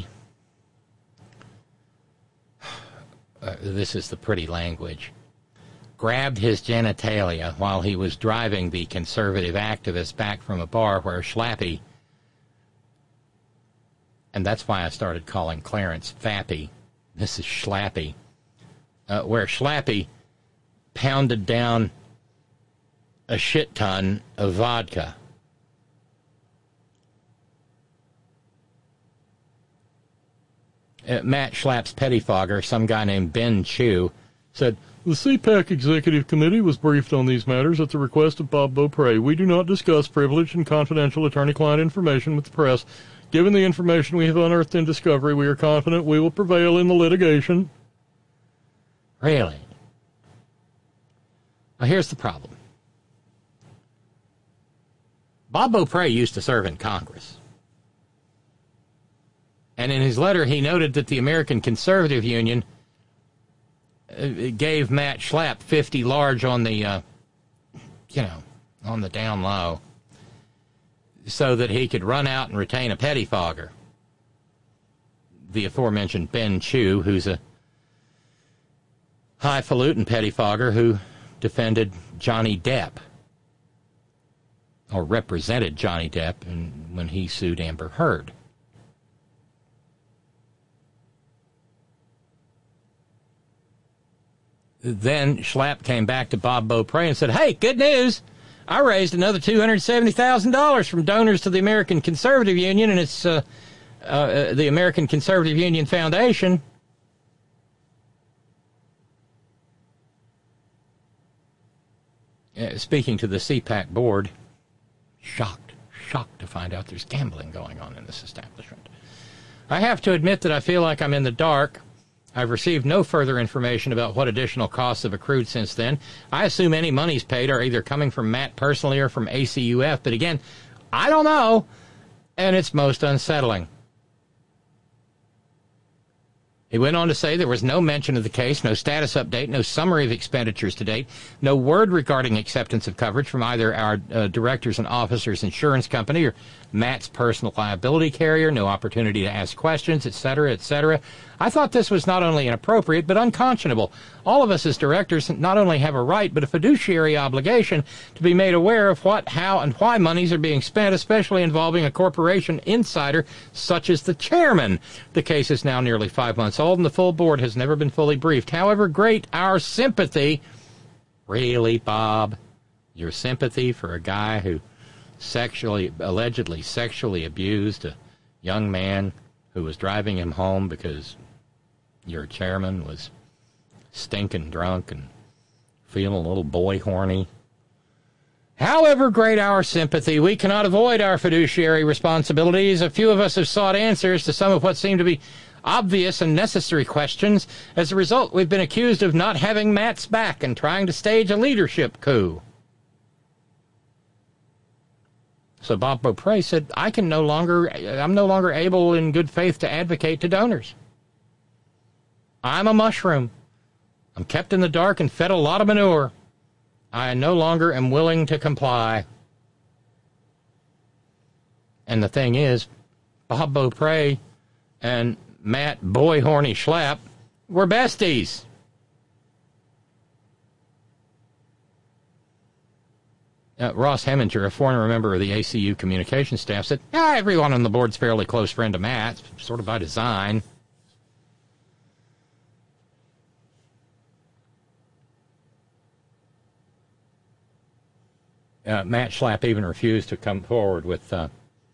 uh, this is the pretty language, grabbed his genitalia while he was driving the conservative activist back from a bar where Schlappy, and that's why I started calling Clarence Fappy, this is Schlappy, uh, where Schlappy pounded down a shit ton of vodka. Uh, Matt Schlapp's pettifogger, some guy named Ben Chew, said, the C PAC Executive Committee was briefed on these matters at the request of Bob Beaupre. We do not discuss privileged and confidential attorney-client information with the press. Given the information we have unearthed in discovery, we are confident we will prevail in the litigation. Really? Now, here's the problem. Bob Beaupre used to serve in Congress. And in his letter, he noted that the American Conservative Union gave Matt Schlapp fifty large on the, uh, you know, on the down low, so that he could run out and retain a pettifogger. The aforementioned Ben Chew, who's a highfalutin pettifogger who defended Johnny Depp, or represented Johnny Depp in, when he sued Amber Heard. Then Schlapp came back to Bob Beaupre and said, hey, good news! I raised another two hundred seventy thousand dollars from donors to the American Conservative Union and its, uh, uh, the American Conservative Union Foundation. Uh, speaking to the C PAC board, shocked, shocked to find out there's gambling going on in this establishment. I have to admit that I feel like I'm in the dark. I've received no further information about what additional costs have accrued since then. I assume any monies paid are either coming from Matt personally or from A C U F, but again, I don't know, and it's most unsettling. He went on to say there was no mention of the case, no status update, no summary of expenditures to date, no word regarding acceptance of coverage from either our uh, directors and officers insurance company or Matt's personal liability carrier, no opportunity to ask questions, et cetera, et cetera. I thought this was not only inappropriate, but unconscionable. All of us as directors not only have a right, but a fiduciary obligation to be made aware of what, how, and why monies are being spent, especially involving a corporation insider such as the chairman. The case is now nearly five months old, and the full board has never been fully briefed. However great our sympathy, really, Bob, your sympathy for a guy who sexually, allegedly sexually abused a young man who was driving him home because your chairman was stinking drunk and feeling a little boy horny. However great our sympathy, we cannot avoid our fiduciary responsibilities. A few of us have sought answers to some of what seem to be obvious and necessary questions. As a result, we've been accused of not having Matt's back and trying to stage a leadership coup. So Bob Beaupre said, I can no longer, I'm no longer able in good faith to advocate to donors. I'm a mushroom. I'm kept in the dark and fed a lot of manure. I no longer am willing to comply. And the thing is, Bob Beaupre and Matt Boy Horny Schlapp were besties. Uh, Ross Heminger, a former member of the A C U communication staff, said, ah, everyone on the board's a fairly close friend of Matt's, sort of by design. Uh, Matt Schlapp even refused to come forward with uh,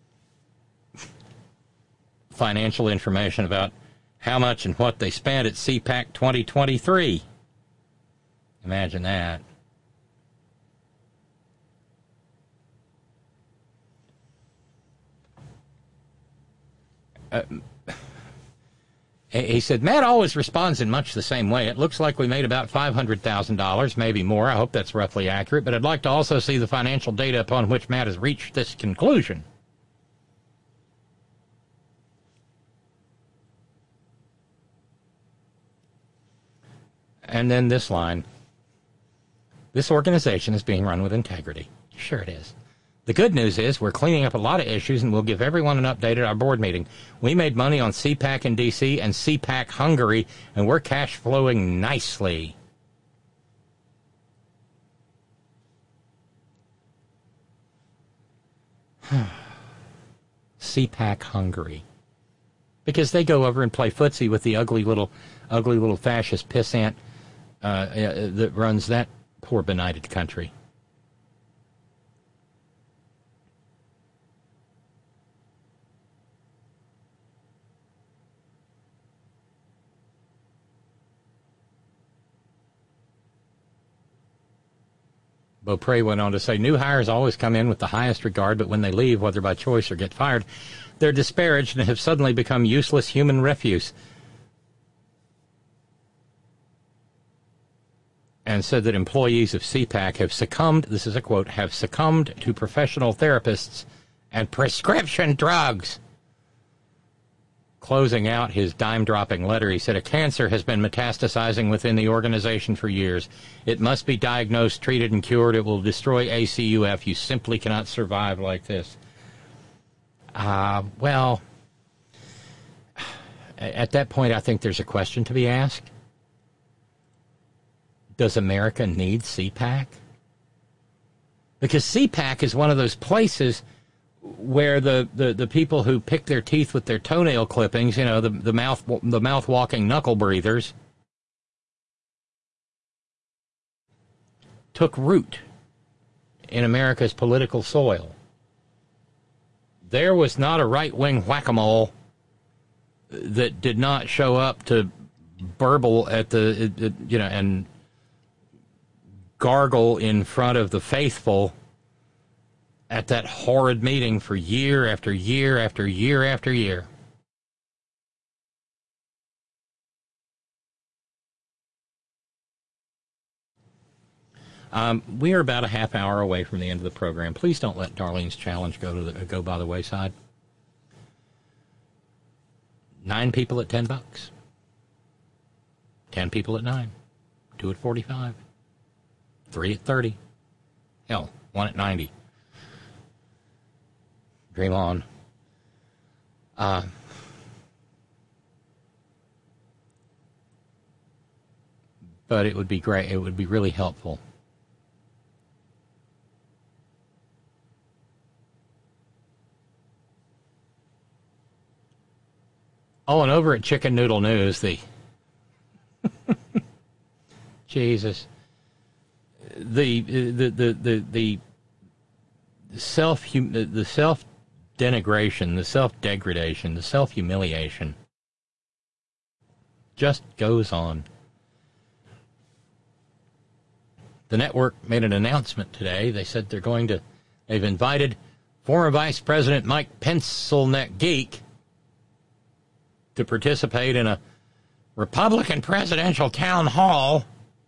financial information about how much and what they spent at C PAC twenty twenty-three. Imagine that. Uh, he said, Matt always responds in much the same way. It looks like we made about five hundred thousand dollars, maybe more. I hope that's roughly accurate, but I'd like to also see the financial data upon which Matt has reached this conclusion. And then this line. This organization is being run with integrity. Sure it is. The good news is we're cleaning up a lot of issues, and we'll give everyone an update at our board meeting. We made money on C PAC in D C and C PAC Hungary, and we're cash flowing nicely. C PAC Hungary. Because they go over and play footsie with the ugly little, ugly little fascist pissant uh, uh, that runs that poor benighted country. Beaupre went on to say, new hires always come in with the highest regard, but when they leave, whether by choice or get fired, they're disparaged and have suddenly become useless human refuse. And said that employees of C PAC have succumbed, this is a quote, have succumbed to professional therapists and prescription drugs. Closing out his dime-dropping letter, he said, a cancer has been metastasizing within the organization for years. It must be diagnosed, treated, and cured. It will destroy A C U F. You simply cannot survive like this. Uh, well, at that point, I think there's a question to be asked. Does America need C PAC? Because C PAC is one of those places where the, the, the people who pick their teeth with their toenail clippings, you know, the, the mouth the mouth walking knuckle breathers, took root in America's political soil. There was not a right-wing whack-a-mole that did not show up to burble at the, it, it, you know, and gargle in front of the faithful at that horrid meeting for year after year after year after year. Um, we are about a half hour away from the end of the program. Please don't let Darlene's challenge go to the, go by the wayside. Nine people at ten bucks. Ten people at nine. Two at forty-five. Three at thirty. Hell, one at ninety. Dream on. Uh, but it would be great. It would be really helpful. Oh, and over at Chicken Noodle News, the Jesus, the the the the the self the self denigration, the self degradation, the self humiliation just goes on. The network made an announcement today. They said they're going to. They've invited former Vice President Mike Pencilneck Geek to participate in a Republican presidential town hall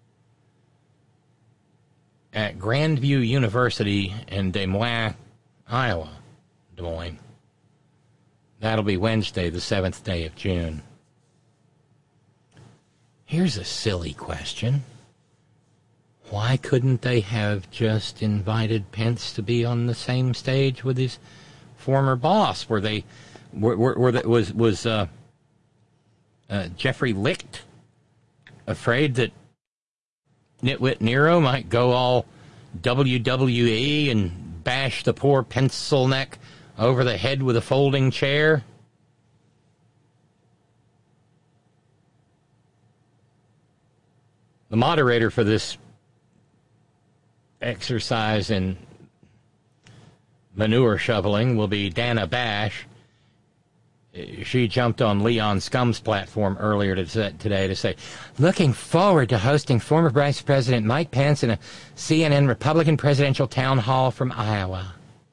at Grandview University in Des Moines, Iowa. Des Moines. That'll be Wednesday, the seventh day of June. Here's a silly question. Why couldn't they have just invited Pence to be on the same stage with his former boss? Were they, were, were, were they, was was uh, uh, Jeffrey Licht afraid that Nitwit Nero might go all W W E and bash the poor pencil neck over the head with a folding chair? The moderator for this exercise in manure shoveling will be Dana Bash. She jumped on Leon Scum's platform earlier today to say, looking forward to hosting former Vice President Mike Pence in a C N N Republican presidential town hall from Iowa.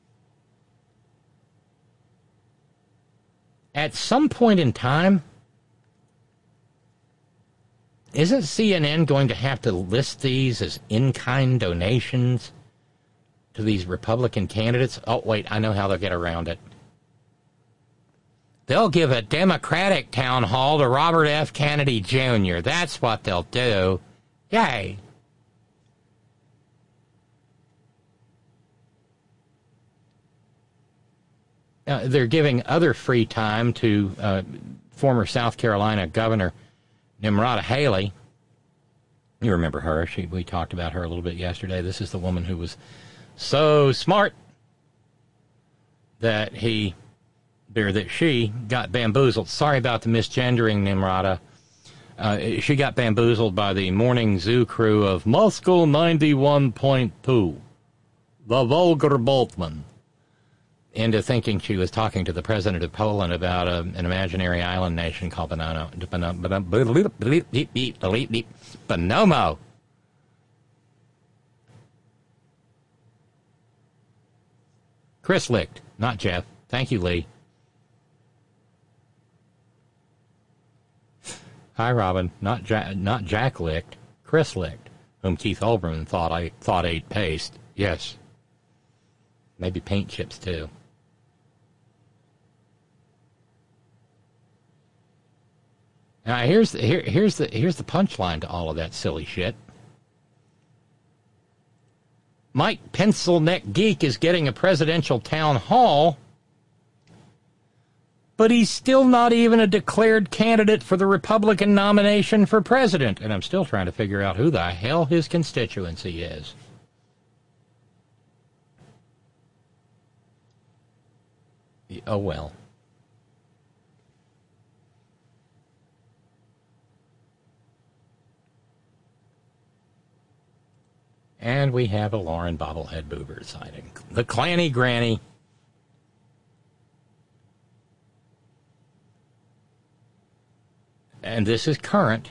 At some point in time, isn't C N N going to have to list these as in-kind donations to these Republican candidates? Oh, wait, I know how they'll get around it. They'll give a Democratic town hall to Robert F. Kennedy Junior That's what they'll do. Yay. Uh, they're giving other free time to uh, former South Carolina Governor Nimrata Haley. You remember her. She, we talked about her a little bit yesterday. This is the woman who was so smart that he, or that she, got bamboozled. Sorry about the misgendering, Nimrata. Uh, she got bamboozled by the morning zoo crew of Moscow ninety-one point two, the vulgar boatman, into thinking she was talking to the president of Poland about a, an imaginary island nation called Bonomo. Bonomo. Chris Licht, not Jeff. Thank you, Lee. Hi, Robin. Not ja- not Jack Licht. Chris Licht, whom Keith Olbermann thought I thought ate paste. Yes. Maybe paint chips too. Now here's the, here, here's the here's the punchline to all of that silly shit. Mike Pencilneck Geek is getting a presidential town hall, but he's still not even a declared candidate for the Republican nomination for president, and I'm still trying to figure out who the hell his constituency is. Oh well. And we have a Lauren Bobblehead Boober sighting. The Clanny Granny. And this is current.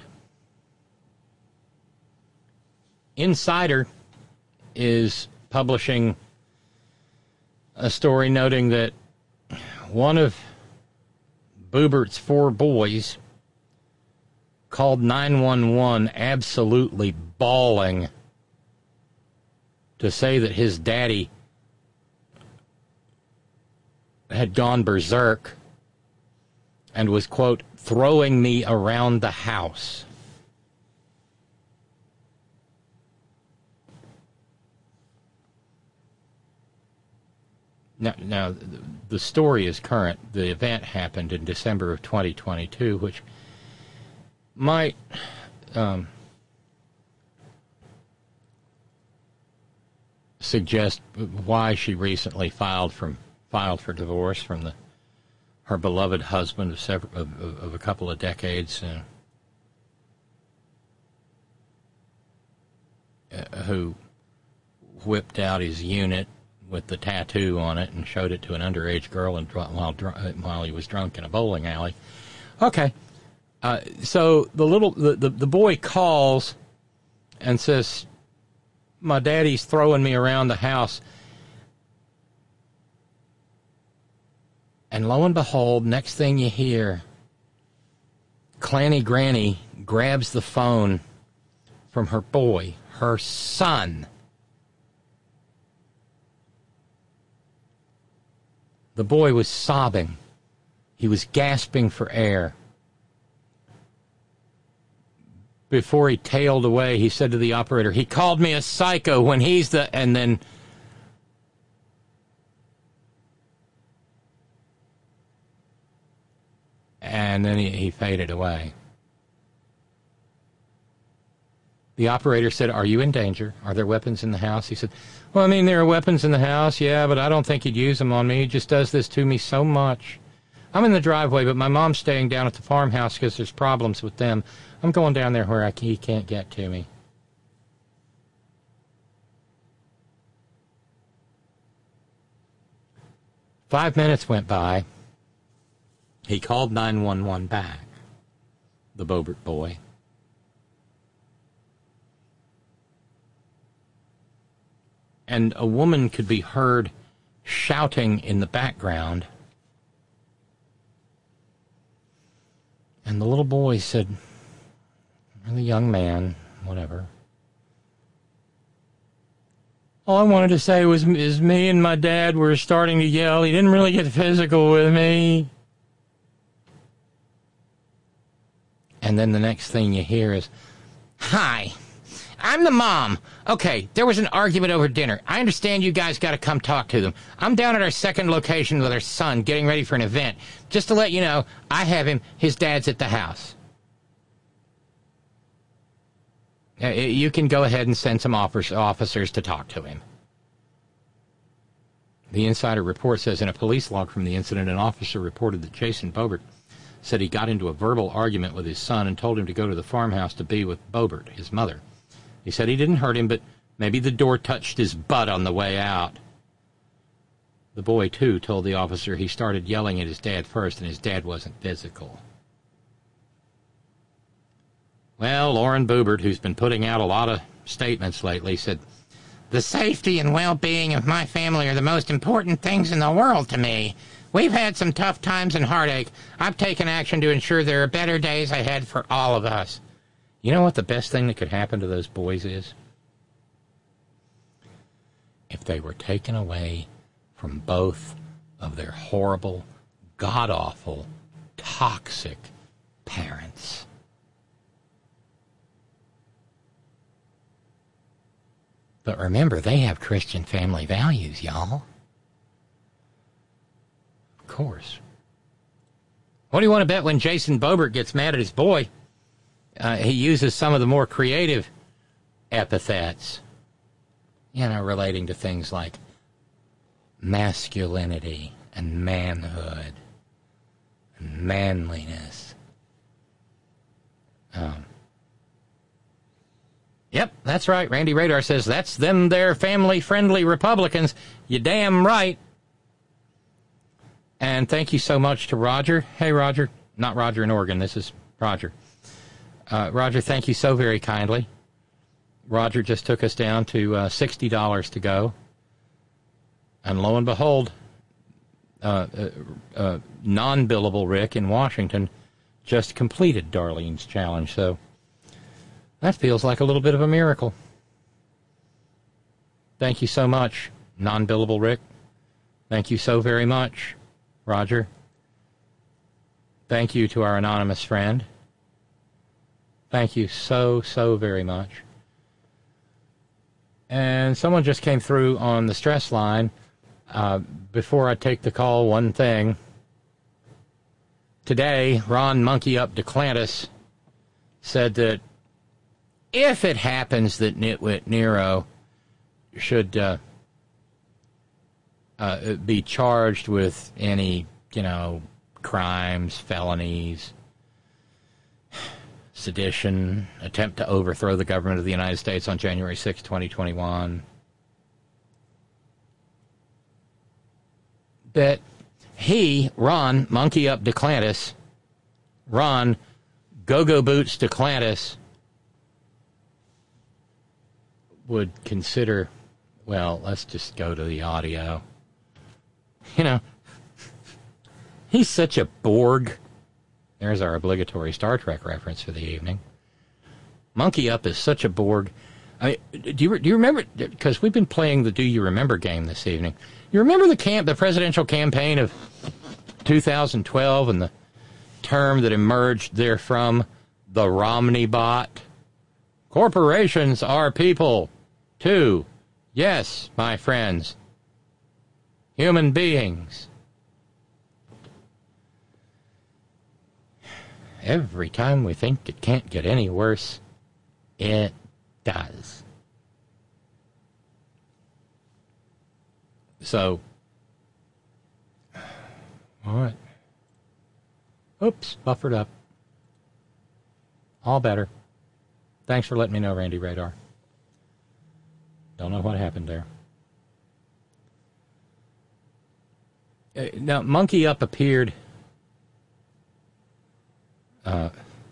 Insider is publishing a story noting that one of Boobert's four boys called nine one one absolutely bawling to say that his daddy had gone berserk and was, quote, throwing me around the house. Now, now, the story is current. The event happened in December of twenty twenty-two, which might um, suggest why she recently filed from filed for divorce from the her beloved husband of several of, of, of a couple of decades, uh, uh, who whipped out his unit with the tattoo on it and showed it to an underage girl and while while he was drunk in a bowling alley. Okay, uh, so the little the, the the boy calls and says, "My daddy's throwing me around the house." And lo and behold, next thing you hear, Clanny Granny grabs the phone from her boy, her son. The boy was sobbing. He was gasping for air. before he tailed away, he said to the operator, he called me a psycho when he's the... And then... And then he, he faded away. The operator said, are you in danger? Are there weapons in the house? He said, well, I mean, there are weapons in the house, yeah, but I don't think he'd use them on me. He just does this to me so much. I'm in the driveway, but my mom's staying down at the farmhouse because there's problems with them. I'm going down there where I, he can't get to me. Five minutes went by. He called nine one one back, the Boebert boy. And a woman could be heard shouting in the background. And the little boy said, or the young man, whatever, all I wanted to say was is me and my dad were starting to yell. He didn't really get physical with me. And then the next thing you hear is, hi, I'm the mom. Okay, there was an argument over dinner. I understand you guys got to come talk to them. I'm down at our second location with our son getting ready for an event. Just to let you know, I have him. His dad's at the house. Uh, you can go ahead and send some officers to talk to him. The insider report says in a police log from the incident, an officer reported that Jason Boebert said he got into a verbal argument with his son and told him to go to the farmhouse to be with Boebert, his mother. He said he didn't hurt him, but maybe the door touched his butt on the way out. The boy, too, told the officer he started yelling at his dad first, and his dad wasn't physical. Well, Lauren Boebert, who's been putting out a lot of statements lately, said, the safety and well-being of my family are the most important things in the world to me. We've had some tough times and heartache. I've taken action to ensure there are better days ahead for all of us. You know what the best thing that could happen to those boys is? If they were taken away from both of their horrible, god-awful, toxic parents. But remember, they have Christian family values, y'all. Of course. What do you want to bet when Jason Boebert gets mad at his boy? Uh, he uses some of the more creative epithets, you know, relating to things like masculinity and manhood and manliness. Um, yep, that's right. Randy Radar says that's them there family-friendly Republicans. You damn right. And thank you so much to Roger. Hey, Roger. Not Roger in Oregon. This is Roger. Uh, Roger, thank you so very kindly. Roger just took us down to uh, sixty dollars to go. And lo and behold, uh, uh, uh, non-billable Rick in Washington just completed Darlene's challenge. So that feels like a little bit of a miracle. Thank you so much, non-billable Rick. Thank you so very much, Roger. Thank you to our anonymous friend. Thank you so, so very much. And someone just came through on the stress line. Uh, before I take the call, one thing. Today, Ron Monkey Up DeClantis said that if it happens that Nitwit Nero should uh, uh, be charged with any, you know, crimes, felonies, sedition, attempt to overthrow the government of the United States on January sixth, twenty twenty-one, that he, Ron, Monkey Up DeClantis, Ron, Go-Go Boots DeClantis, would consider, well, let's just go to the audio. You know, he's such a Borg. There's our obligatory Star Trek reference for the evening. Monkey Up is such a Borg. I mean, do you do you remember? Because we've been playing the Do You Remember game this evening. You remember the camp, the presidential campaign of two thousand twelve, and the term that emerged therefrom, the Romney bot. Corporations are people, too. Yes, my friends. Human beings. Every time we think it can't get any worse, it does. So, all right. Oops, buffered up. All better. Thanks for letting me know, Randy Radar. Don't know what happened there. Uh, now, Monkey Up appeared. Uh,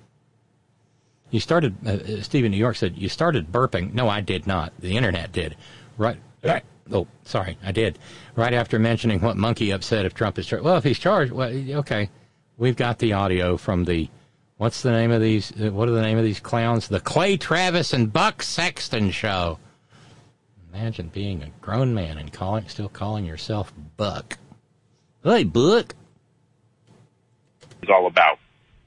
you started, uh, Steve in New York said, you started burping. No, I did not. The internet did. Right. right. Oh, sorry, I did. Right after mentioning what Monkey Up said if Trump is charged. Well, if he's charged, well, okay. We've got the audio from the, what's the name of these, uh, what are the name of these clowns? The Clay Travis and Buck Sexton Show. Imagine being a grown man and calling, still calling yourself Buck. Hey, Buck. It's all about.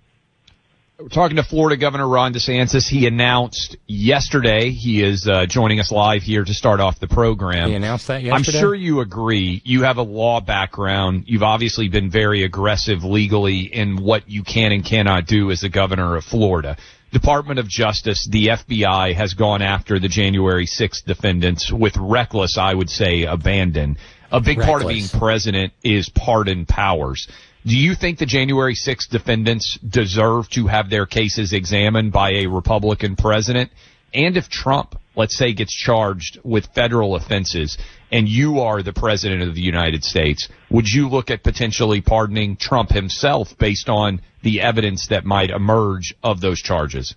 We're talking to Florida Governor Ron DeSantis. He announced yesterday, he is uh, joining us live here to start off the program. He announced that yesterday? I'm sure you agree. You have a law background. You've obviously been very aggressive legally in what you can and cannot do as the governor of Florida. Department of Justice, the F B I, has gone after the January sixth defendants with reckless, I would say, abandon. A big reckless. part of being president is pardon powers. Do you think the January sixth defendants deserve to have their cases examined by a Republican president? And if Trump, let's say, gets charged with federal offenses and you are the president of the United States, would you look at potentially pardoning Trump himself based on the evidence that might emerge of those charges?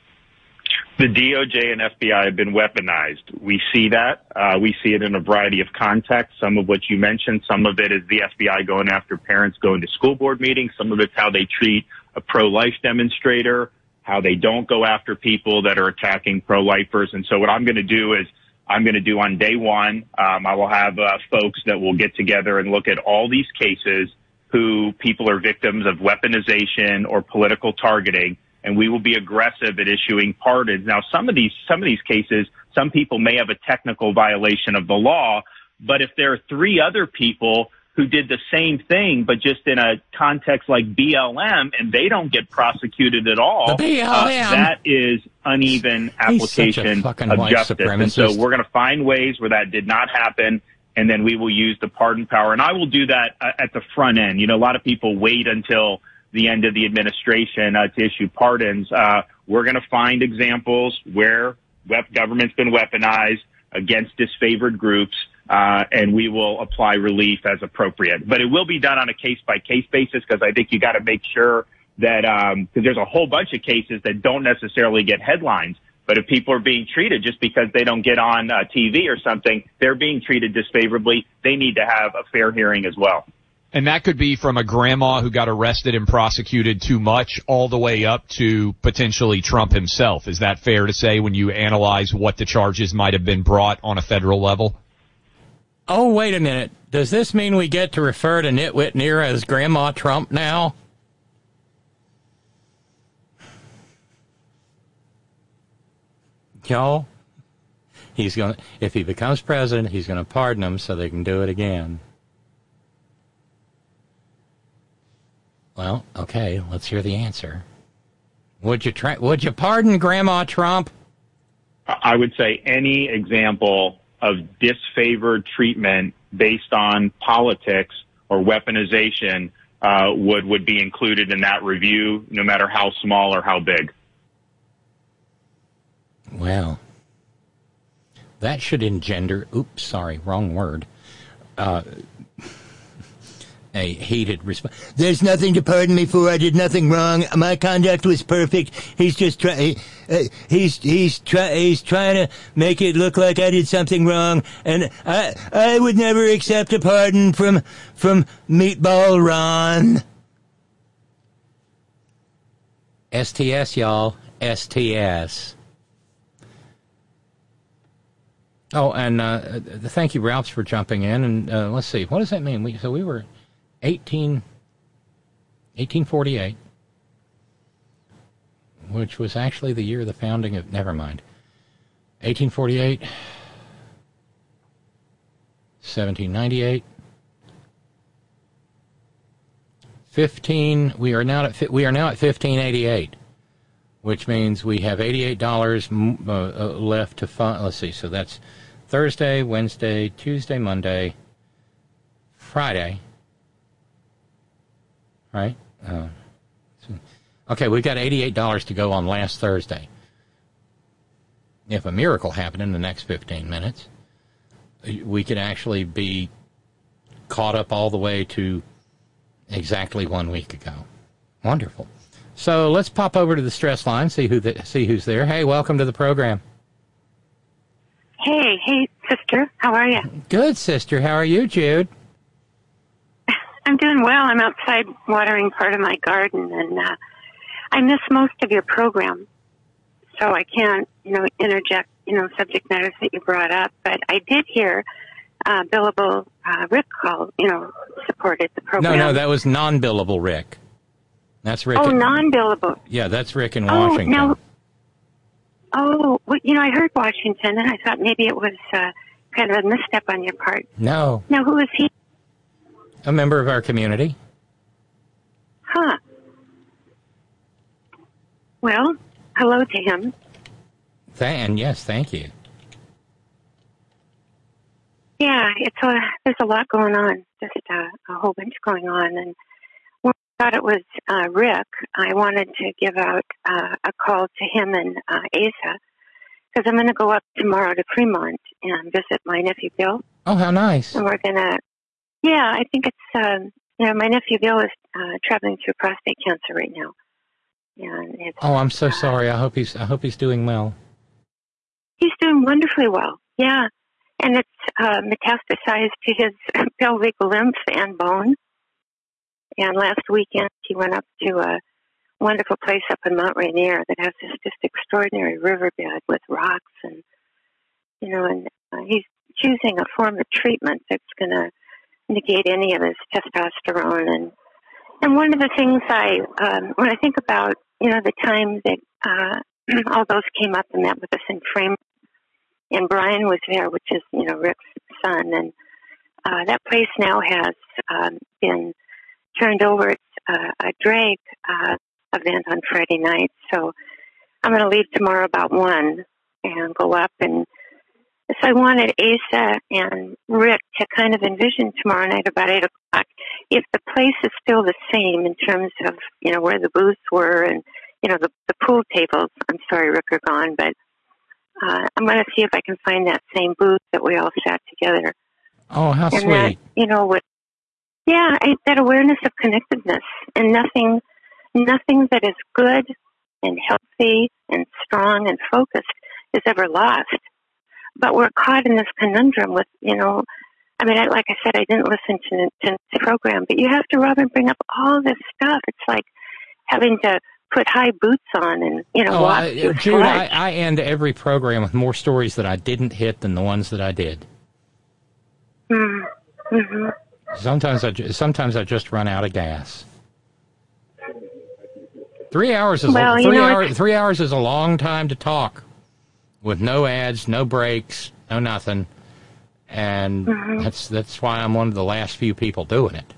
The D O J and F B I have been weaponized. We see that. Uh, we see it in a variety of contexts. Some of what you mentioned, some of it is the F B I going after parents going to school board meetings. Some of it's how they treat a pro-life demonstrator, how they don't go after people that are attacking pro-lifers. And so what I'm going to do is I'm going to do on day one, um, I will have uh, folks that will get together and look at all these cases who people are victims of weaponization or political targeting. And we will be aggressive at issuing pardons. Now, some of these, some of these cases, some people may have a technical violation of the law, but if there are three other people who did the same thing, but just in a context like B L M, and they don't get prosecuted at all, B L M. Uh, that is uneven application of justice. And so we're going to find ways where that did not happen, and then we will use the pardon power. And I will do that uh, at the front end. You know, a lot of people wait until the end of the administration uh, to issue pardons. Uh, we're going to find examples where wep- government's been weaponized against disfavored groups, uh, and we will apply relief as appropriate. But it will be done on a case-by-case basis, because I think you got to make sure that, um, because there's a whole bunch of cases that don't necessarily get headlines, but if people are being treated just because they don't get on uh, T V or something, they're being treated disfavorably. They need to have a fair hearing as well. And that could be from a grandma who got arrested and prosecuted too much all the way up to potentially Trump himself. Is that fair to say when you analyze what the charges might have been brought on a federal level? Oh, wait a minute. Does this mean we get to refer to Nitwit Neera as Grandma Trump now? Y'all, he's going to, if he becomes president, he's going to pardon them so they can do it again. Well, okay, let's hear the answer. Would you try, would you pardon Grandma Trump? I would say any example of disfavored treatment based on politics or weaponization uh, would, would be included in that review, no matter how small or how big. Well, that should engender, oops, sorry, wrong word, uh, a heated response. There's nothing to pardon me for. I did nothing wrong. My conduct was perfect. He's just trying. Uh, he's he's try he's trying to make it look like I did something wrong, and I I would never accept a pardon from from Meatball Ron. S T S, y'all. S T S. Oh, and uh, thank you, Ralphs, for jumping in. And uh, let's see, what does that mean? We so we were. eighteen, eighteen forty-eight. which was actually the year of the founding of, never mind, eighteen forty-eight, seventeen ninety-eight, fifteen, we are now at, we are now at fifteen eighty-eight, which means we have eighty-eight dollars uh, left to fund. Let's see, so that's Thursday, Wednesday, Tuesday, Monday, Friday, right? Uh, so, okay, we've got eighty-eight dollars to go on last Thursday. If a miracle happened in the next fifteen minutes, we could actually be caught up all the way to exactly one week ago. Wonderful. So let's pop over to the stress line, see who the, see who's there. Hey, welcome to the program. Hey, hey, sister. How are you? Good, sister. How are you, Jude? I'm doing well. I'm outside watering part of my garden, and uh, I miss most of your program, so I can't, you know, interject, you know, subject matters that you brought up. But I did hear uh, billable uh, Rick call, you know, supported the program. No, no, that was non-billable Rick. That's Rick. Oh, in, non-billable. Yeah, that's Rick in oh, Washington. Now, oh, well, you know, I heard Washington, and I thought maybe it was uh, kind of a misstep on your part. No. Now, who is he? A member of our community. Huh. Well, hello to him. Th- and yes, thank you. Yeah, it's a, there's a lot going on, just uh, a whole bunch going on. And when I thought it was uh, Rick, I wanted to give out uh, a call to him and uh, Asa, because I'm going to go up tomorrow to Fremont and visit my nephew Bill. Oh, how nice. And we're going to, yeah, I think it's, um, you know, my nephew Bill is uh, traveling through prostate cancer right now. And it's, oh, I'm so uh, sorry. I hope he's I hope he's doing well. He's doing wonderfully well, yeah. And it's uh, metastasized to his pelvic lymph and bone. And last weekend, he went up to a wonderful place up in Mount Rainier that has this just extraordinary riverbed with rocks. And, you know, and uh, he's choosing a form of treatment that's going to negate any of his testosterone. And and one of the things I, um, when I think about, you know, the time that uh, all those came up and met with us in Fremont, and Brian was there, which is, you know, Rick's son, and uh, that place now has um, been turned over. It's uh, a drag uh, event on Friday night, so I'm going to leave tomorrow about one and go up. And so I wanted Asa and Rick to kind of envision tomorrow night about eight o'clock. If the place is still the same in terms of, you know, where the booths were and, you know, the, the pool tables, I'm sorry, Rick, are gone, but Uh, I'm going to see if I can find that same booth that we all sat together. Oh, how and sweet. That, you know, what, yeah, I, that awareness of connectedness, and nothing, nothing that is good and healthy and strong and focused is ever lost. But we're caught in this conundrum with, you know, I mean, I, like I said, I didn't listen to, to the program, but you have to, Robin, bring up all this stuff. It's like having to put high boots on and, you know, oh, walk I, through Jude, I, I end every program with more stories that I didn't hit than the ones that I did. Mm-hmm. Sometimes I, sometimes I just run out of gas. Three hours is well, a, you three know, hours. Three hours is a long time to talk, with no ads, no breaks, no nothing, and mm-hmm. that's that's why I'm one of the last few people doing it.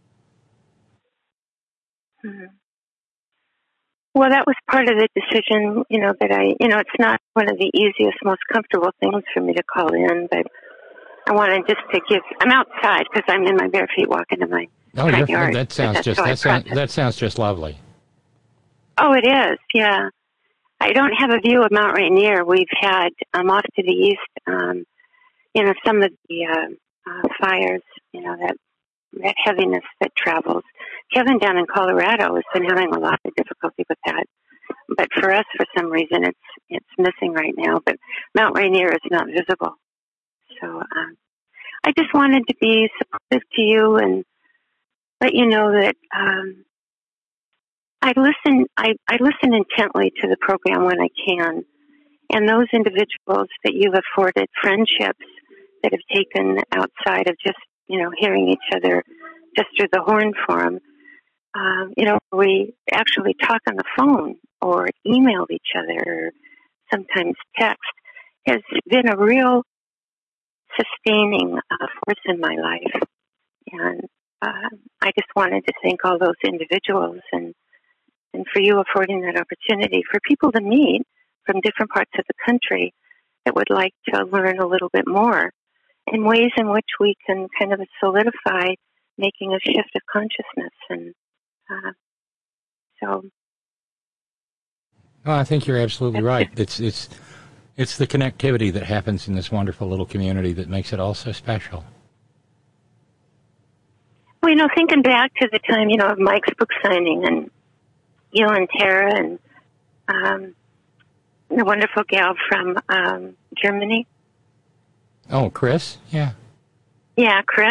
Mm-hmm. Well, that was part of the decision, you know, that I, you know, it's not one of the easiest, most comfortable things for me to call in, but I wanted just to give, I'm outside because I'm in my bare feet walking in my Oh, front you're, yard. that sounds just that sounds that sounds just lovely. Oh, it is, yeah. I don't have a view of Mount Rainier. We've had, um, off to the east, um, you know, some of the uh, uh, fires, you know, that that heaviness that travels. Kevin down in Colorado has been having a lot of difficulty with that. But for us, for some reason, it's it's missing right now. But Mount Rainier is not visible. So um, I just wanted to be supportive to you and let you know that um, I listen. I, I listen intently to the program when I can. And those individuals that you've afforded friendships that have taken outside of just, you know, hearing each other just through the horn forum, um, you know, we actually talk on the phone or email each other, sometimes text, has been a real sustaining uh, force in my life. And uh, I just wanted to thank all those individuals and, and for you affording that opportunity for people to meet from different parts of the country that would like to learn a little bit more in ways in which we can kind of solidify making a shift of consciousness. And uh, so... Well, I think you're absolutely right. It's it's it's the connectivity that happens in this wonderful little community that makes it all so special. Well, you know, thinking back to the time, you know, of Mike's book signing and you and Tara and um, the wonderful gal from um, Germany. Oh, Chris? Yeah. Yeah, Chris.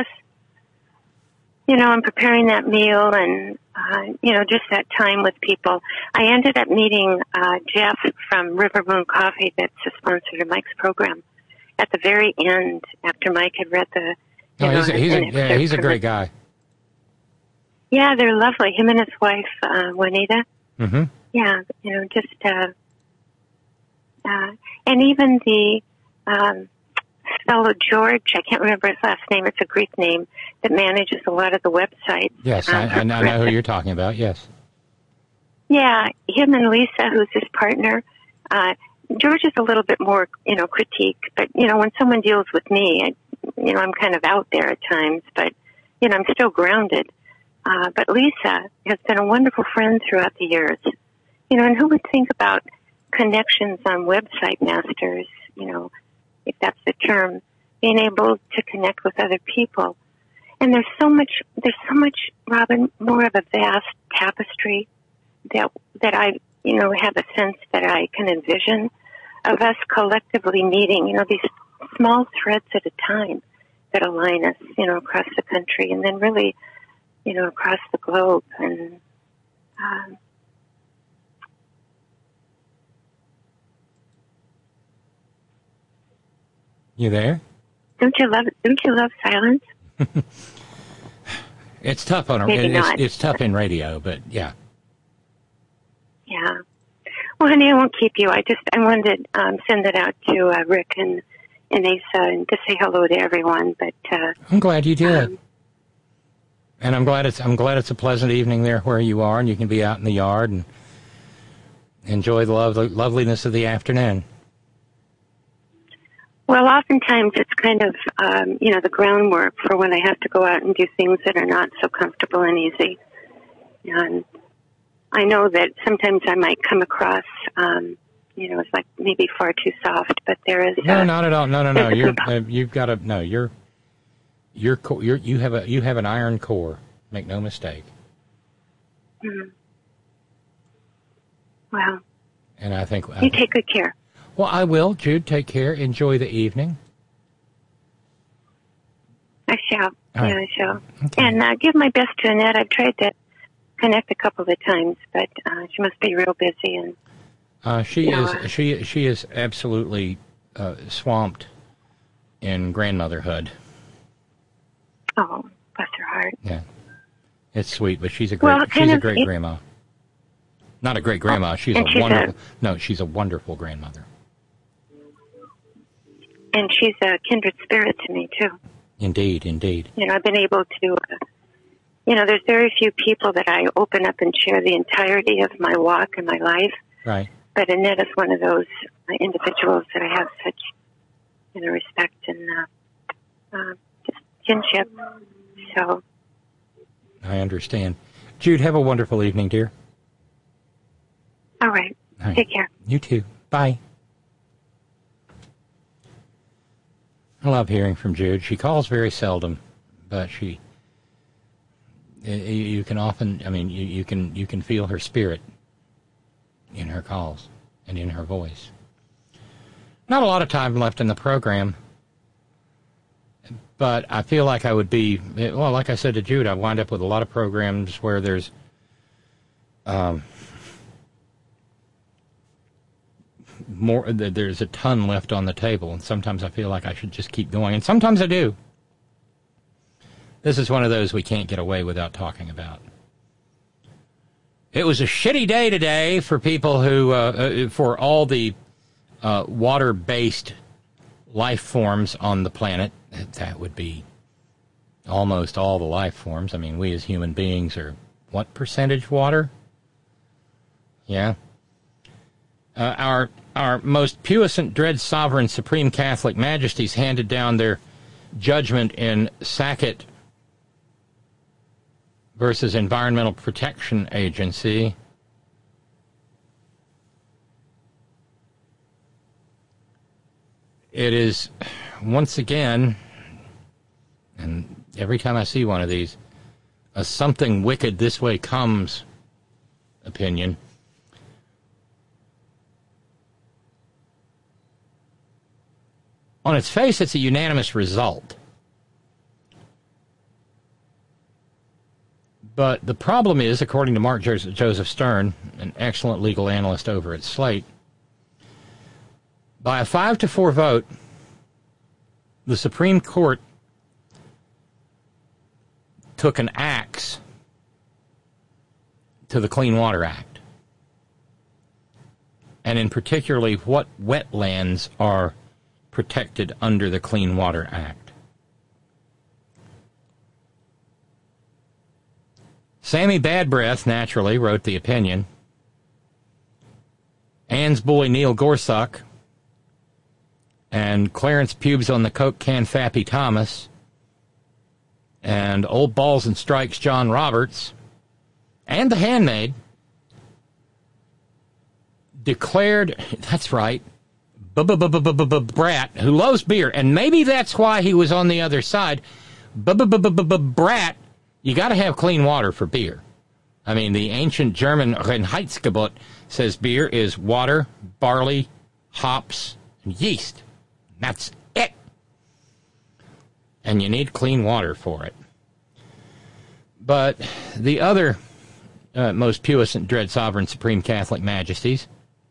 You know, I'm preparing that meal and, uh, you know, just that time with people. I ended up meeting uh, Jeff from River Moon Coffee that's a sponsor to Mike's program at the very end after Mike had read the... Oh, know, he's a, he's a, yeah, he's a great it. guy. Yeah, they're lovely. Him and his wife, uh, Juanita. Mm-hmm. Yeah, you know, just... Uh, uh, and even the... Um, fellow George, I can't remember his last name, it's a Greek name, that manages a lot of the websites. Yes, I, I, I know who you're talking about, yes. Yeah, him and Lisa, who's his partner. Uh, George is a little bit more, you know, critique, but, you know, when someone deals with me, I, you know, I'm kind of out there at times, but, you know, I'm still grounded. Uh, but Lisa has been a wonderful friend throughout the years. You know, and who would think about connections on Website Masters, you know, if that's the term, being able to connect with other people. And there's so much, there's so much, Robin, more of a vast tapestry that, that I, you know, have a sense that I can envision of us collectively meeting, you know, these small threads at a time that align us, you know, across the country and then really, you know, across the globe. And, um, You there? Don't you love? Don't you love silence? It's tough on a, Maybe it, it's, not. it's tough in radio, but yeah. Yeah. Well, honey, I won't keep you. I just I wanted to um, send it out to uh, Rick and and Asa and to say hello to everyone. But uh, I'm glad you did, um, and I'm glad it's I'm glad it's a pleasant evening there where you are, and you can be out in the yard and enjoy the lovely, loveliness of the afternoon. Well, oftentimes it's kind of, um, you know, the groundwork for when I have to go out and do things that are not so comfortable and easy. And I know that sometimes I might come across, um, you know, it's like maybe far too soft, but there is... No, uh, not at all. No, no, no. there's a You're, comp- uh, you've got a, no, you're, you're, co- you're, you have a, you have an iron core. Make no mistake. Mm. Well, And I think... I you think take good care. Well, I will. Jude, take care. Enjoy the evening. I shall. All Yeah, right. I shall. And uh, give my best to Annette. I've tried to connect a couple of times, but uh, she must be real busy. And Uh, she No, is uh, she she is absolutely uh, swamped in grandmotherhood. oh, bless her heart. Yeah, it's sweet, but she's a great Well, she's kind a of- great it- grandma. Not a great grandma. She's and a she's a- wonderful. No, she's a wonderful grandmother. And she's a kindred spirit to me, too. Indeed, indeed. You know, I've been able to, uh, you know, there's very few people that I open up and share the entirety of my walk and my life. Right. But Annette is one of those uh, individuals that I have such, you know, respect and uh, uh, just kinship. So, I understand. Jude, have a wonderful evening, dear. all right. All right. Take care. You too. Bye. I love hearing from Jude. She calls very seldom, but she, you, you can often, I mean, you, you can you can feel her spirit in her calls and in her voice. Not a lot of time left in the program, but I feel like I would be, well, like I said to Jude, I wind up with a lot of programs where there's um, more, there's a ton left on the table, and sometimes I feel like I should just keep going, and sometimes I do. This is one of those we can't get away without talking about. It was a shitty day today for people who, uh, for all the uh, water-based life forms on the planet. That would be almost all the life forms. I mean, we as human beings are, what percentage water? Yeah. Uh, our our most puissant, dread, sovereign, supreme Catholic majesties handed down their judgment in Sackett versus Environmental Protection Agency. It is, once again, and every time I see one of these, a something wicked this way comes opinion. On its face, it's a unanimous result. But the problem is, according to Mark Joseph Stern, an excellent legal analyst over at Slate, by a five to four vote, the Supreme Court took an axe to the Clean Water Act. And in particularly, what wetlands are protected under the Clean Water Act. Sammy Badbreath, naturally, wrote the opinion. Ann's boy Neil Gorsuch and Clarence Pubes on the Coke can Fappy Thomas and Old Balls and Strikes John Roberts and the handmaid declared, that's right, Brat, who loves beer, and maybe that's why he was on the other side. Brat, you got to have clean water for beer. I mean, the ancient German Reinheitsgebot says beer is water, barley, hops, and yeast. That's it. And you need clean water for it. But the other uh, most puissant, dread, sovereign, supreme Catholic majesties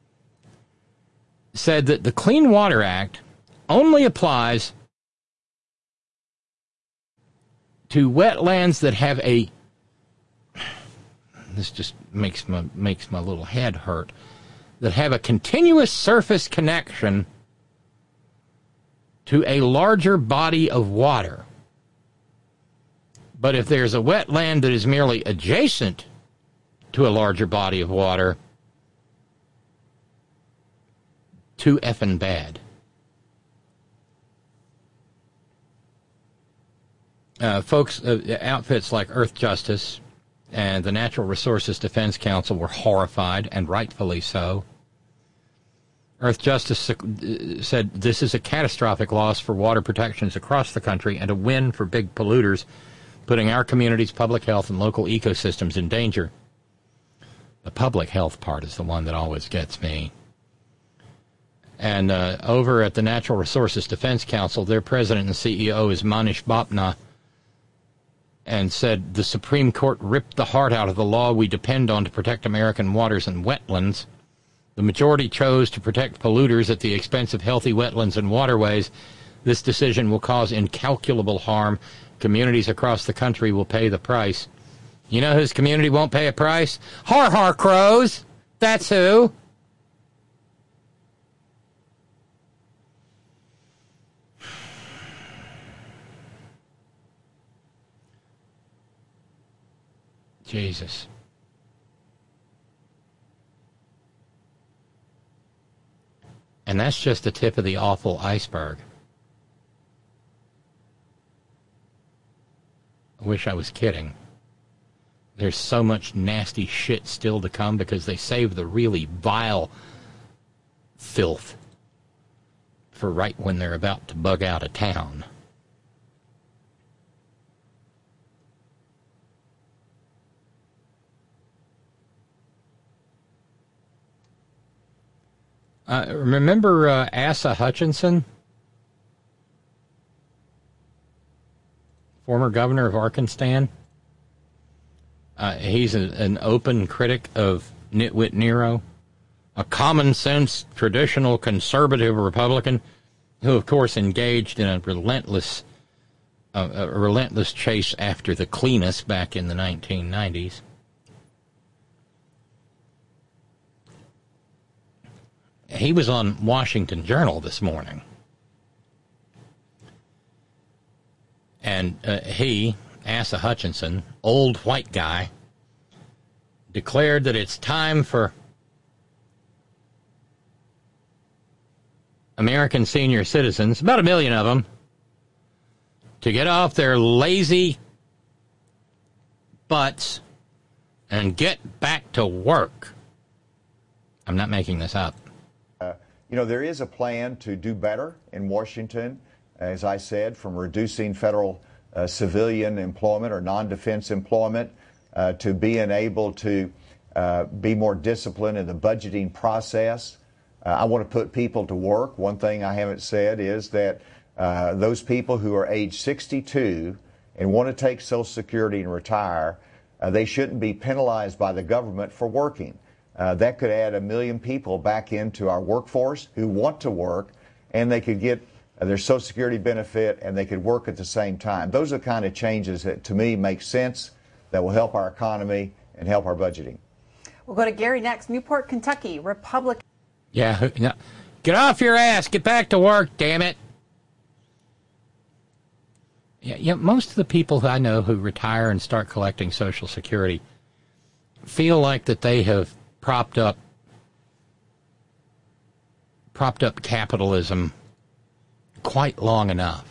said that the Clean Water Act only applies to wetlands that have a, this just makes my makes my little head hurt, that have a continuous surface connection to a larger body of water. But if there's a wetland that is merely adjacent to a larger body of water, too effing bad. Uh, folks, uh, outfits like Earth Justice and the Natural Resources Defense Council were horrified, and rightfully so. Earth Justice said this is a catastrophic loss for water protections across the country and a win for big polluters, putting our communities, public health, and local ecosystems in danger. The public health part is the one that always gets me. And uh, over at the Natural Resources Defense Council, their president and C E O is Manish Bapna, and said the Supreme Court ripped the heart out of the law we depend on to protect American waters and wetlands. The majority chose to protect polluters at the expense of healthy wetlands and waterways. This decision will cause incalculable harm. Communities across the country will pay the price. You know whose community won't pay a price? Har har crows! That's who! Jesus. And that's just the tip of the awful iceberg. I wish I was kidding. There's so much nasty shit still to come because they save the really vile filth for right when they're about to bug out of town. Uh, remember uh, Asa Hutchinson? Former governor of Arkansas? Uh, he's a, an open critic of Nitwit Nero, a common-sense, traditional, conservative Republican who, of course, engaged in a relentless, uh, a relentless chase after the cleanest back in the nineteen nineties. he was on Washington Journal this morning. And uh, he, Asa Hutchinson, old white guy, declared that it's time for American senior citizens, about a million of them, to get off their lazy butts and get back to work. I'm not making this up. Uh, you know, there is a plan to do better in Washington, as I said, from reducing federal uh, civilian employment or non-defense employment uh, to being able to uh, be more disciplined in the budgeting process. Uh, I want to put people to work. One thing I haven't said is that uh, those people who are age sixty-two and want to take Social Security and retire, uh, they shouldn't be penalized by the government for working. Uh, that could add a million people back into our workforce who want to work, and they could get uh, their Social Security benefit and they could work at the same time. Those are the kind of changes that, to me, make sense, that will help our economy and help our budgeting. We'll go to Gary next. Newport, Kentucky, Republican. Yeah, no, get off your ass. Get back to work, damn it. Yeah, yeah, most of the people who I know who retire and start collecting Social Security feel like that they have propped up propped up capitalism quite long enough.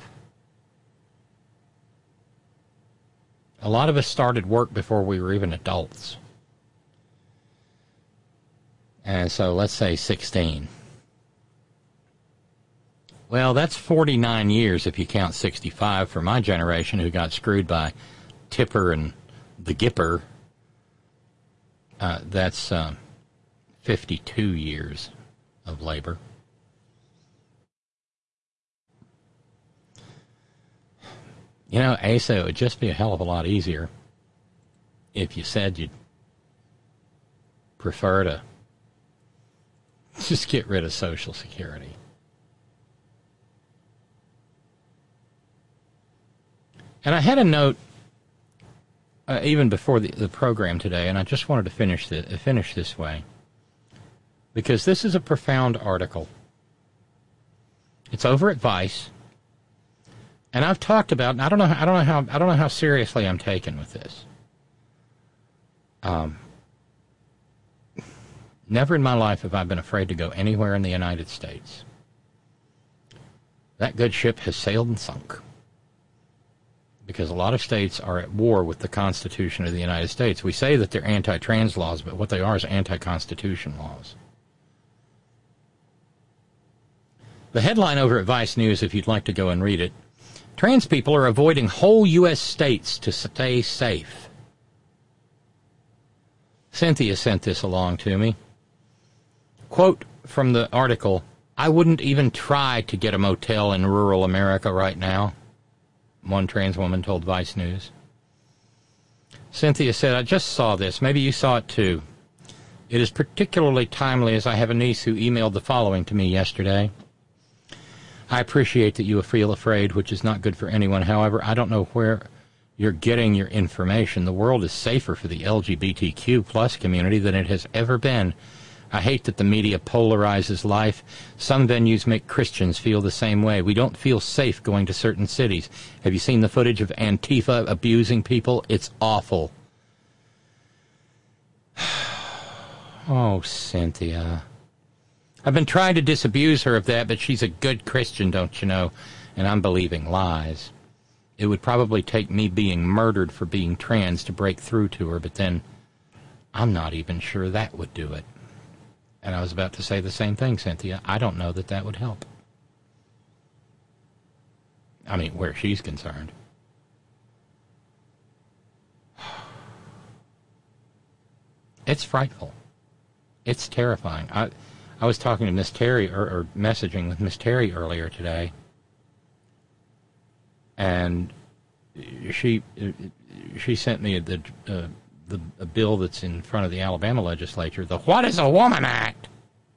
A lot of us started work before we were even adults. And so let's say sixteen. Well, that's forty-nine years if you count sixty-five for my generation, who got screwed by Tipper and the Gipper. Uh, that's uh, fifty-two years of labor. You know, Asa, it would just be a hell of a lot easier if you said you'd prefer to just get rid of Social Security. And I had a note uh, even before the, the program today, and I just wanted to finish the, finish this way, because this is a profound article. It's over at Vice, and I've talked about. And I don't know. I don't know how. I don't know how seriously I'm taken with this. Um. Never in my life have I been afraid to go anywhere in the United States. That good ship has sailed and sunk. Because a lot of states are at war with the Constitution of the United States. We say that they're anti-trans laws, but what they are is anti-Constitution laws. The headline over at Vice News, if you'd like to go and read it, trans people are avoiding whole U S states to stay safe. Cynthia sent this along to me. Quote from the article, "I wouldn't even try to get a motel in rural America right now," one trans woman told Vice News. Cynthia said, "I just saw this. Maybe you saw it too. It is particularly timely as I have a niece who emailed the following to me yesterday. I appreciate that you feel afraid, which is not good for anyone. However, I don't know where you're getting your information. The world is safer for the L G B T Q plus community than it has ever been. I hate that the media polarizes life. Some venues make Christians feel the same way. We don't feel safe going to certain cities. Have you seen the footage of Antifa abusing people? It's awful." Oh, Cynthia. I've been trying to disabuse her of that, but she's a good Christian, don't you know, and I'm believing lies. It would probably take me being murdered for being trans to break through to her, but then I'm not even sure that would do it. And I was about to say the same thing, Cynthia. I don't know that that would help. I mean, where she's concerned. It's frightful. It's terrifying. I I was talking to Miss Terry, or, or messaging with Miss Terry earlier today, and she she sent me the uh, the a bill that's in front of the Alabama legislature, the What is a Woman Act,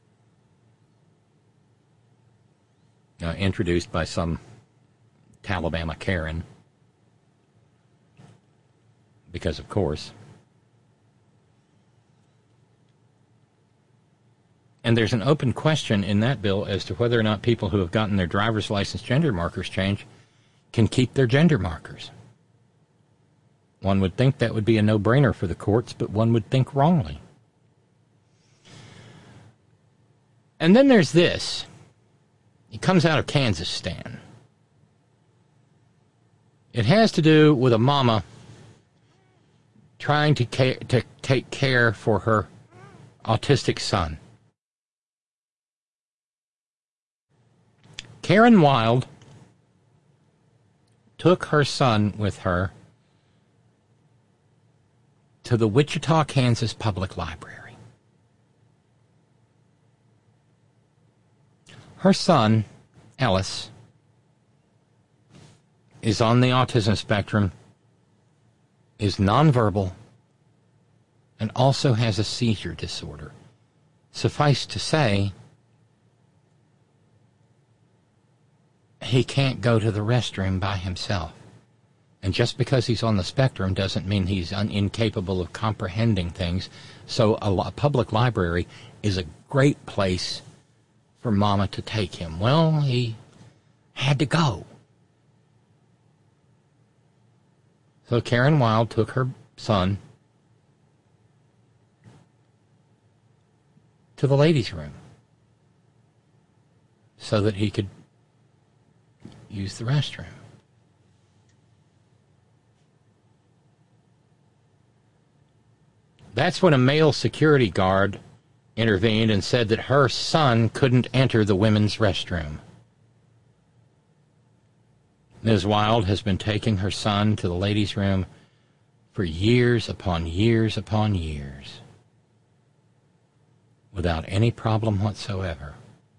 uh, introduced by some Alabama Karen, because of course. And there's an open question in that bill as to whether or not people who have gotten their driver's license gender markers changed can keep their gender markers. One would think that would be a no-brainer for the courts, but one would think wrongly. And then there's this. It comes out of Kansas, Stan. It has to do with a mama trying to, ca- to take care for her autistic son. Karen Wild took her son with her to the Wichita, Kansas Public Library. Her son, Ellis, is on the autism spectrum, is nonverbal, and also has a seizure disorder. Suffice to say, he can't go to the restroom by himself. And just because he's on the spectrum doesn't mean he's un- incapable of comprehending things. So a, a public library is a great place for Mama to take him. Well, he had to go. So Karen Wild took her son to the ladies' room so that he could use the restroom. That's when a male security guard intervened and said that her son couldn't enter the women's restroom. Miz Wild has been taking her son to the ladies' room for years upon years upon years without any problem whatsoever.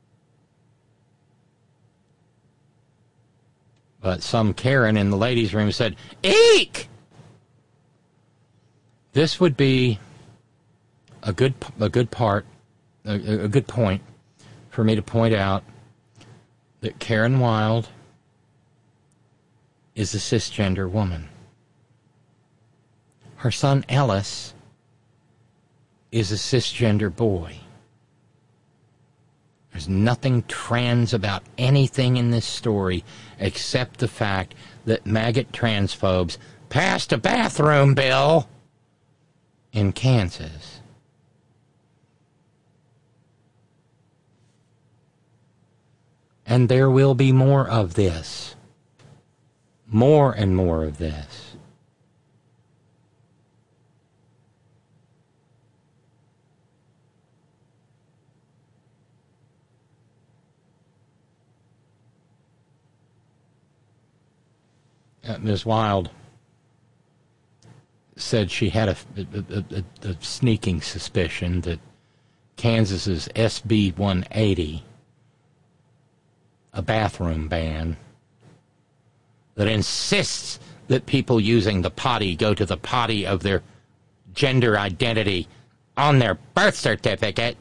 But some Karen in the ladies' room said, "Eek!" This would be a good a good part, a, a good point for me to point out that Karen Wild is a cisgender woman. Her son Ellis is a cisgender boy. There's nothing trans about anything in this story except the fact that maggot transphobes passed a bathroom bill in Kansas. And there will be more of this. More and more of this. Uh, Miz Wild said she had a, a, a, a sneaking suspicion that Kansas's S B one eighty, a bathroom ban, that insists that people using the potty go to the potty of their gender identity on their birth certificate,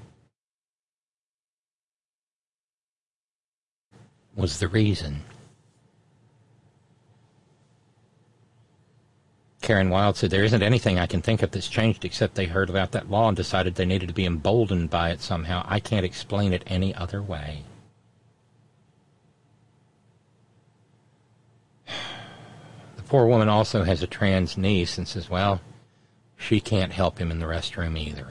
was the reason. Karen Wild said, "There isn't anything I can think of that's changed except they heard about that law and decided they needed to be emboldened by it somehow. I can't explain it any other way." The poor woman also has a trans niece and says, well, she can't help him in the restroom either.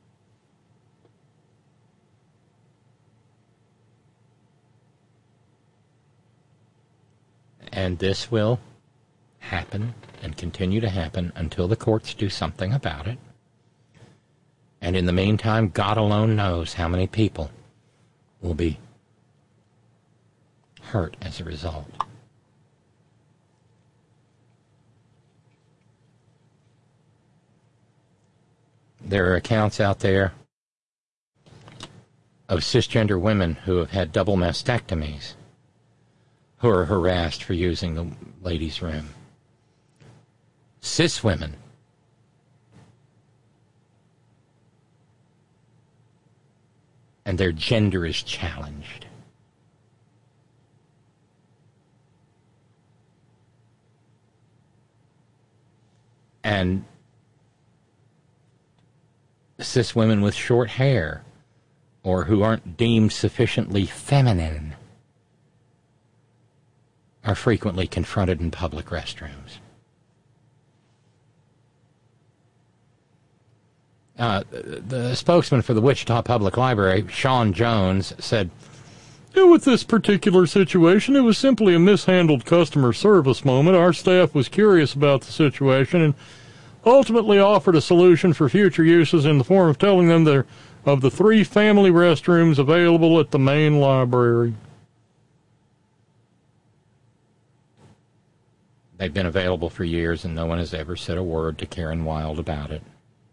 And this will happen and continue to happen until the courts do something about it. And in the meantime, God alone knows how many people will be hurt as a result. There are accounts out there of cisgender women who have had double mastectomies who are harassed for using the ladies' room. Cis women and their gender is challenged. And cis women with short hair or who aren't deemed sufficiently feminine are frequently confronted in public restrooms. Uh, the spokesman for the Wichita Public Library, Sean Jones, said, yeah, with this particular situation, it was simply a mishandled customer service moment. Our staff was curious about the situation and ultimately offered a solution for future uses in the form of telling them there of the three family restrooms available at the main library. They've been available for years, and no one has ever said a word to Karen Wilde about it.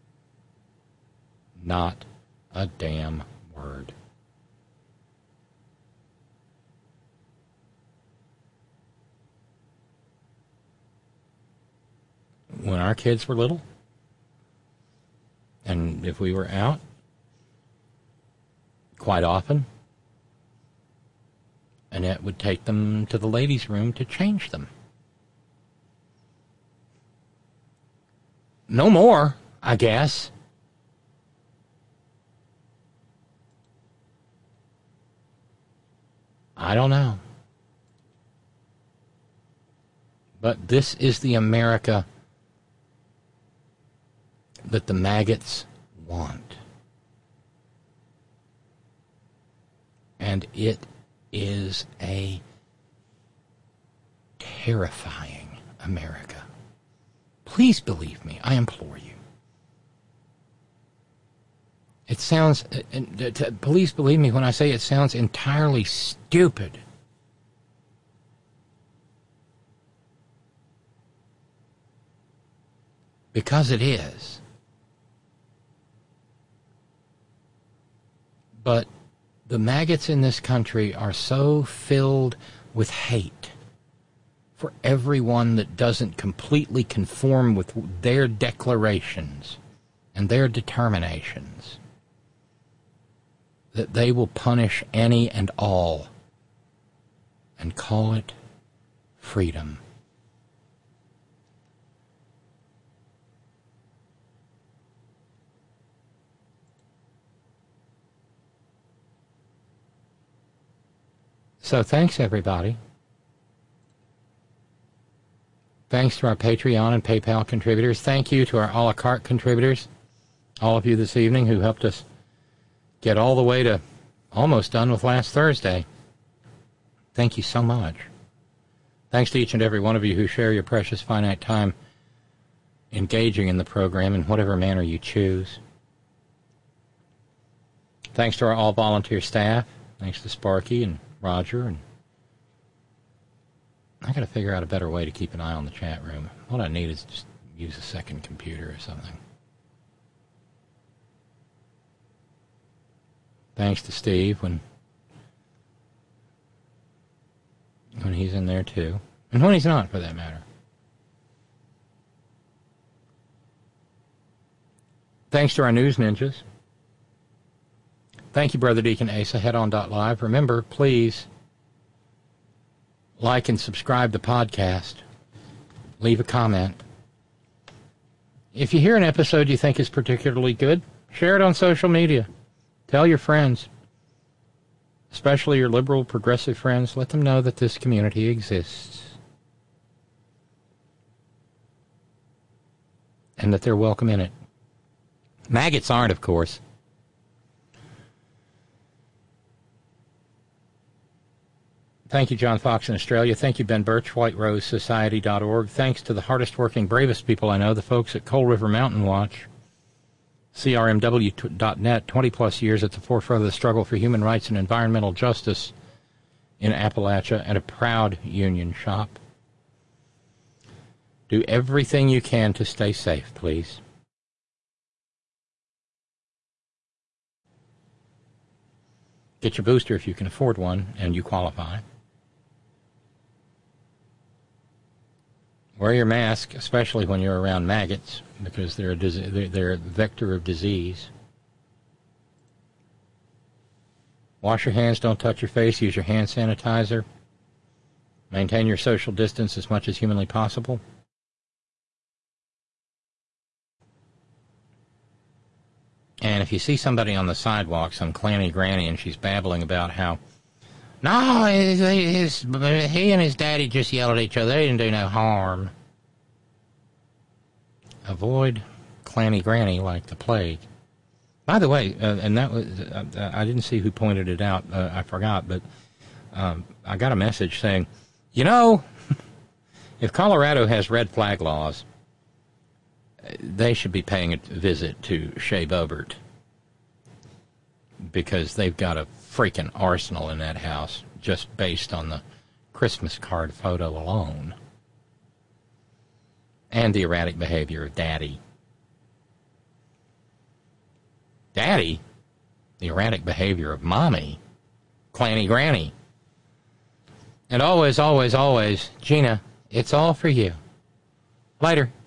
Not a damn word. When our kids were little, and if we were out, quite often, Annette would take them to the ladies' room to change them. No more, I guess. I don't know. But this is the America that the maggots want. And it is a terrifying America. Please believe me, I implore you. It sounds, please believe me when I say it sounds entirely stupid. Because it is. But the maggots in this country are so filled with hate for everyone that doesn't completely conform with their declarations and their determinations, that they will punish any and all and call it freedom. So thanks, everybody. Thanks to our Patreon and PayPal contributors. Thank you to our a la carte contributors, all of you this evening who helped us get all the way to almost done with last Thursday. Thank you so much. Thanks to each and every one of you who share your precious finite time engaging in the program in whatever manner you choose. Thanks to our all-volunteer staff. Thanks to Sparky and Roger. And I got to figure out a better way to keep an eye on the chat room. What I need is just use a second computer or something. Thanks to Steve when when he's in there too. And when he's not, for that matter. Thanks to our news ninjas. Thank you, Brother Deacon Asa. Head on dot live. Remember, please like and subscribe the podcast. Leave a comment. If you hear an episode you think is particularly good, share it on social media. Tell your friends, especially your liberal, progressive friends. Let them know that this community exists and that they're welcome in it. Maggots aren't, of course. Thank you, John Fox in Australia. Thank you, Ben Birch, white rose society dot org. Thanks to the hardest working, bravest people I know, the folks at Coal River Mountain Watch. C R M W dot net, twenty plus years at the forefront of the struggle for human rights and environmental justice in Appalachia, and a proud union shop. Do everything you can to stay safe, please. Get your booster if you can afford one and you qualify. Wear your mask, especially when you're around maggots, because they're a, they're a vector of disease. Wash your hands, don't touch your face, use your hand sanitizer. Maintain your social distance as much as humanly possible. And if you see somebody on the sidewalk, some clanny granny, and she's babbling about how, no, his, his, he and his daddy just yelled at each other. They didn't do no harm. Avoid clanny granny like the plague. By the way, uh, and that was, uh, I didn't see who pointed it out. Uh, I forgot, but um, I got a message saying, you know, if Colorado has red flag laws, they should be paying a visit to Shea Boebert, because they've got a freaking arsenal in that house just based on the Christmas card photo alone. And the erratic behavior of Daddy. Daddy? The erratic behavior of Mommy. Clanny Granny. And always, always, always, Gina, it's all for you. Later.